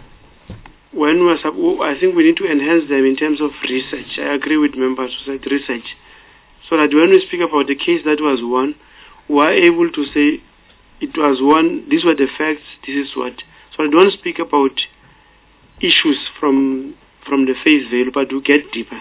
[SPEAKER 1] I think we need to enhance them in terms of research. I agree with members who said research. So that when we speak about the case that was won, we are able to say it was won, these were the facts, this is what. So I don't speak about issues from the face value, but we get deeper.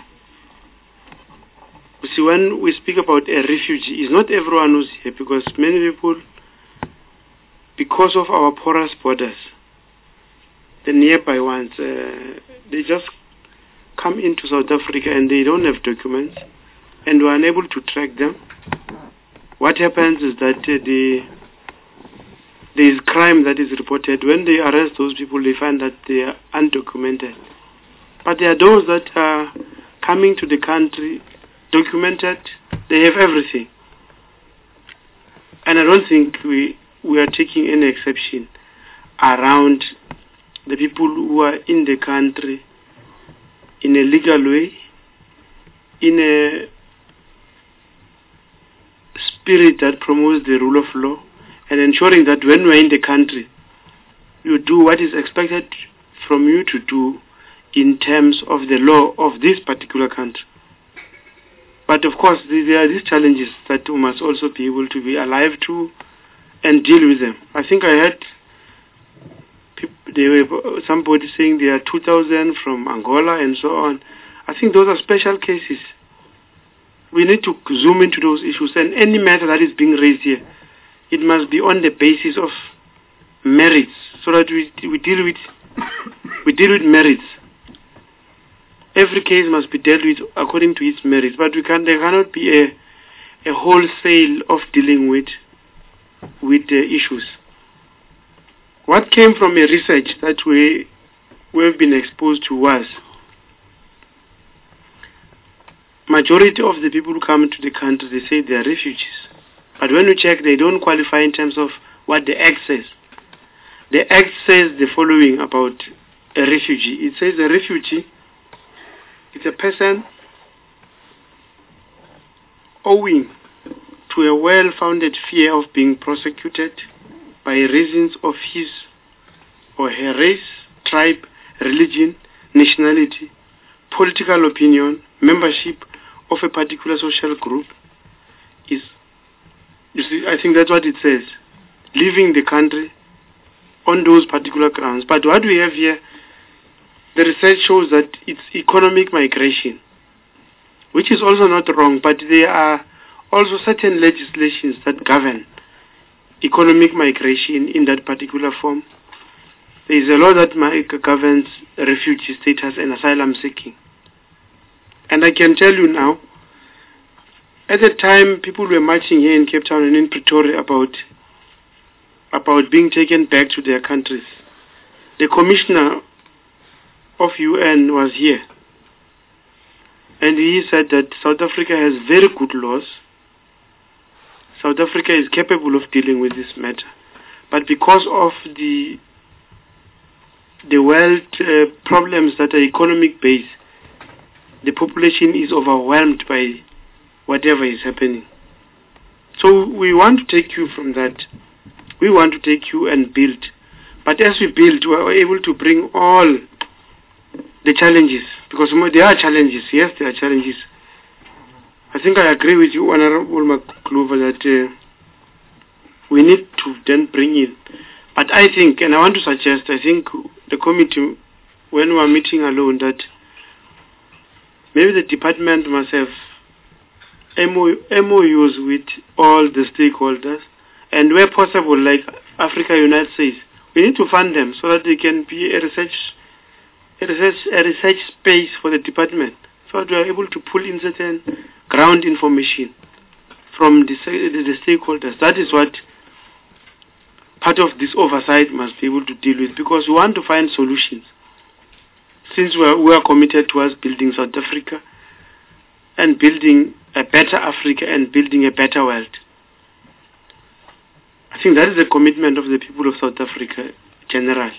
[SPEAKER 1] You see, when we speak about a refugee, it's not everyone who's here, because many people, because of our porous borders, the nearby ones, they just come into South Africa and they don't have documents, and we're unable to track them. What happens is that there is crime that is reported. When they arrest those people, they find that they are undocumented. But there are those that are coming to the country documented, they have everything. And I don't think we are taking any exception around the people who are in the country in a legal way, in a spirit that promotes the rule of law, and ensuring that when we're in the country, you do what is expected from you to do in terms of the law of this particular country. But of course, there are these challenges that we must also be able to be alive to and deal with them. I think I heard somebody saying there are 2,000 from Angola and so on. I think those are special cases. We need to zoom into those issues, and any matter that is being raised here, it must be on the basis of merits, so that we deal with merits. Every case must be dealt with according to its merits, but there cannot be a wholesale of dealing with the issues. what came from a research that we've been exposed to was majority of the people who come to the country, they say they are refugees. But when we check, they don't qualify in terms of what the Act says. The Act says the following about a refugee. It says a refugee is a person owing to a well-founded fear of being prosecuted by reasons of his or her race, tribe, religion, nationality, political opinion, membership of a particular social group is, you see, I think that's what it says, leaving the country on those particular grounds. But what we have here, the research shows that it's economic migration, which is also not wrong, but there are also certain legislations that govern economic migration in that particular form. There is a law that governs refugee status and asylum seeking. And I can tell you now, at the time people were marching here in Cape Town and in Pretoria about being taken back to their countries, the commissioner of UN was here. And he said that South Africa has very good laws. South Africa is capable of dealing with this matter. But because of the world problems that are economic based, the population is overwhelmed by whatever is happening. So we want to take you from that. We want to take you and build. But as we build, we are able to bring all the challenges. Because there are challenges. Yes, there are challenges. I think I agree with you, Honorable McClover, that we need to then bring in. But I think, and I want to suggest, I think the committee, when we are meeting alone, that maybe the department must have MOUs with all the stakeholders, and where possible, like Africa Unite says, we need to fund them so that they can be a research space for the department, so that we are able to pull in certain ground information from the stakeholders. That is what part of this oversight must be able to deal with, because we want to find solutions. Since we are committed towards building South Africa and building a better Africa and building a better world. I think that is the commitment of the people of South Africa generally.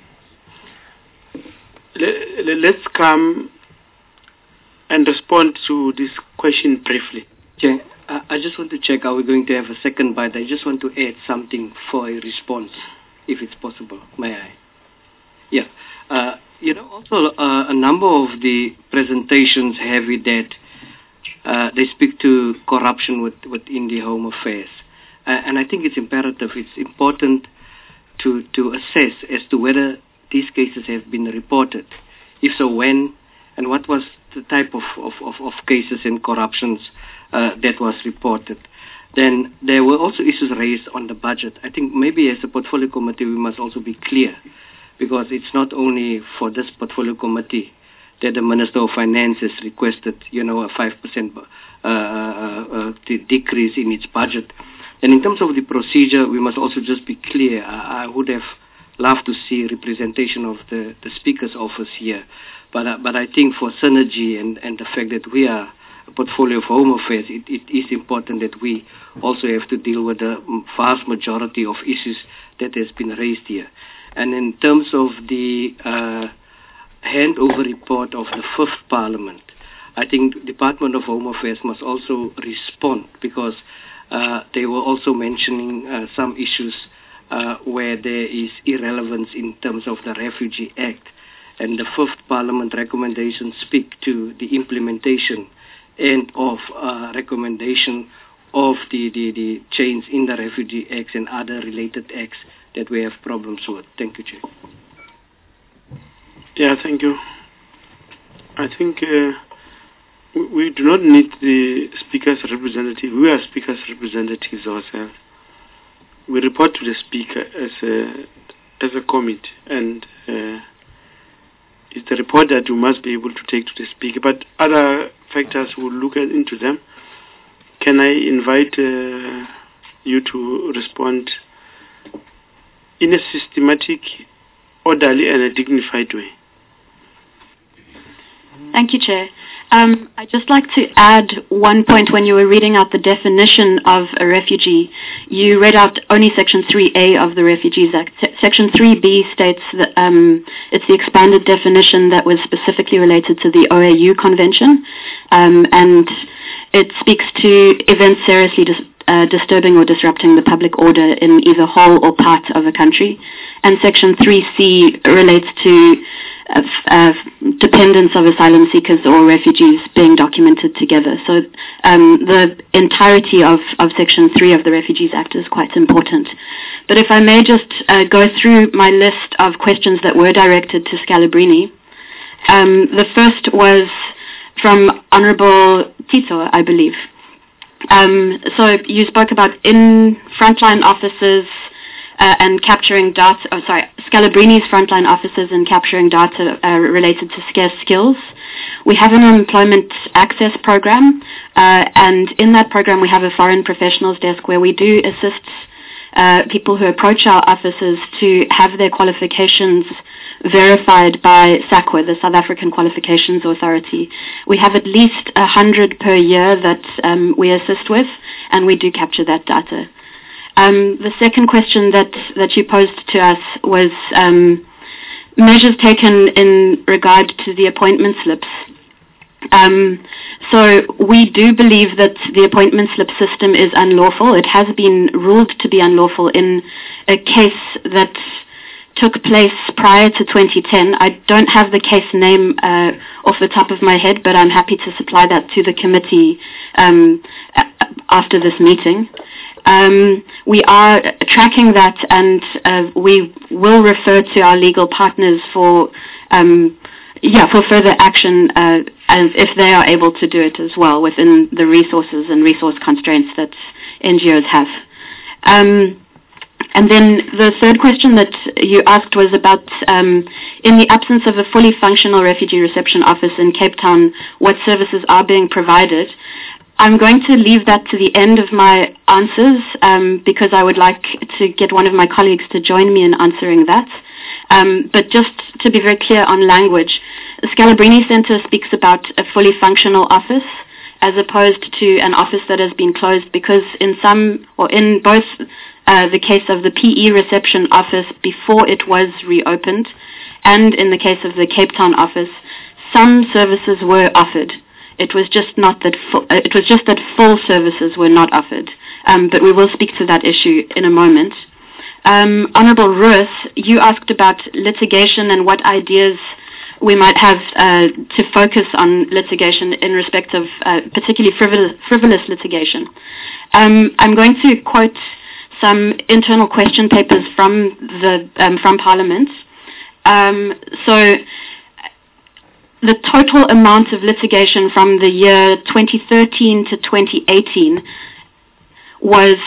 [SPEAKER 1] Let's come and respond to this question briefly.
[SPEAKER 10] Chair, I just want to check, are we going to have a second bite? I just want to add something for a response, if it's possible. May I? Yeah. Also a number of the presentations have it that they speak to corruption within the Home Affairs. And I think it's imperative, it's important to assess as to whether these cases have been reported. If so, when, and what was the type of cases and corruptions that was reported. Then there were also issues raised on the budget. I think maybe as a portfolio committee we must also be clear, because it's not only for this portfolio committee that the Minister of Finance has requested, a 5% decrease in its budget. And in terms of the procedure, we must also just be clear. I would have loved to see representation of the Speaker's office here. But I think for synergy and the fact that we are a portfolio of Home Affairs, it is important that we also have to deal with the vast majority of issues that has been raised here. And in terms of the handover report of the 5th Parliament, I think Department of Home Affairs must also respond, because they were also mentioning some issues where there is irrelevance in terms of the Refugee Act. And the 5th Parliament recommendations speak to the implementation and of recommendation of the change in the Refugee Acts and other related acts that we have problems with. Thank you, Chair.
[SPEAKER 1] Yeah, thank you. I think we do not need the Speaker's representative. We are Speaker's representatives ourselves. We report to the Speaker as a committee, and it's the report that you must be able to take to the Speaker. But other factors will look into them. Can I invite you to respond in a systematic, orderly and a dignified way.
[SPEAKER 4] Thank you, Chair. I'd just like to add one point. When you were reading out the definition of a refugee, you read out only Section 3A of the Refugees Act. Section 3B states that it's the expanded definition that was specifically related to the OAU Convention, and it speaks to events seriously disturbing or disrupting the public order in either whole or part of a country. And Section 3C relates to dependence of asylum seekers or refugees being documented together. So the entirety of Section 3 of the Refugees Act is quite important. But if I may just go through my list of questions that were directed to Scalabrini. The first was from Honourable Tito, I believe. So you spoke about in frontline officers and capturing data, Scalabrini's frontline officers and capturing data related to scarce skills. We have an employment access program, and in that program we have a foreign professionals desk where we do assist people who approach our offices to have their qualifications verified by SAQA, the South African Qualifications Authority. We have at least 100 per year that we assist with, and we do capture that data. The second question that you posed to us was measures taken in regard to the appointment slips. So we do believe that the appointment slip system is unlawful. It has been ruled to be unlawful in a case that took place prior to 2010. I don't have the case name off the top of my head, but I'm happy to supply that to the committee after this meeting. We are tracking that, and we will refer to our legal partners for further action, and if they are able to do it as well within the resources and resource constraints that NGOs have. And then the third question that you asked was about, in the absence of a fully functional refugee reception office in Cape Town, what services are being provided? I'm going to leave that to the end of my answers because I would like to get one of my colleagues to join me in answering that. But just to be very clear on language, the Scalabrini Center speaks about a fully functional office as opposed to an office that has been closed, because in both the case of the PE reception office before it was reopened and in the case of the Cape Town office, some services were offered. It was just that full services were not offered. But we will speak to that issue in a moment. Honourable Ruth, you asked about litigation and what ideas we might have to focus on litigation in respect of particularly frivolous litigation. I'm going to quote some internal question papers from Parliament. So the total amount of litigation from the year 2013 to 2018 was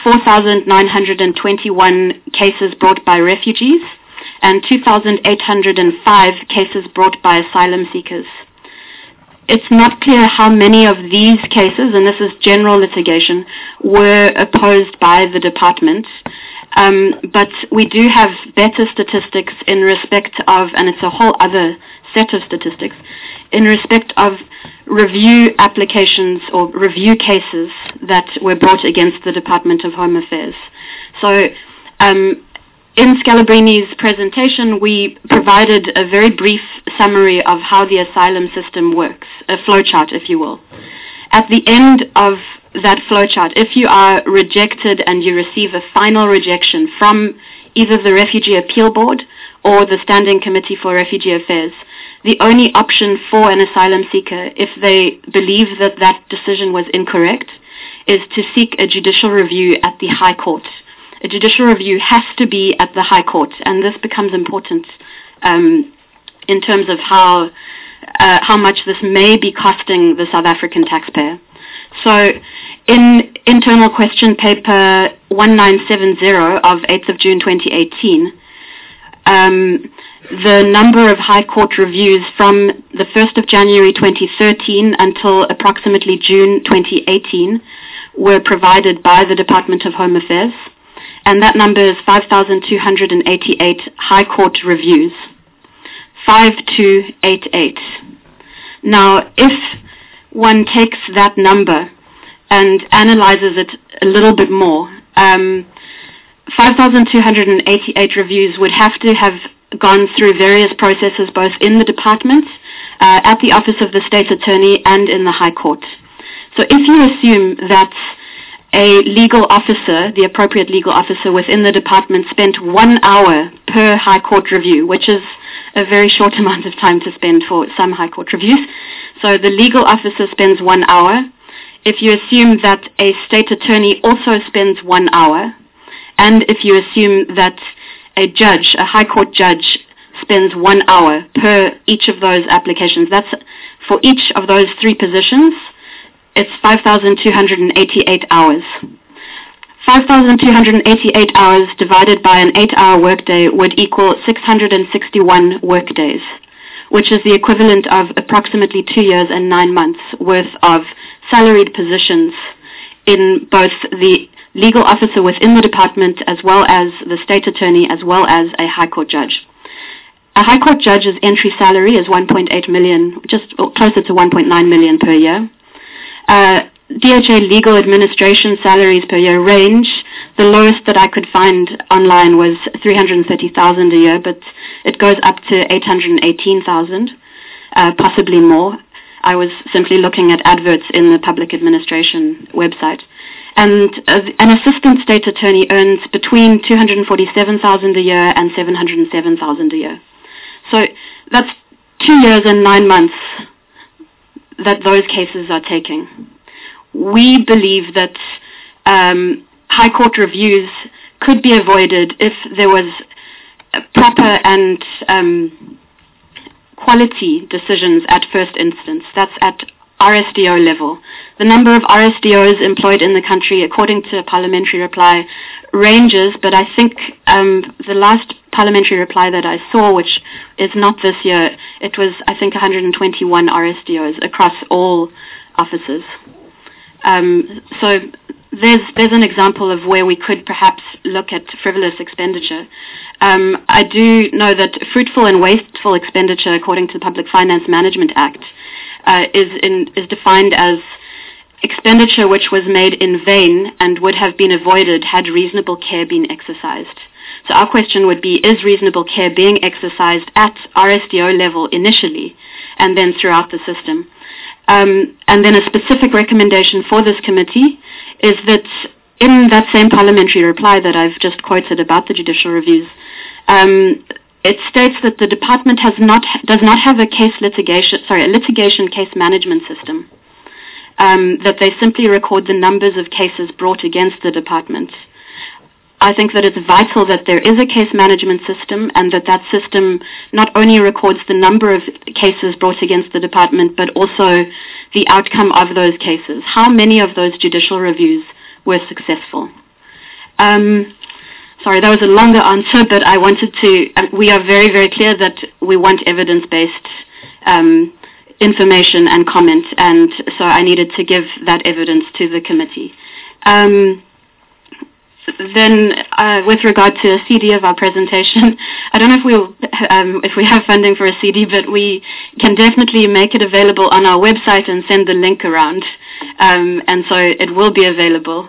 [SPEAKER 4] 4,921 cases brought by refugees and 2,805 cases brought by asylum seekers. It's not clear how many of these cases, and this is general litigation, were opposed by the department. But we do have better statistics in respect of, and it's a whole other set of statistics, in respect of review applications or review cases that were brought against the Department of Home Affairs. So in Scalabrini's presentation, we provided a very brief summary of how the asylum system works, a flowchart, if you will. At the end of that flowchart, if you are rejected and you receive a final rejection from either the Refugee Appeal Board or the Standing Committee for Refugee Affairs, the only option for an asylum seeker, if they believe that that decision was incorrect, is to seek a judicial review at the High Court. A judicial review has to be at the High Court, and this becomes important in terms of how much this may be costing the South African taxpayer. So in internal question paper 1970 of 8th of June 2018, the number of High Court reviews from the 1st of January 2013 until approximately June 2018 were provided by the Department of Home Affairs. and that number is 5,288 High Court reviews. 5288. Now, if one takes that number and analyzes it a little bit more, 5,288 reviews would have to have gone through various processes both in the department, at the Office of the State Attorney, and in the High Court. So if you assume that a legal officer, the appropriate legal officer within the department, spent 1 hour per High Court review, which is a very short amount of time to spend for some High Court reviews. So the legal officer spends 1 hour. If you assume that a state attorney also spends 1 hour, and if you assume that a judge, a High Court judge, spends 1 hour per each of those applications, that's for each of those three positions, it's 5,288 hours. 5,288 hours divided by an 8-hour workday would equal 661 workdays, which is the equivalent of approximately 2 years and 9 months worth of salaried positions in both the legal officer within the department as well as the state attorney as well as a High Court judge. A High Court judge's entry salary is 1.8 million, just closer to 1.9 million per year. DHA legal administration salaries per year range. The lowest that I could find online was 330,000 a year, but it goes up to 818,000, possibly more. I was simply looking at adverts in the public administration website. And an assistant state attorney earns between 247,000 a year and 707,000 a year. So that's 2 years and 9 months that those cases are taking. We believe that High Court reviews could be avoided if there was proper and quality decisions at first instance. That's at RSDO level. The number of RSDOs employed in the country, according to a parliamentary reply, ranges, but I think the last parliamentary reply that I saw, which is not this year, it was, I think, 121 RSDOs across all offices. So there's an example of where we could perhaps look at frivolous expenditure. I do know that fruitful and wasteful expenditure, according to the Public Finance Management Act, is defined as expenditure which was made in vain and would have been avoided had reasonable care been exercised. So our question would be, is reasonable care being exercised at RSDO level initially and then throughout the system? And then a specific recommendation for this committee is that in that same parliamentary reply that I've just quoted about the judicial reviews, it states that the department does not have a litigation case management system. That they simply record the numbers of cases brought against the department. I think that it's vital that there is a case management system and that that system not only records the number of cases brought against the department, but also the outcome of those cases. How many of those judicial reviews were successful? Sorry, that was a longer answer, but I wanted to, we are very, very clear that we want evidence-based information and comment, and so I needed to give that evidence to the committee. Then, with regard to a CD of our presentation, I don't know if we have funding for a CD, but we can definitely make it available on our website and send the link around, and so it will be available.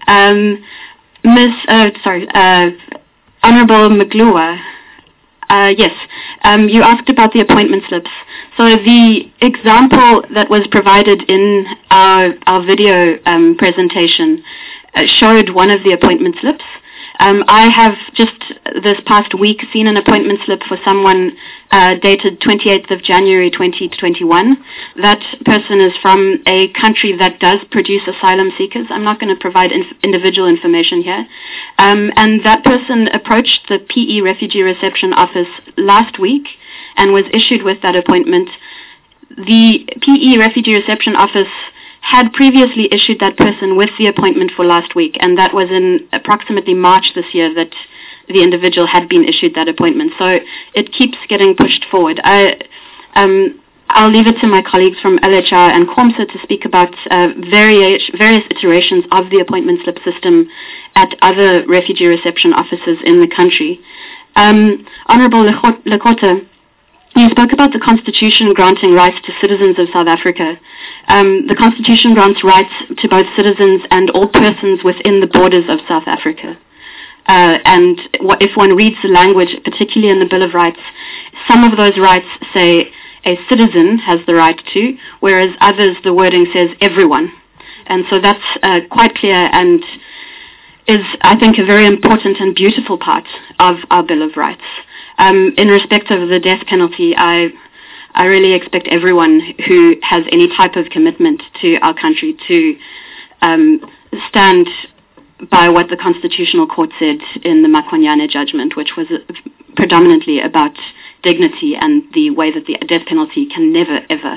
[SPEAKER 4] Honourable Magluwa, yes, you asked about the appointment slips. So the example that was provided in our video presentation showed one of the appointment slips. I have just this past week seen an appointment slip for someone dated 28th of January 2021. That person is from a country that does produce asylum seekers. I'm not going to provide individual information here. And that person approached the PE Refugee Reception Office last week and was issued with that appointment. The PE Refugee Reception Office had previously issued that person with the appointment for last week, and that was in approximately March this year that the individual had been issued that appointment. So it keeps getting pushed forward. I I'll leave it to my colleagues from LHR and COMSA to speak about various iterations of the appointment slip system at other refugee reception offices in the country. Honourable Lekota, you spoke about the Constitution granting rights to citizens of South Africa. The Constitution grants rights to both citizens and all persons within the borders of South Africa. And if one reads the language, particularly in the Bill of Rights, some of those rights say a citizen has the right to, whereas others, the wording says everyone. And so that's quite clear and is, I think, a very important and beautiful part of our Bill of Rights. In respect of the death penalty, I really expect everyone who has any type of commitment to our country to stand by what the Constitutional Court said in the Makwanyane judgment, which was predominantly about dignity and the way that the death penalty can never, ever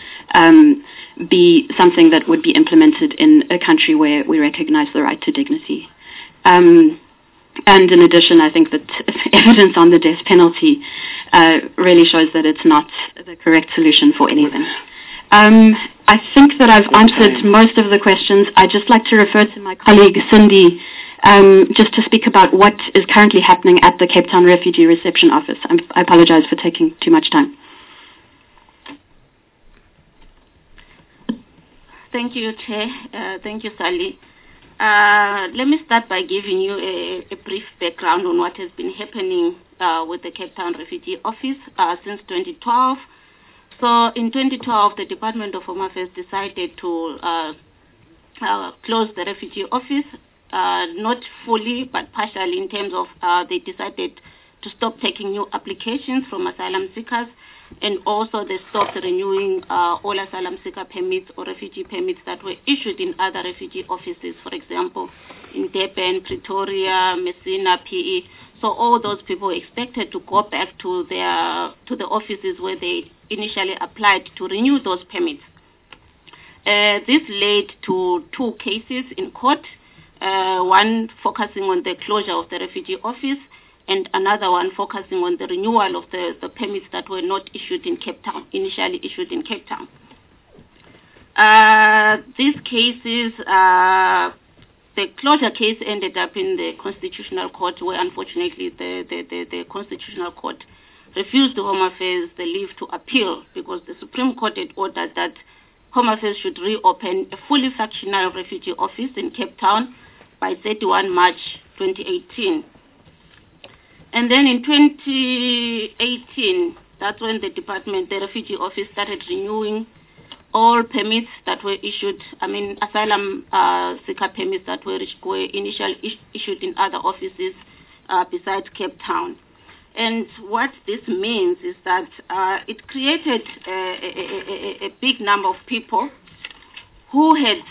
[SPEAKER 4] be something that would be implemented in a country where we recognize the right to dignity. And in addition, I think that evidence on the death penalty really shows that it's not the correct solution for anything. I think that I've answered most of the questions. I'd just like to refer to my colleague Cindy just to speak about what is currently happening at the Cape Town Refugee Reception Office. I apologize for taking too much time.
[SPEAKER 7] Thank you, Chair. Thank you, Sally. Let me start by giving you a brief background on what has been happening with the Cape Town Refugee Office since 2012. So in 2012, the Department of Home Affairs decided to close the refugee office, not fully but partially, in terms of they decided to stop taking new applications from asylum seekers, and also they stopped renewing all asylum seeker permits or refugee permits that were issued in other refugee offices, for example, in Durban, Pretoria, Messina, PE. So all those people were expected to go back to the offices where they initially applied to renew those permits. This led to two cases in court, one focusing on the closure of the refugee office and another one focusing on the renewal of the permits that were not issued in Cape Town, initially issued in Cape Town. These cases, the closure case ended up in the Constitutional Court, where unfortunately the Constitutional Court refused the Home Affairs the leave to appeal, because the Supreme Court had ordered that Home Affairs should reopen a fully functional refugee office in Cape Town by 31 March 2018. And then in 2018, that's when the refugee office started renewing all permits that were issued, asylum seeker permits that were initially issued in other offices besides Cape Town. And what this means is that it created a big number of people who had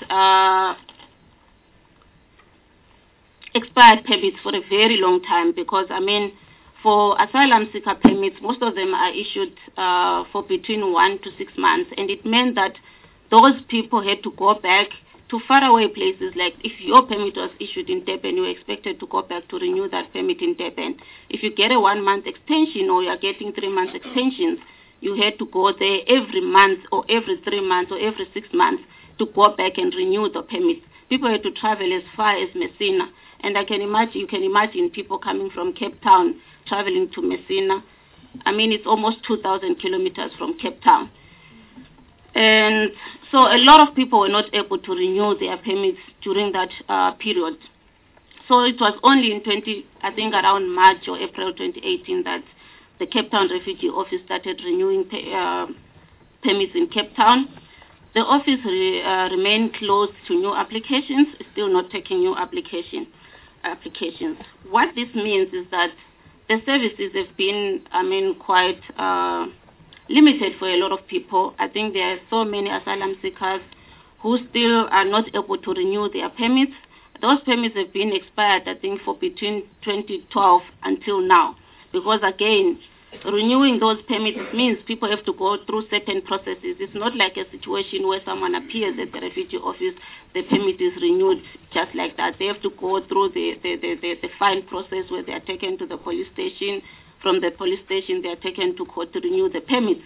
[SPEAKER 7] expired permits for a very long time, because, for asylum seeker permits, most of them are issued for between 1 to 6 months, and it meant that those people had to go back to faraway places. Like if your permit was issued in Durban, you were expected to go back to renew that permit in Durban. If you get a 1 month extension or you are getting 3 month extensions, you had to go there every month or every 3 months or every 6 months to go back and renew the permit. People had to travel as far as Messina. And you can imagine people coming from Cape Town traveling to Messina. It's almost 2,000 kilometers from Cape Town. And so a lot of people were not able to renew their permits during that period. So it was only in around March or April 2018 that the Cape Town Refugee Office started renewing permits in Cape Town. The office remained closed to new applications, still not taking new applications. What this means is that the services have been, quite limited for a lot of people. I think there are so many asylum seekers who still are not able to renew their permits. Those permits have been expired, I think, for between 2012 until now. Because again, renewing those permits means people have to go through certain processes. It's not like a situation where someone appears at the refugee office, the permit is renewed just like that. They have to go through the fine process where they are taken to the police station. From the police station, they are taken to court to renew the permits.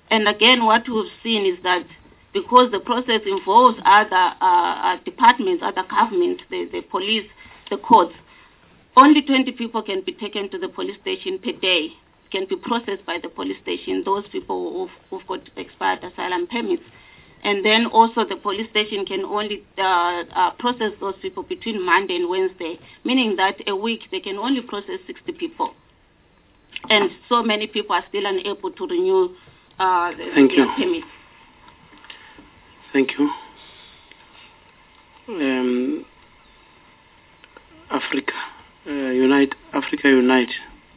[SPEAKER 7] And again, what we've seen is that because the process involves other departments, other governments, the police, the courts, only 20 people can be taken to the police station per day, can be processed by the police station, those people who've got expired asylum permits. And then also the police station can only process those people between Monday and Wednesday, meaning that a week they can only process 60 people. And so many people are still unable to renew their permits.
[SPEAKER 1] Thank you. Africa Unite.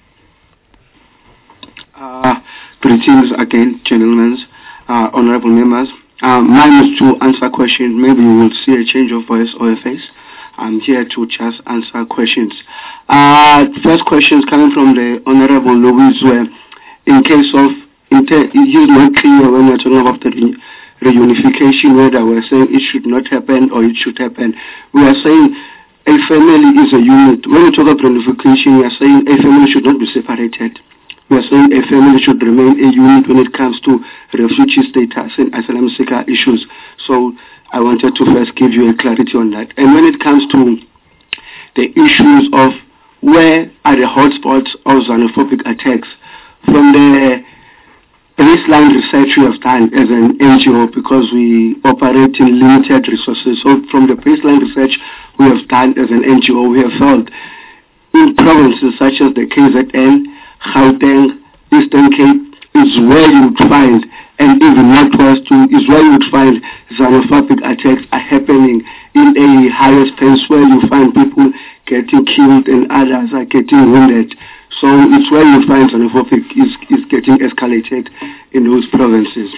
[SPEAKER 8] Greetings again, gentlemen, honorable members. Mine is to answer questions. Maybe you will see a change of voice or a face. I'm here to just answer questions. First question is coming from the Honorable Louise, where in case of, he's not clear when we're talking about the reunification, whether we're saying it should not happen or it should happen. We are saying a family is a unit. When we talk about reunification, we are saying a family should not be separated. We are saying a family should remain a unit when it comes to refugee status and asylum seeker issues. So I wanted to first give you a clarity on that. And when it comes to the issues of where are the hotspots of xenophobic attacks, from the baseline research we have done as an NGO, because we operate in limited resources, so from the baseline research we have done as an NGO, we have found in provinces such as the KZN, Gauteng, Eastern Cape is where you would find, and even Northwest too, is where you would find xenophobic attacks are happening in a higher space, where you find people getting killed and others are getting wounded. So it's where you find xenophobic is getting escalated in those provinces.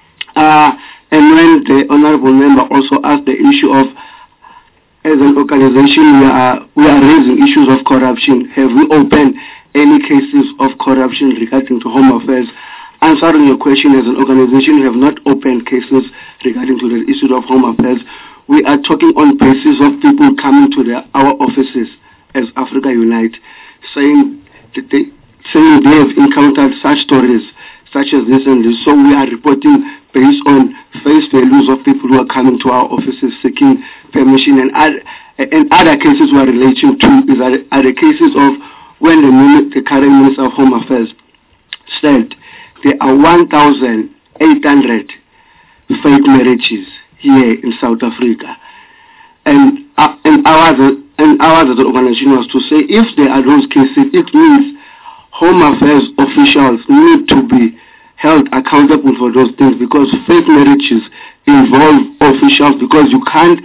[SPEAKER 8] And when the honorable member also asked the issue of, as an organization, we are raising issues of corruption. Have we opened any cases of corruption regarding to Home Affairs? Answering your question, as an organization, we have not opened cases regarding to the issue of Home Affairs. We are talking on basis of people coming to our offices as Africa Unite, saying that they have encountered such stories, such as this and this. So we are reporting based on face values of people who are coming to our offices seeking permission, and other cases we are relating to are the cases of when the current Minister of Home Affairs said there are 1,800 fake marriages here in South Africa, and ours as an organization was to say if there are those cases, it means Home Affairs officials need to be held accountable for those things, because fake marriages involve officials, because you can't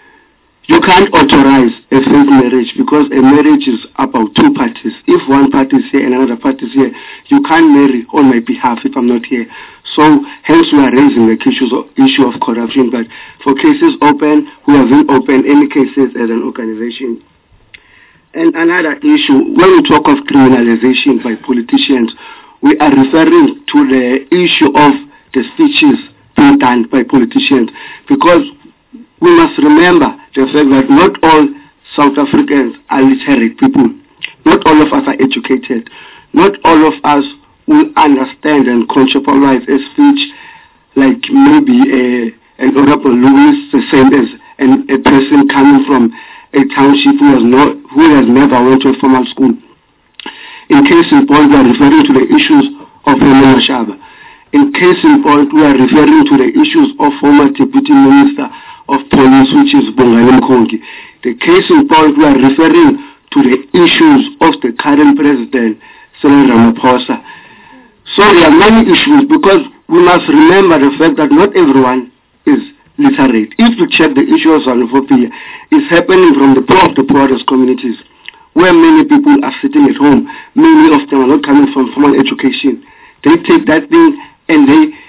[SPEAKER 8] authorize a fake marriage, because a marriage is about two parties. If one party is here and another party is here, you can't marry on my behalf if I'm not here. So hence we are raising the issue of corruption. But for cases open, we haven't opened any cases as an organization. And another issue, when we talk of criminalization by politicians, we are referring to the issue of the speeches being done by politicians, because we must remember the fact that not all South Africans are literate people. Not all of us are educated. Not all of us will understand and conceptualize a speech like maybe an Honorable Louis, the same as a person coming from a township who has never went to a formal school. In case in point, we are referring to the issues of Helen Mashaba. In case in point, we are referring to the issues of former Deputy Minister of Police, which is Bongani Mkongi. The case in point, we are referring to the issues of the current President, Cyril Ramaphosa. So there are many issues, because we must remember the fact that not everyone is literate. If you check the issue of xenophobia, it's happening from the poor of the poorest communities, where many people are sitting at home. Many of them are not coming from formal education. They take that thing and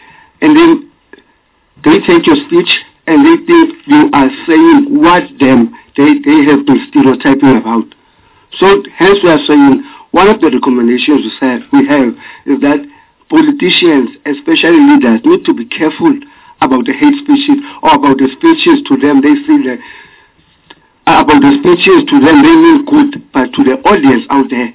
[SPEAKER 8] they take your speech and they think you are saying what they have been stereotyping about. So hence we are saying one of the recommendations we have is that politicians, especially leaders, need to be careful about the hate speeches or about the speeches to them they see that about the speeches to them they mean good, but to the audience out there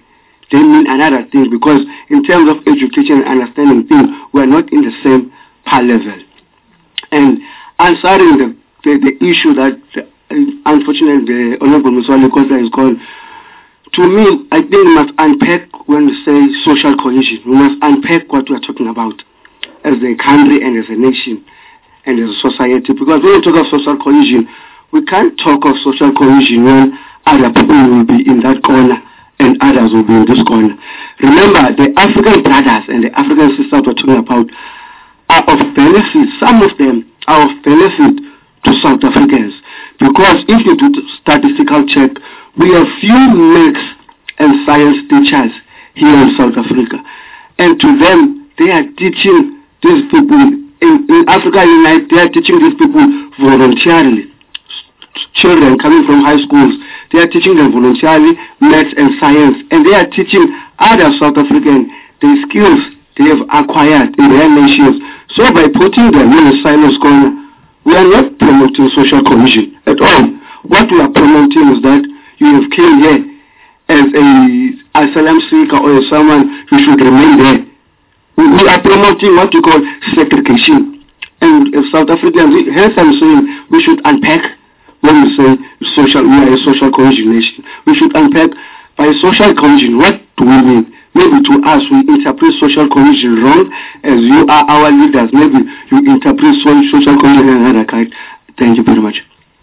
[SPEAKER 8] they mean another thing, because in terms of education and understanding things, we are not in the same par level. And answering the issue that unfortunately the Honorable Muswali Khoza is called, to me, I think we must unpack when we say social cohesion. We must unpack what we are talking about as a country and as a nation and as a society. Because when we talk of social cohesion, we can't talk of social cohesion when other people will be in that corner and others will be in this corner. Remember, the African brothers and the African sisters we're talking about are of benefit. Some of them are of benefit to South Africans. Because if you do statistical check, we have few maths and science teachers here in South Africa. And to them, they are teaching these people, in Africa Unite, they are teaching these people voluntarily. Children coming from high schools, they are teaching them voluntarily maths and science, and they are teaching other South Africans the skills they have acquired in their nations. So by putting them in a silos corner, we are not promoting social cohesion at all. What we are promoting is that you have came here as a asylum seeker or as someone who should remain there. We are promoting what we call segregation. And as South Africans, hence I'm saying we should unpack when we say we are a social cohesion nation. We should unpack by social cohesion, what do we mean? Maybe to us we interpret social cohesion wrong, as you are our leaders. Maybe you interpret social cohesion in another kind. Thank you very much.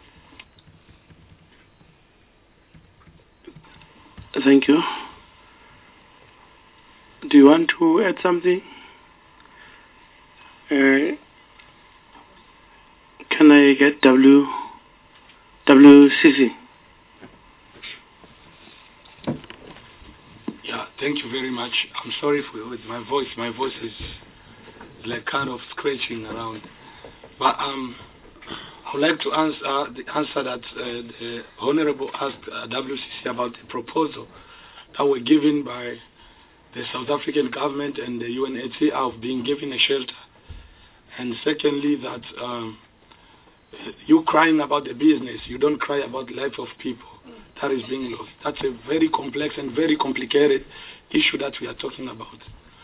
[SPEAKER 1] Thank you. Do you want to add something? Can I get WCC?
[SPEAKER 14] Yeah, thank you very much. I'm sorry with my voice. My voice is like kind of scratching around. But I would like to answer that the Honorable asked WCC about the proposal that were given by the South African government and the UNHCR of being given a shelter. And secondly, that you crying about the business, you don't cry about the life of people that is being lost. That's a very complex and very complicated issue that we are talking about.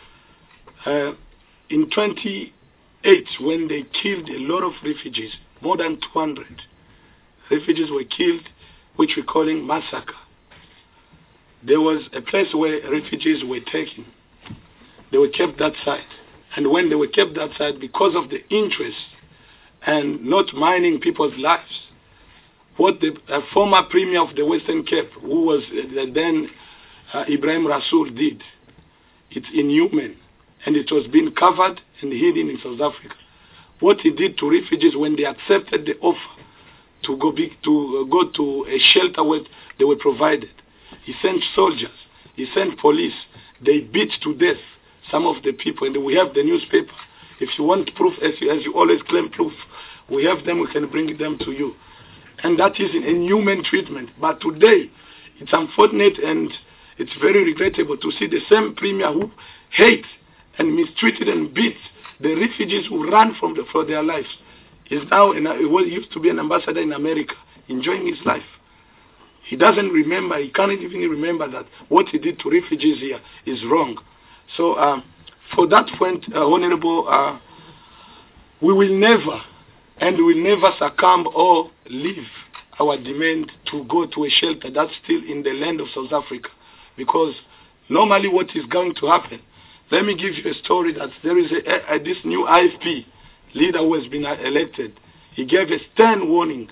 [SPEAKER 14] In 2008, when they killed a lot of refugees, more than 200 refugees were killed, which we're calling massacre. There was a place where refugees were taken. They were kept that side. And when they were kept that side, because of the interest and not mining people's lives, what the former Premier of the Western Cape, who was then Ibrahim Rasool, did, it's inhuman. And it was being covered and hidden in South Africa. What he did to refugees when they accepted the offer to go to a shelter where they were provided, he sent soldiers, he sent police, they beat to death some of the people, and we have the newspaper. If you want proof, as you always claim proof, we have them, we can bring them to you. And that is an inhuman treatment. But today, it's unfortunate and it's very regrettable to see the same Premier who hates and mistreated and beat the refugees who ran for their lives is now, he used to be an ambassador in America, enjoying his life. He doesn't remember, he can't even remember that what he did to refugees here is wrong. So for that point, Honorable, we will never succumb or leave our demand to go to a shelter that's still in the land of South Africa. Because normally what is going to happen, let me give you a story that there is this new IFP leader who has been elected. He gave a stern warning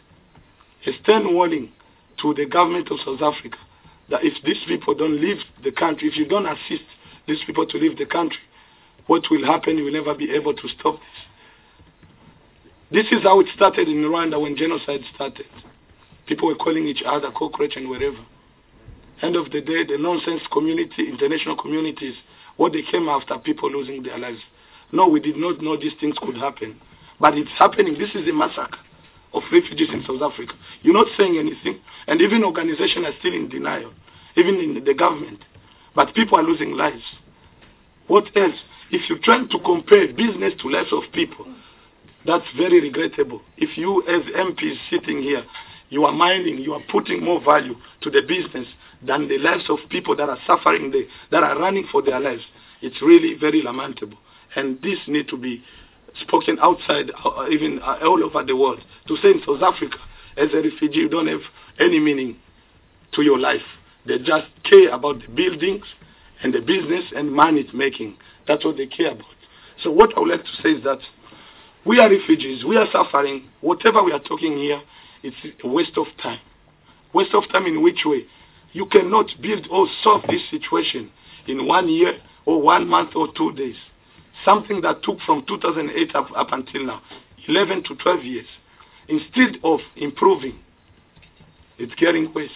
[SPEAKER 14] to the government of South Africa that if these people don't leave the country, if you don't assist these people to leave the country, what will happen? You will never be able to stop this. This is how it started in Rwanda when genocide started. People were calling each other cockroach and wherever. End of the day, the nonsense community, international communities, what they came after, people losing their lives. No, we did not know these things could happen. But it's happening. This is a massacre of refugees in South Africa. You're not saying anything. And even organizations are still in denial, even in the government. But people are losing lives. What else? If you're trying to compare business to lives of people, that's very regrettable. If you as MPs sitting here, you are mining, you are putting more value to the business than the lives of people that are suffering, that are running for their lives. It's really very lamentable. And this needs to be spoken outside, even all over the world. To say in South Africa, as a refugee, you don't have any meaning to your life. They just care about the buildings and the business and money making. That's what they care about. So what I would like to say is that we are refugees, we are suffering. Whatever we are talking here, it's a waste of time. Waste of time in which way? You cannot build or solve this situation in 1 year or 1 month or 2 days. Something that took from 2008 up until now, 11 to 12 years. Instead of improving, it's getting worse.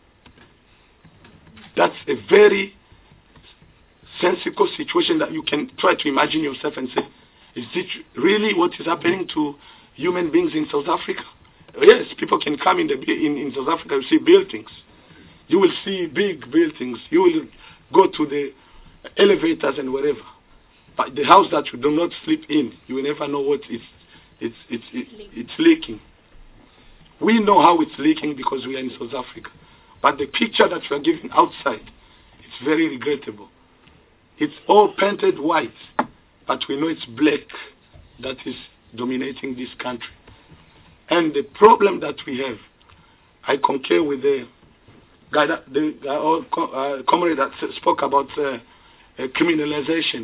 [SPEAKER 14] That's a very sensible situation that you can try to imagine yourself and say, is this really what is happening to human beings in South Africa? Yes, people can come in South Africa, you see buildings. You will see big buildings. You will go to the elevators and wherever. But the house that you do not sleep in, you will never know what it's leaking. We know how it's leaking because we are in South Africa. But the picture that we are giving outside, it's very regrettable. It's all painted white, but we know it's black that is dominating this country. And the problem that we have, I concur with the guy, comrade that spoke about criminalization.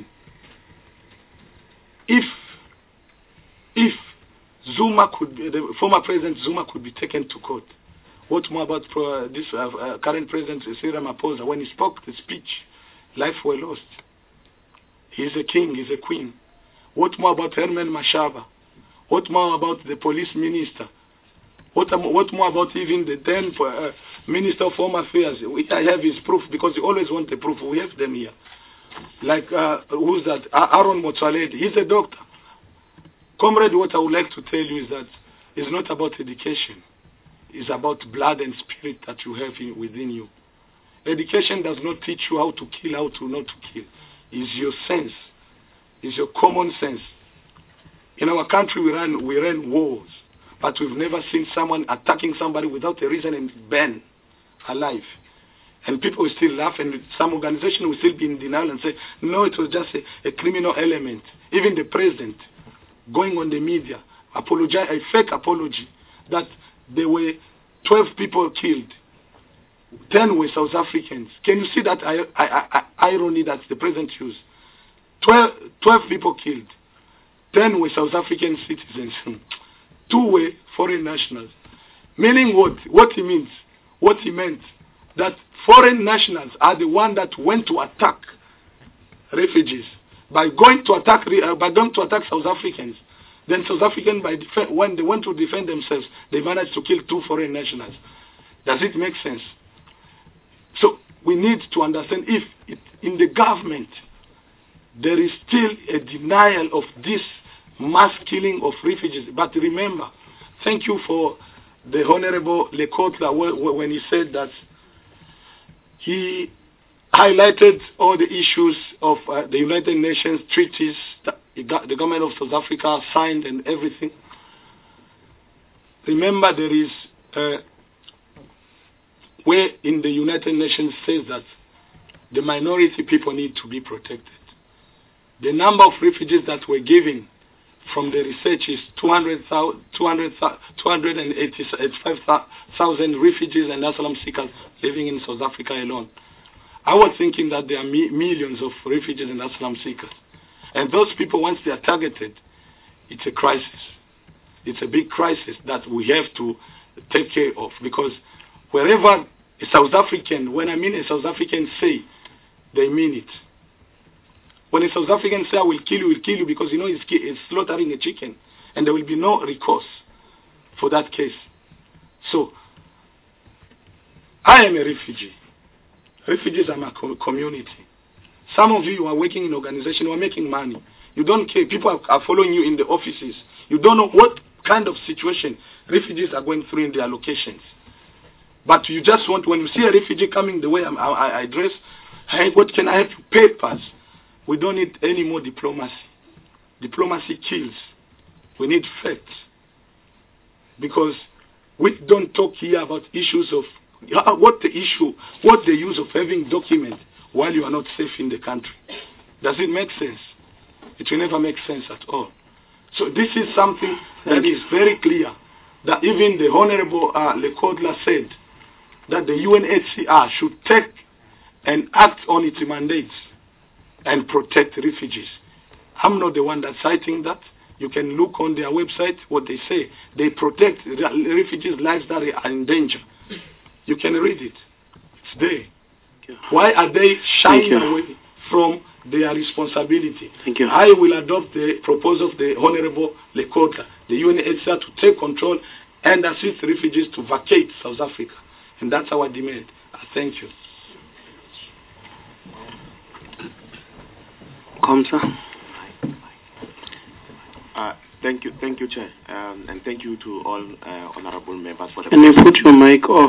[SPEAKER 14] If Zuma could be, the former president Zuma could be taken to court, what more about this current president Cyril Ramaphosa? When he spoke the speech, life were lost. He's a king, he's a queen. What more about Herman Mashaba? What more about the police minister? What more about even the then Minister of Home Affairs? I have his proof because you always want the proof. We have them here. Like, who's that? Aaron Motsoaledi. He's a doctor. Comrade, what I would like to tell you is that it's not about education. It's about blood and spirit that you have within you. Education does not teach you how to kill, how to not to kill. It's your sense. It's your common sense. In our country, we ran wars, but we've never seen someone attacking somebody without a reason and burn alive. And people will still laugh, and some organization will still be in denial and say, no, it was just a criminal element. Even the president going on the media, apologize, a fake apology, that there were 12 people killed. 10 were South Africans. Can you see that irony that the president used? 12 people killed. 10 were South African citizens. 2 were foreign nationals. Meaning what? What he means? What he meant? That foreign nationals are the ones that went to attack refugees. By going to attack South Africans, then South Africans, when they went to defend themselves, they managed to kill 2 foreign nationals. Does it make sense? So we need to understand if in the government there is still a denial of this mass killing of refugees. But remember, thank you for the Honorable Lekotla when he said that he highlighted all the issues of the United Nations treaties that the government of South Africa signed and everything. Remember, there is where in the United Nations says that the minority people need to be protected. The number of refugees that were given from the research is 285,000 refugees and asylum seekers living in South Africa alone. I was thinking that there are millions of refugees and asylum seekers. And those people, once they are targeted, it's a crisis. It's a big crisis that we have to take care of. Because wherever a South African, when I mean a South African say, they mean it. When a South African say, I will kill you because you know he's slaughtering a chicken. And there will be no recourse for that case. So, I am a refugee. Refugees are my community. Some of you are working in organizations, you are making money. You don't care. People are following you in the offices. You don't know what kind of situation refugees are going through in their locations. But you just want, when you see a refugee coming the way I dress, hey, what can I have? Papers. We don't need any more diplomacy. Diplomacy kills. We need facts. Because
[SPEAKER 11] We don't talk here about issues of what the use of having documents while you are not safe in the country. Does it make sense? It will never make sense at all. So this is something that is very clear, that even the Honorable Lekodla said that the UNHCR should take and act on its mandates and protect refugees. I'm not the one that's citing that. You can look on their website what they say. They protect refugees' lives that are in danger. You can read it. It's there. Why are they shying away from their responsibility? I will adopt the proposal of the Honorable Lekota, the UNHCR, to take control and assist refugees to vacate South Africa. And that's our demand. Thank you.
[SPEAKER 8] Comsa.
[SPEAKER 13] Thank you, Chair, and thank you to all honourable members for the.
[SPEAKER 8] Can you put your mic off?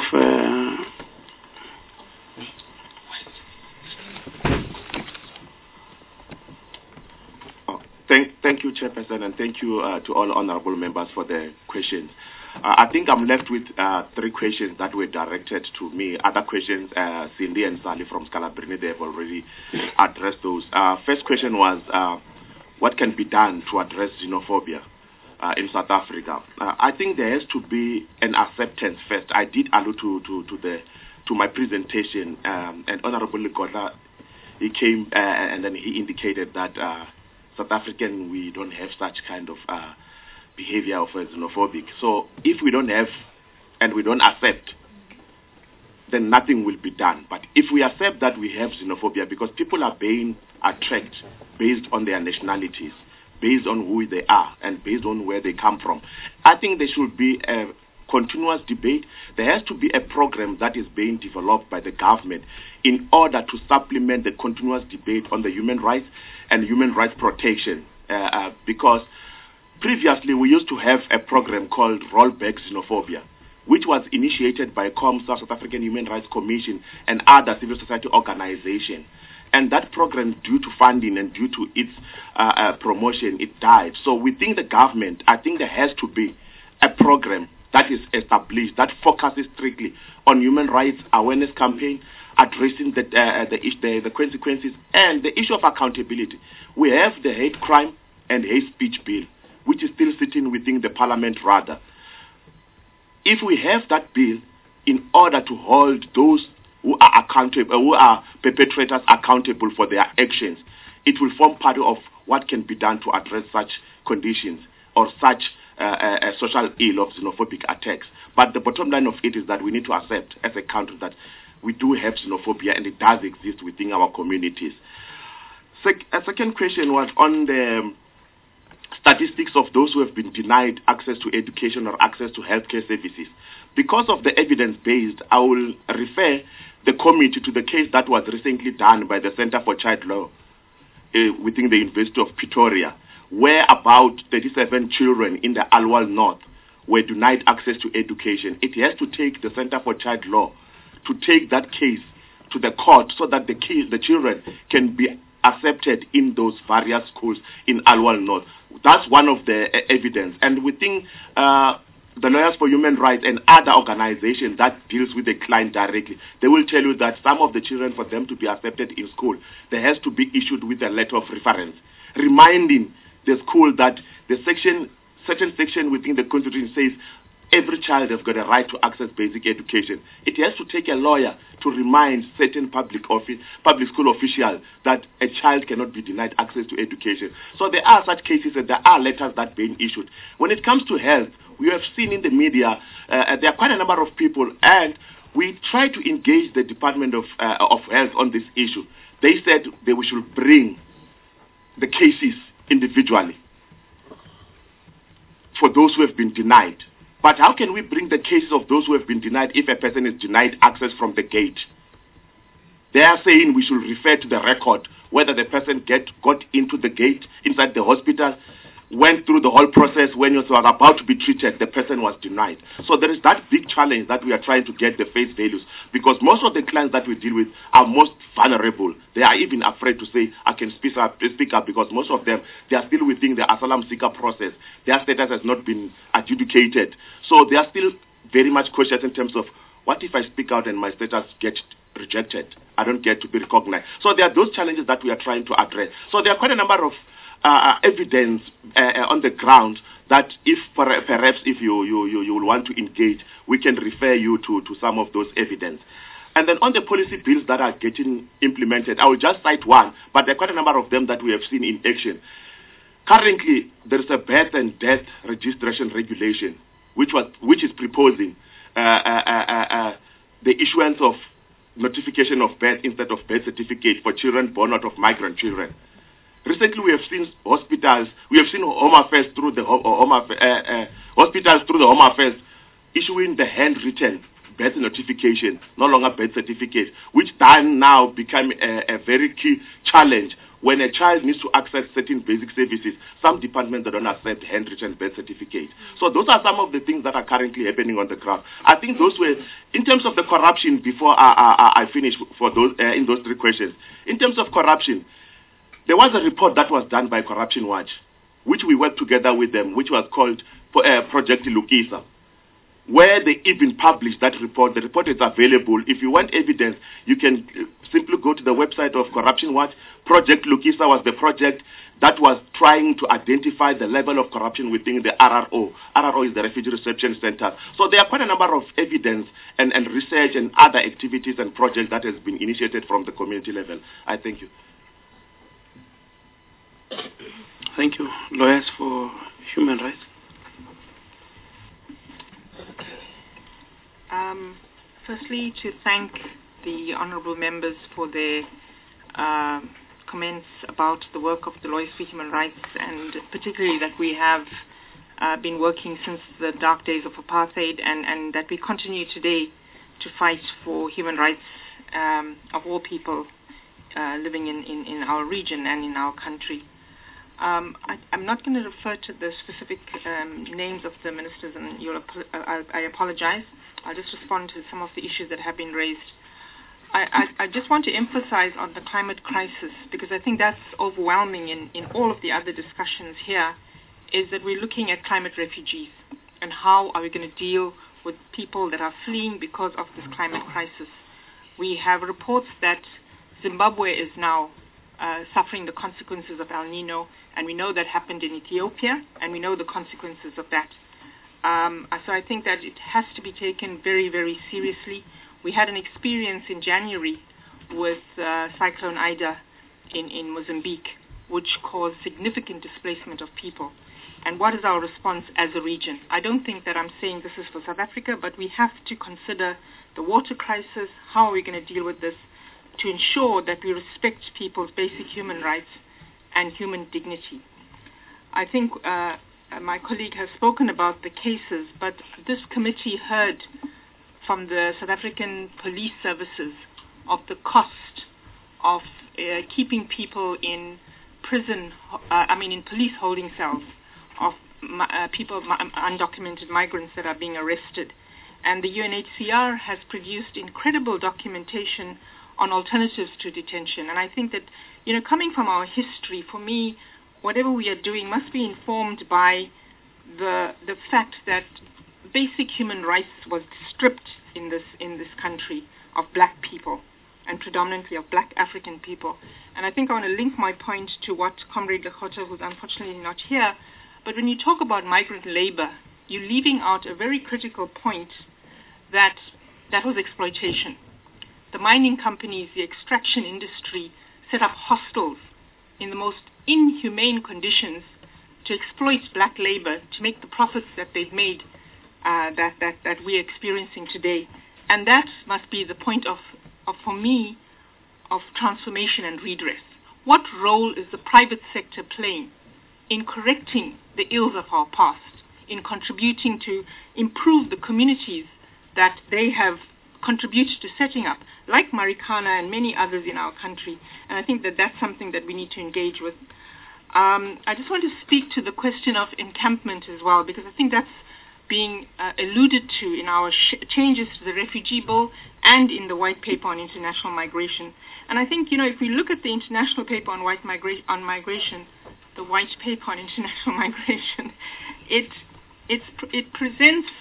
[SPEAKER 13] Thank you, Chairperson, and thank you to all honourable members for the questions. I think I'm left with 3 questions that were directed to me. Other questions, Cindy and Sally from Scalabrini, they have already addressed those. First question was, what can be done to address xenophobia in South Africa? I think there has to be an acceptance first. I did allude to my presentation, and Honourable Lekota, he came and then he indicated that South African, we don't have such kind of behavior of xenophobic. So if we don't have and we don't accept, then nothing will be done. But if we accept that we have xenophobia, because people are being attacked based on their nationalities, based on who they are, and based on where they come from, I think there should be a continuous debate. There has to be a program that is being developed by the government in order to supplement the continuous debate on the human rights and human rights protection. Because previously we used to have a program called Rollback Xenophobia, which was initiated by COMSA, South African Human Rights Commission, and other civil society organizations. And that program, due to funding and due to its promotion, it died. So within the government, I think there has to be a program that is established that focuses strictly on human rights awareness campaign, addressing the consequences and the issue of accountability. We have the hate crime and hate speech bill, which is still sitting within the parliament rather. If we have that bill, in order to hold those who are accountable, who are perpetrators accountable for their actions, it will form part of what can be done to address such conditions or such a social ill of xenophobic attacks. But the bottom line of it is that we need to accept as a country that we do have xenophobia and it does exist within our communities. A second question was on the statistics of those who have been denied access to education or access to healthcare services. Because of the evidence-based, I will refer the committee to the case that was recently done by the Center for Child Law within the University of Pretoria, where about 37 children in the Alwal North were denied access to education. It has to take the Center for Child Law to take that case to the court so that the children can be accepted in those various schools in Alwal North. That's one of the evidence. And within the Lawyers for Human Rights and other organizations that deals with the client directly, they will tell you that some of the children, for them to be accepted in school, there has to be issued with a letter of reference, reminding the school that the certain section within the Constitution says every child has got a right to access basic education. It has to take a lawyer to remind certain public school officials that a child cannot be denied access to education. So there are such cases and there are letters that are being issued. When it comes to health, we have seen in the media there are quite a number of people, and we try to engage the Department of Health on this issue. They said we should bring the cases individually for those who have been denied. But how can we bring the cases of those who have been denied if a person is denied access from the gate? They are saying we should refer to the record, whether the person got into the gate inside the hospital, went through the whole process, when he was about to be treated, the person was denied. So there is that big challenge that we are trying to get the face values, because most of the clients that we deal with are most vulnerable. They are even afraid to say, I can speak up, because most of them, they are still within the asylum seeker process. Their status has not been adjudicated. So they are still very much cautious in terms of what if I speak out and my status gets rejected? I don't get to be recognized. So there are those challenges that we are trying to address. So there are quite a number of evidence on the ground that if perhaps if you will want to engage, we can refer you to some of those evidence. And then on the policy bills that are getting implemented, I will just cite one, but there are quite a number of them that we have seen in action. Currently, there is a birth and death registration regulation, which is proposing the issuance of notification of birth instead of birth certificate for children born out of migrant children. Recently, we have seen hospitals, Home Affairs through the Home Affairs issuing the handwritten birth notification, no longer birth certificate, which now become a very key challenge. When a child needs to access certain basic services, some departments don't accept handwritten birth certificate. So those are some of the things that are currently happening on the ground. I think those were, in terms of the corruption, before I finish for those in those three questions. In terms of corruption, there was a report that was done by Corruption Watch, which we worked together with them, which was called Project Lukisa, where they even published that report. The report is available. If you want evidence, you can simply go to the website of Corruption Watch. Project Lukisa was the project that was trying to identify the level of corruption within the RRO. RRO is the Refugee Reception Center. So there are quite a number of evidence and research and other activities and projects that has been initiated from the community level. I thank you.
[SPEAKER 8] Thank you. Lawyers for Human Rights.
[SPEAKER 15] Firstly, to thank the honourable members for their comments about the work of the Lawyers for Human Rights, and particularly that we have been working since the dark days of apartheid, and that we continue today to fight for human rights of all people living in our region and in our country. I'm not going to refer to the specific names of the ministers, and I apologize. I'll just respond to some of the issues that have been raised. I just want to emphasize on the climate crisis, because I think that's overwhelming in all of the other discussions here, is that we're looking at climate refugees and how are we going to deal with people that are fleeing because of this climate crisis. We have reports that Zimbabwe is now suffering the consequences of El Nino, and we know that happened in Ethiopia, and we know the consequences of that. So I think that it has to be taken very, very seriously. We had an experience in January with Cyclone Ida in Mozambique, which caused significant displacement of people. And what is our response as a region? I don't think that I'm saying this is for South Africa, but we have to consider the water crisis. How are we going to deal with this to ensure that we respect people's basic human rights and human dignity? I think my colleague has spoken about the cases, but this committee heard from the South African police services of the cost of keeping people in prison, in police holding cells, of people, undocumented migrants that are being arrested. And the UNHCR has produced incredible documentation on alternatives to detention. And I think that, coming from our history, for me, whatever we are doing must be informed by the fact that basic human rights was stripped in this country of black people, and predominantly of black African people. And I think I want to link my point to what Comrade Lekgotla, who's unfortunately not here, but when you talk about migrant labor, you're leaving out a very critical point, that was exploitation. The mining companies, the extraction industry, set up hostels in the most inhumane conditions to exploit black labor, to make the profits that they've made, that we're experiencing today. And that must be the point for me, of transformation and redress. What role is the private sector playing in correcting the ills of our past, in contributing to improve the communities that they have contributed to setting up, like Marikana and many others in our country? And I think that that's something that we need to engage with. I just want to speak to the question of encampment as well, because I think that's being alluded to in our changes to the refugee bill and in the white paper on international migration. And I think, if we look at the international paper on migration, the white paper on international migration, it presents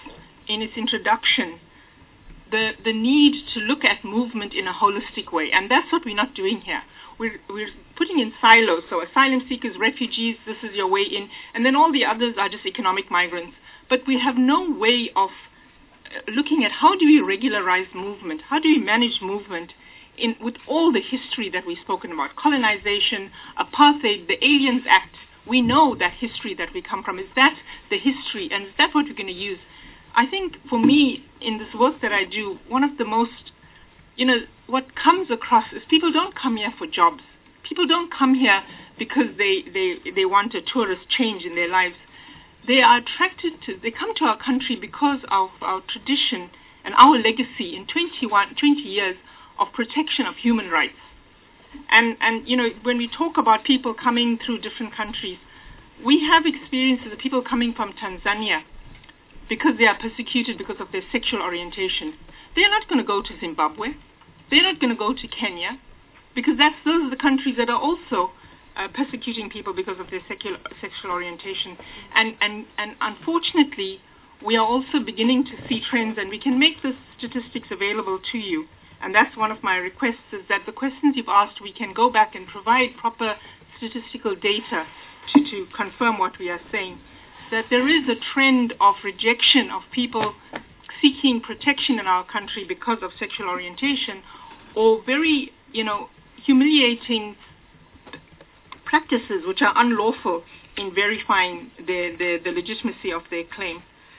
[SPEAKER 15] in its introduction the need to look at movement in a holistic way, and that's what we're not doing here. We're putting in silos, so asylum seekers, refugees, this is your way in, and then all the others are just economic migrants. But we have no way of looking at how do we regularize movement, how do we manage movement with all the history that we've spoken about, colonization, apartheid, the Aliens Act. We know that history that we come from. Is that the history, and is that what we're going to use? I think for me, in this work that I do, one of the most, what comes across is people don't come here for jobs. People don't come here because they want a tourist change in their lives. They are they come to our country because of our tradition and our legacy in 20 years of protection of human rights. And when we talk about people coming through different countries, we have experiences of people coming from Tanzania because they are persecuted because of their sexual orientation. They're not going to go to Zimbabwe. They're not going to go to Kenya because those are the countries that are also persecuting people because of their sexual orientation. And unfortunately, we are also beginning to see trends, and we can make the statistics available to you. And that's one of my requests, is that the questions you've asked, we can go back and provide proper statistical data to confirm what we are saying. That there is a trend of rejection of people seeking protection in our country because of sexual orientation, or very, humiliating practices which are unlawful in verifying the legitimacy of their claim.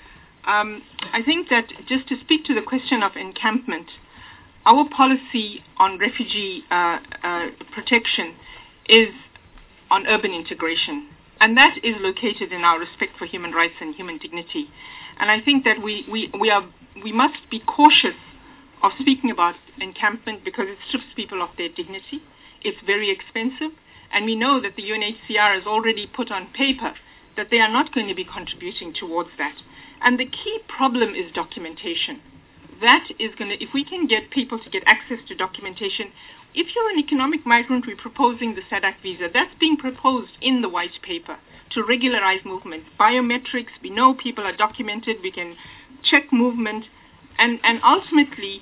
[SPEAKER 15] I think that just to speak to the question of encampment, our policy on refugee protection is on urban integration, and that is located in our respect for human rights and human dignity. And I think that we must be cautious of speaking about encampment because it strips people of their dignity. It's very expensive, and we know that the UNHCR has already put on paper that they are not going to be contributing towards that. And the key problem is documentation. That is going to, if we can get people to get access to documentation, if you're an economic migrant, we're proposing the SADC visa. That's being proposed in the white paper to regularize movement. Biometrics, we know people are documented, we can check movement, and ultimately,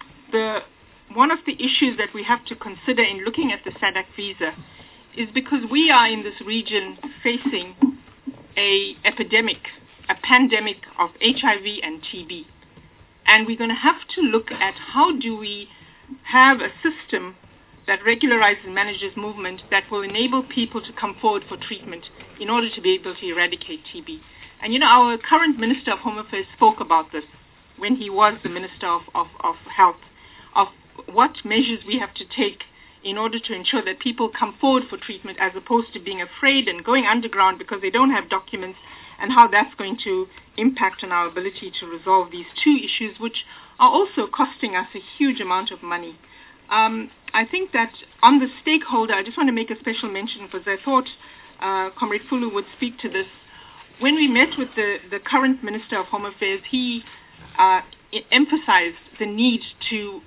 [SPEAKER 15] one of the issues that we have to consider in looking at the SADC visa is because we are in this region facing a pandemic of HIV and TB. And we're going to have to look at how do we have a system that regularizes and manages movement that will enable people to come forward for treatment in order to be able to eradicate TB. And our current Minister of Home Affairs spoke about this when he was the Minister of Health, of what measures we have to take in order to ensure that people come forward for treatment as opposed to being afraid and going underground because they don't have documents, and how that's going to impact on our ability to resolve these two issues, which are also costing us a huge amount of money. I think that on the stakeholder, I just want to make a special mention because I thought Comrade Fulu would speak to this. When we met with the current Minister of Home Affairs, he emphasized the need to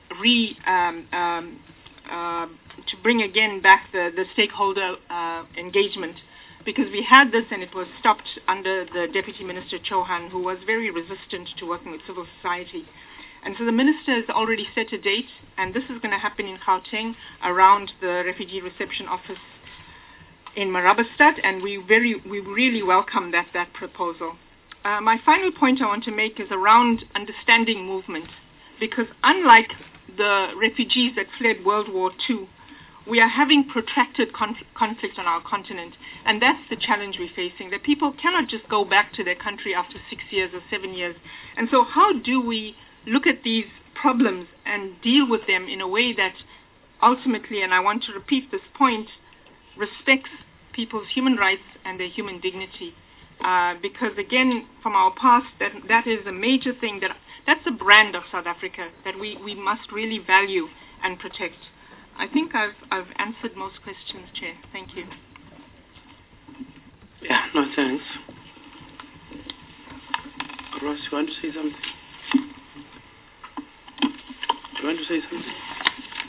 [SPEAKER 15] bring again back the stakeholder engagement, because we had this and it was stopped under the Deputy Minister Chauhan, who was very resistant to working with civil society. And so the Minister has already set a date, and this is going to happen in Gauteng around the Refugee Reception Office in Marabastad, and we really welcome that proposal. My final point I want to make is around understanding movement, because unlike the refugees that fled World War II, we are having protracted conflict on our continent, and that's the challenge we're facing, that people cannot just go back to their country after 6 years or 7 years. And so how do we look at these problems and deal with them in a way that ultimately, and I want to repeat this point, respects people's human rights and their human dignity? Because again, from our past, that is a major thing, that's a brand of South Africa that we must really value and protect. I think I've answered most questions, Chair. Thank you.
[SPEAKER 1] Yeah, no, thanks. Ross, you want to say something? You want to say something?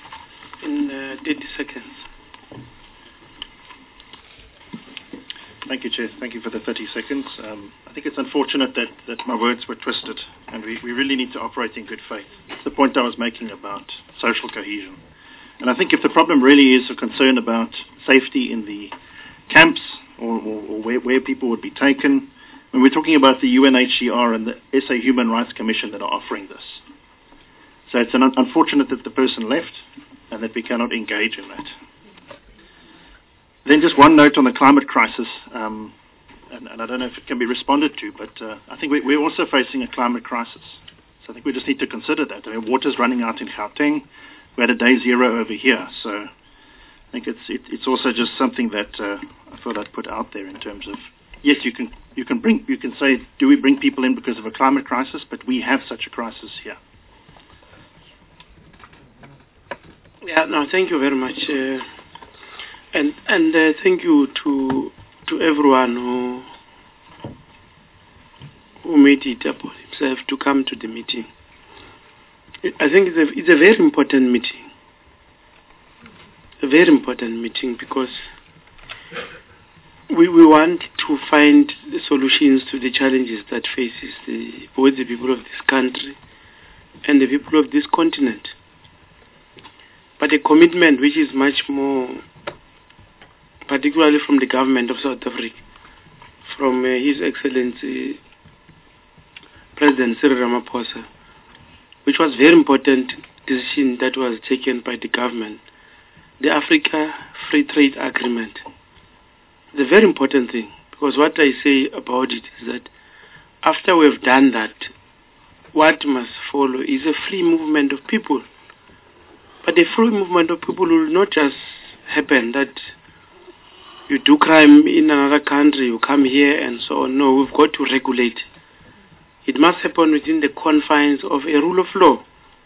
[SPEAKER 1] In 30 seconds.
[SPEAKER 12] Thank you, Chair. Thank you for the 30 seconds. I think it's unfortunate that my words were twisted, and we really need to operate in good faith. It's the point I was making about social cohesion. And I think if the problem really is a concern about safety in the camps or where people would be taken, when we're talking about the UNHCR and the SA Human Rights Commission that are offering this. So it's unfortunate that the person left and that we cannot engage in that. Then just one note on the climate crisis, and I don't know if it can be responded to, but I think we're also facing a climate crisis. So I think we just need to consider that. I mean, water's running out in Gauteng. We had a day zero over here. So I think it's also just something that I thought I'd put out there in terms of, yes, you can say, do we bring people in because of a climate crisis? But we have such a crisis here.
[SPEAKER 1] Yeah, no, thank you very much. And thank you to everyone who made it upon himself to come to the meeting. I think it's a very important meeting. A very important meeting because we want to find the solutions to the challenges that faces both the people of this country and the people of this continent. But a commitment which is much more, particularly from the government of South Africa, from His Excellency President Cyril Ramaphosa, which was very important decision that was taken by the government, the Africa Free Trade Agreement. It's a very important thing, because what I say about it is that after we've done that, what must follow is a free movement of people. But the free movement of people will not just happen that you do crime in another country, you come here and so on. No, we've got to regulate. It must happen within the confines of a rule of law.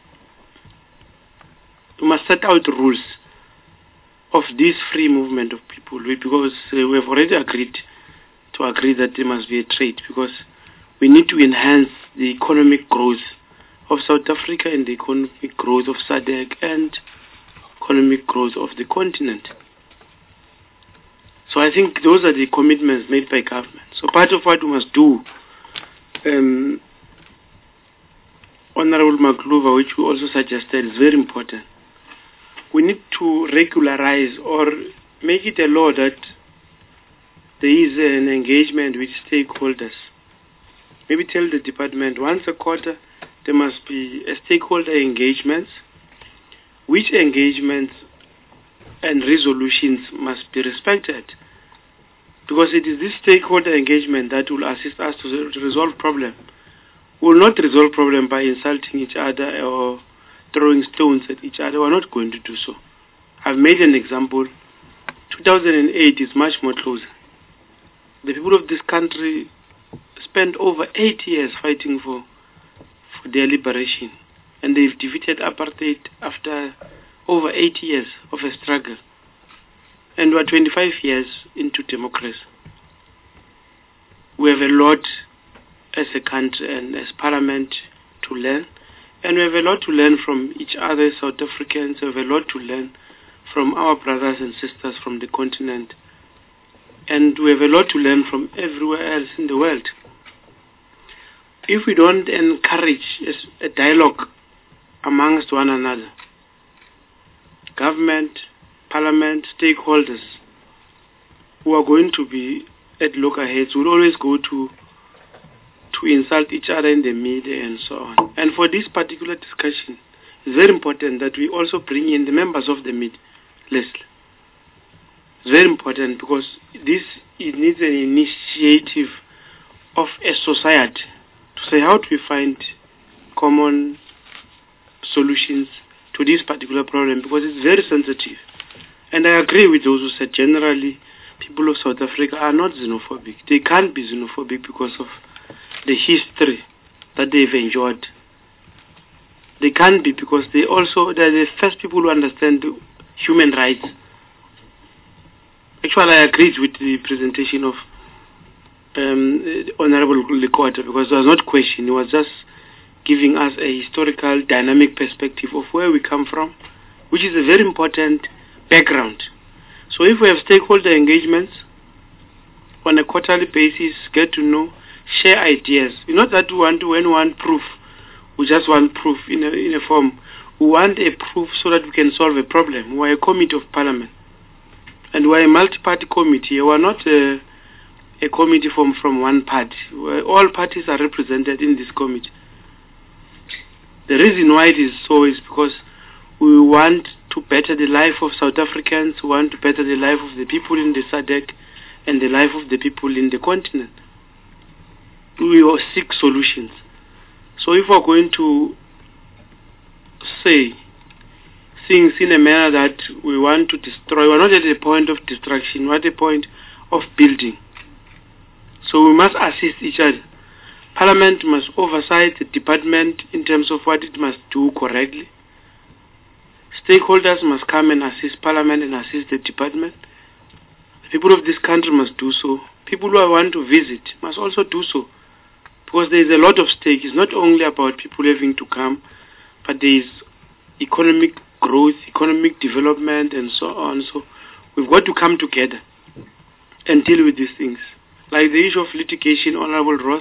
[SPEAKER 1] We must set out rules of this free movement of people, because we have already agreed that there must be a trade, because we need to enhance the economic growth of South Africa and the economic growth of SADC and economic growth of the continent. So I think those are the commitments made by government. So part of what we must do, Honorable Makluva, which we also suggested, is very important. We need to regularize or make it a law that there is an engagement with stakeholders. Maybe tell the department once a quarter there must be a stakeholder engagements, which engagements and resolutions must be respected. Because it is this stakeholder engagement that will assist us to resolve problem. We will not resolve problem by insulting each other or throwing stones at each other. We are not going to do so. I've made an example. 2008 is much more closer. The people of this country spent over 8 years fighting for their liberation, and they've defeated apartheid after over 8 years of a struggle, and we're 25 years into democracy. We have a lot as a country and as parliament to learn, and we have a lot to learn from each other. South Africans have a lot to learn from our brothers and sisters from the continent, and we have a lot to learn from everywhere else in the world. If we don't encourage a dialogue amongst one another, government, parliament, stakeholders who are going to be at loggerheads will always go to insult each other in the media and so on. And for this particular discussion, it's very important that we also bring in the members of the media, Leslie. It's very important because it needs an initiative of a society to say, how do we find common solutions to this particular problem, because it's very sensitive. And I agree with those who said generally people of South Africa are not xenophobic. They can't be xenophobic because of the history that they've enjoyed. They can't be because they're the first people who understand human rights. Actually, I agreed with the presentation of Honorable Lekota, because there was not question. He was just giving us a historical, dynamic perspective of where we come from, which is a very important background. So if we have stakeholder engagements, on a quarterly basis, get to know, share ideas. Not that we want to, when we want proof, we just want proof in a form. We want a proof so that we can solve a problem. We're a committee of parliament. And we're a multi-party committee. We're not a committee from one party. All parties are represented in this committee. The reason why it is so is because we want to better the life of South Africans, we want to better the life of the people in the SADC and the life of the people in the continent. We will seek solutions. So if we're going to say things in a manner that we want to destroy, we're not at a point of destruction, we're at a point of building. So we must assist each other. Parliament must oversight the department in terms of what it must do correctly. Stakeholders must come and assist Parliament and assist the department. The people of this country must do so. People who want to visit must also do so. Because there is a lot of stake. It's not only about people having to come, but there is economic growth, economic development, and so on. So we've got to come together and deal with these things. Like the issue of litigation, Honorable Ross,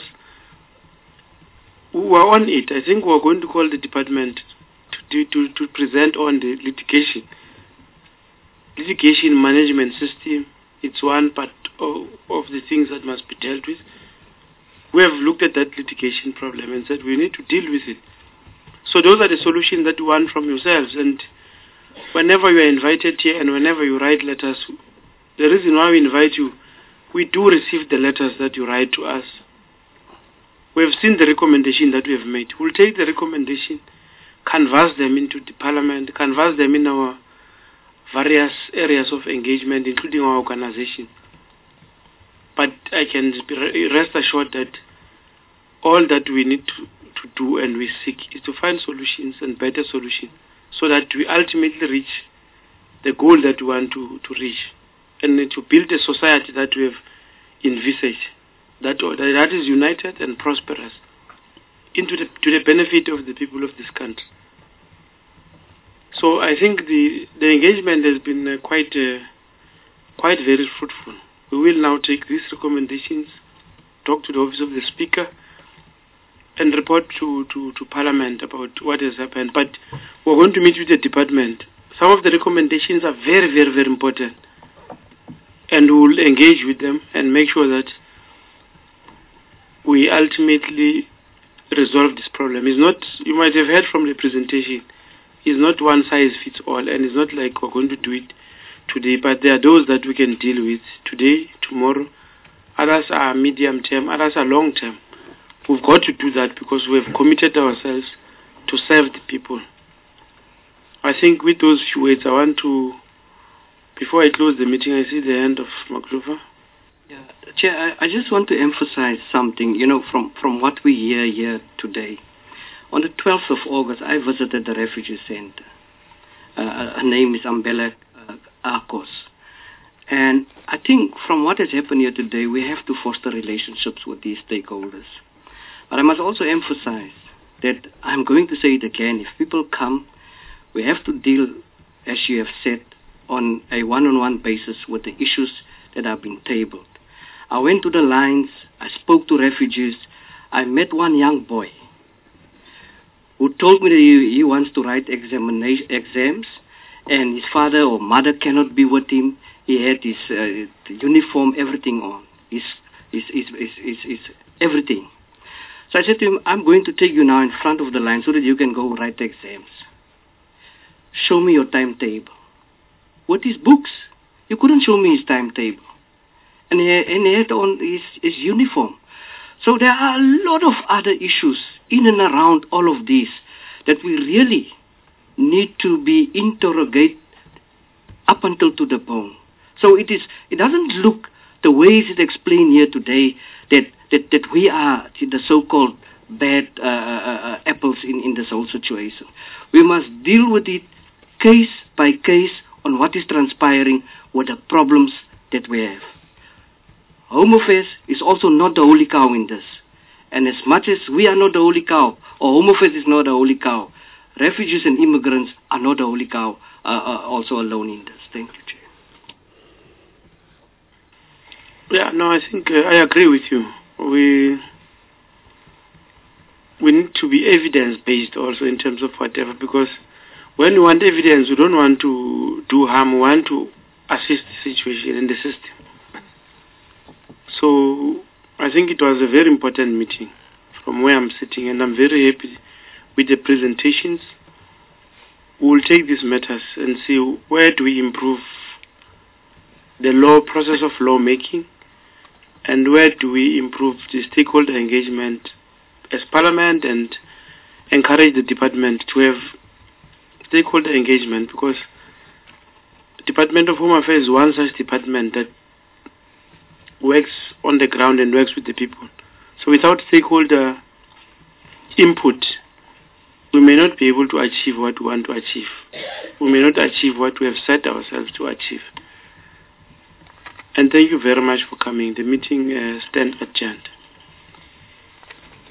[SPEAKER 1] we are on it. I think we're going to call the department to present on the litigation. Litigation management system, it's one part of the things that must be dealt with. We have looked at that litigation problem and said we need to deal with it. So those are the solutions that you want from yourselves. And whenever you are invited here and whenever you write letters, the reason why we invite you, we do receive the letters that you write to us. We have seen the recommendation that we have made. We'll take the recommendation, canvass them into the parliament, canvass them in our various areas of engagement, including our organization. But I can rest assured that all that we need to do and we seek is to find solutions and better solutions so that we ultimately reach the goal that we want to reach and to build a society that we have envisaged, that is united and prosperous to the benefit of the people of this country. So I think the engagement has been quite very fruitful. We will now take these recommendations, talk to the Office of the Speaker, and report to Parliament about what has happened. But we're going to meet with the department. Some of the recommendations are very, very, very important. And we will engage with them and make sure that we ultimately resolve this problem. It's not, you might have heard from the presentation, it's not one size fits all, and it's not like we're going to do it today, but there are those that we can deal with today, tomorrow. Others are medium term, others are long term. We've got to do that because we have committed ourselves to serve the people. I think with those few words, I want to, before I close the meeting, I see the hand of Maklufa.
[SPEAKER 10] Yeah, Chair, I just want to emphasize something, from what we hear here today. On the 12th of August, I visited the refugee center. Her name is Ambela Akos. And I think from what has happened here today, we have to foster relationships with these stakeholders. But I must also emphasize that I'm going to say it again. If people come, we have to deal, as you have said, on a one-on-one basis with the issues that have been tabled. I went to the lines, I spoke to refugees, I met one young boy who told me that he wants to write exams, and his father or mother cannot be with him. He had his uniform, everything on, his everything. So I said to him, I'm going to take you now in front of the line so that you can go write the exams. Show me your timetable. With his books, you couldn't show me his timetable. And he had on his uniform. So there are a lot of other issues in and around all of these that we really need to be interrogated up until to the bone. So it doesn't look the way it is explained here today that we are the so-called bad apples in this whole situation. We must deal with it case by case on what is transpiring with the problems that we have. Home Affairs is also not the holy cow in this. And as much as we are not the holy cow, or Home Affairs is not the holy cow, refugees and immigrants are not the holy cow also alone in this. Thank you, Chair.
[SPEAKER 1] Yeah, no, I think I agree with you. We need to be evidence-based also in terms of whatever, because when we want evidence, we don't want to do harm, we want to assist the situation in the system. So I think it was a very important meeting from where I'm sitting, and I'm very happy with the presentations. We will take these matters and see where do we improve the process of lawmaking, and where do we improve the stakeholder engagement as Parliament, and encourage the department to have stakeholder engagement, because the Department of Home Affairs is one such department that works on the ground and works with the people. So without stakeholder input, we may not be able to achieve what we want to achieve. We may not achieve what we have set ourselves to achieve. And thank you very much for coming. The meeting stands adjourned.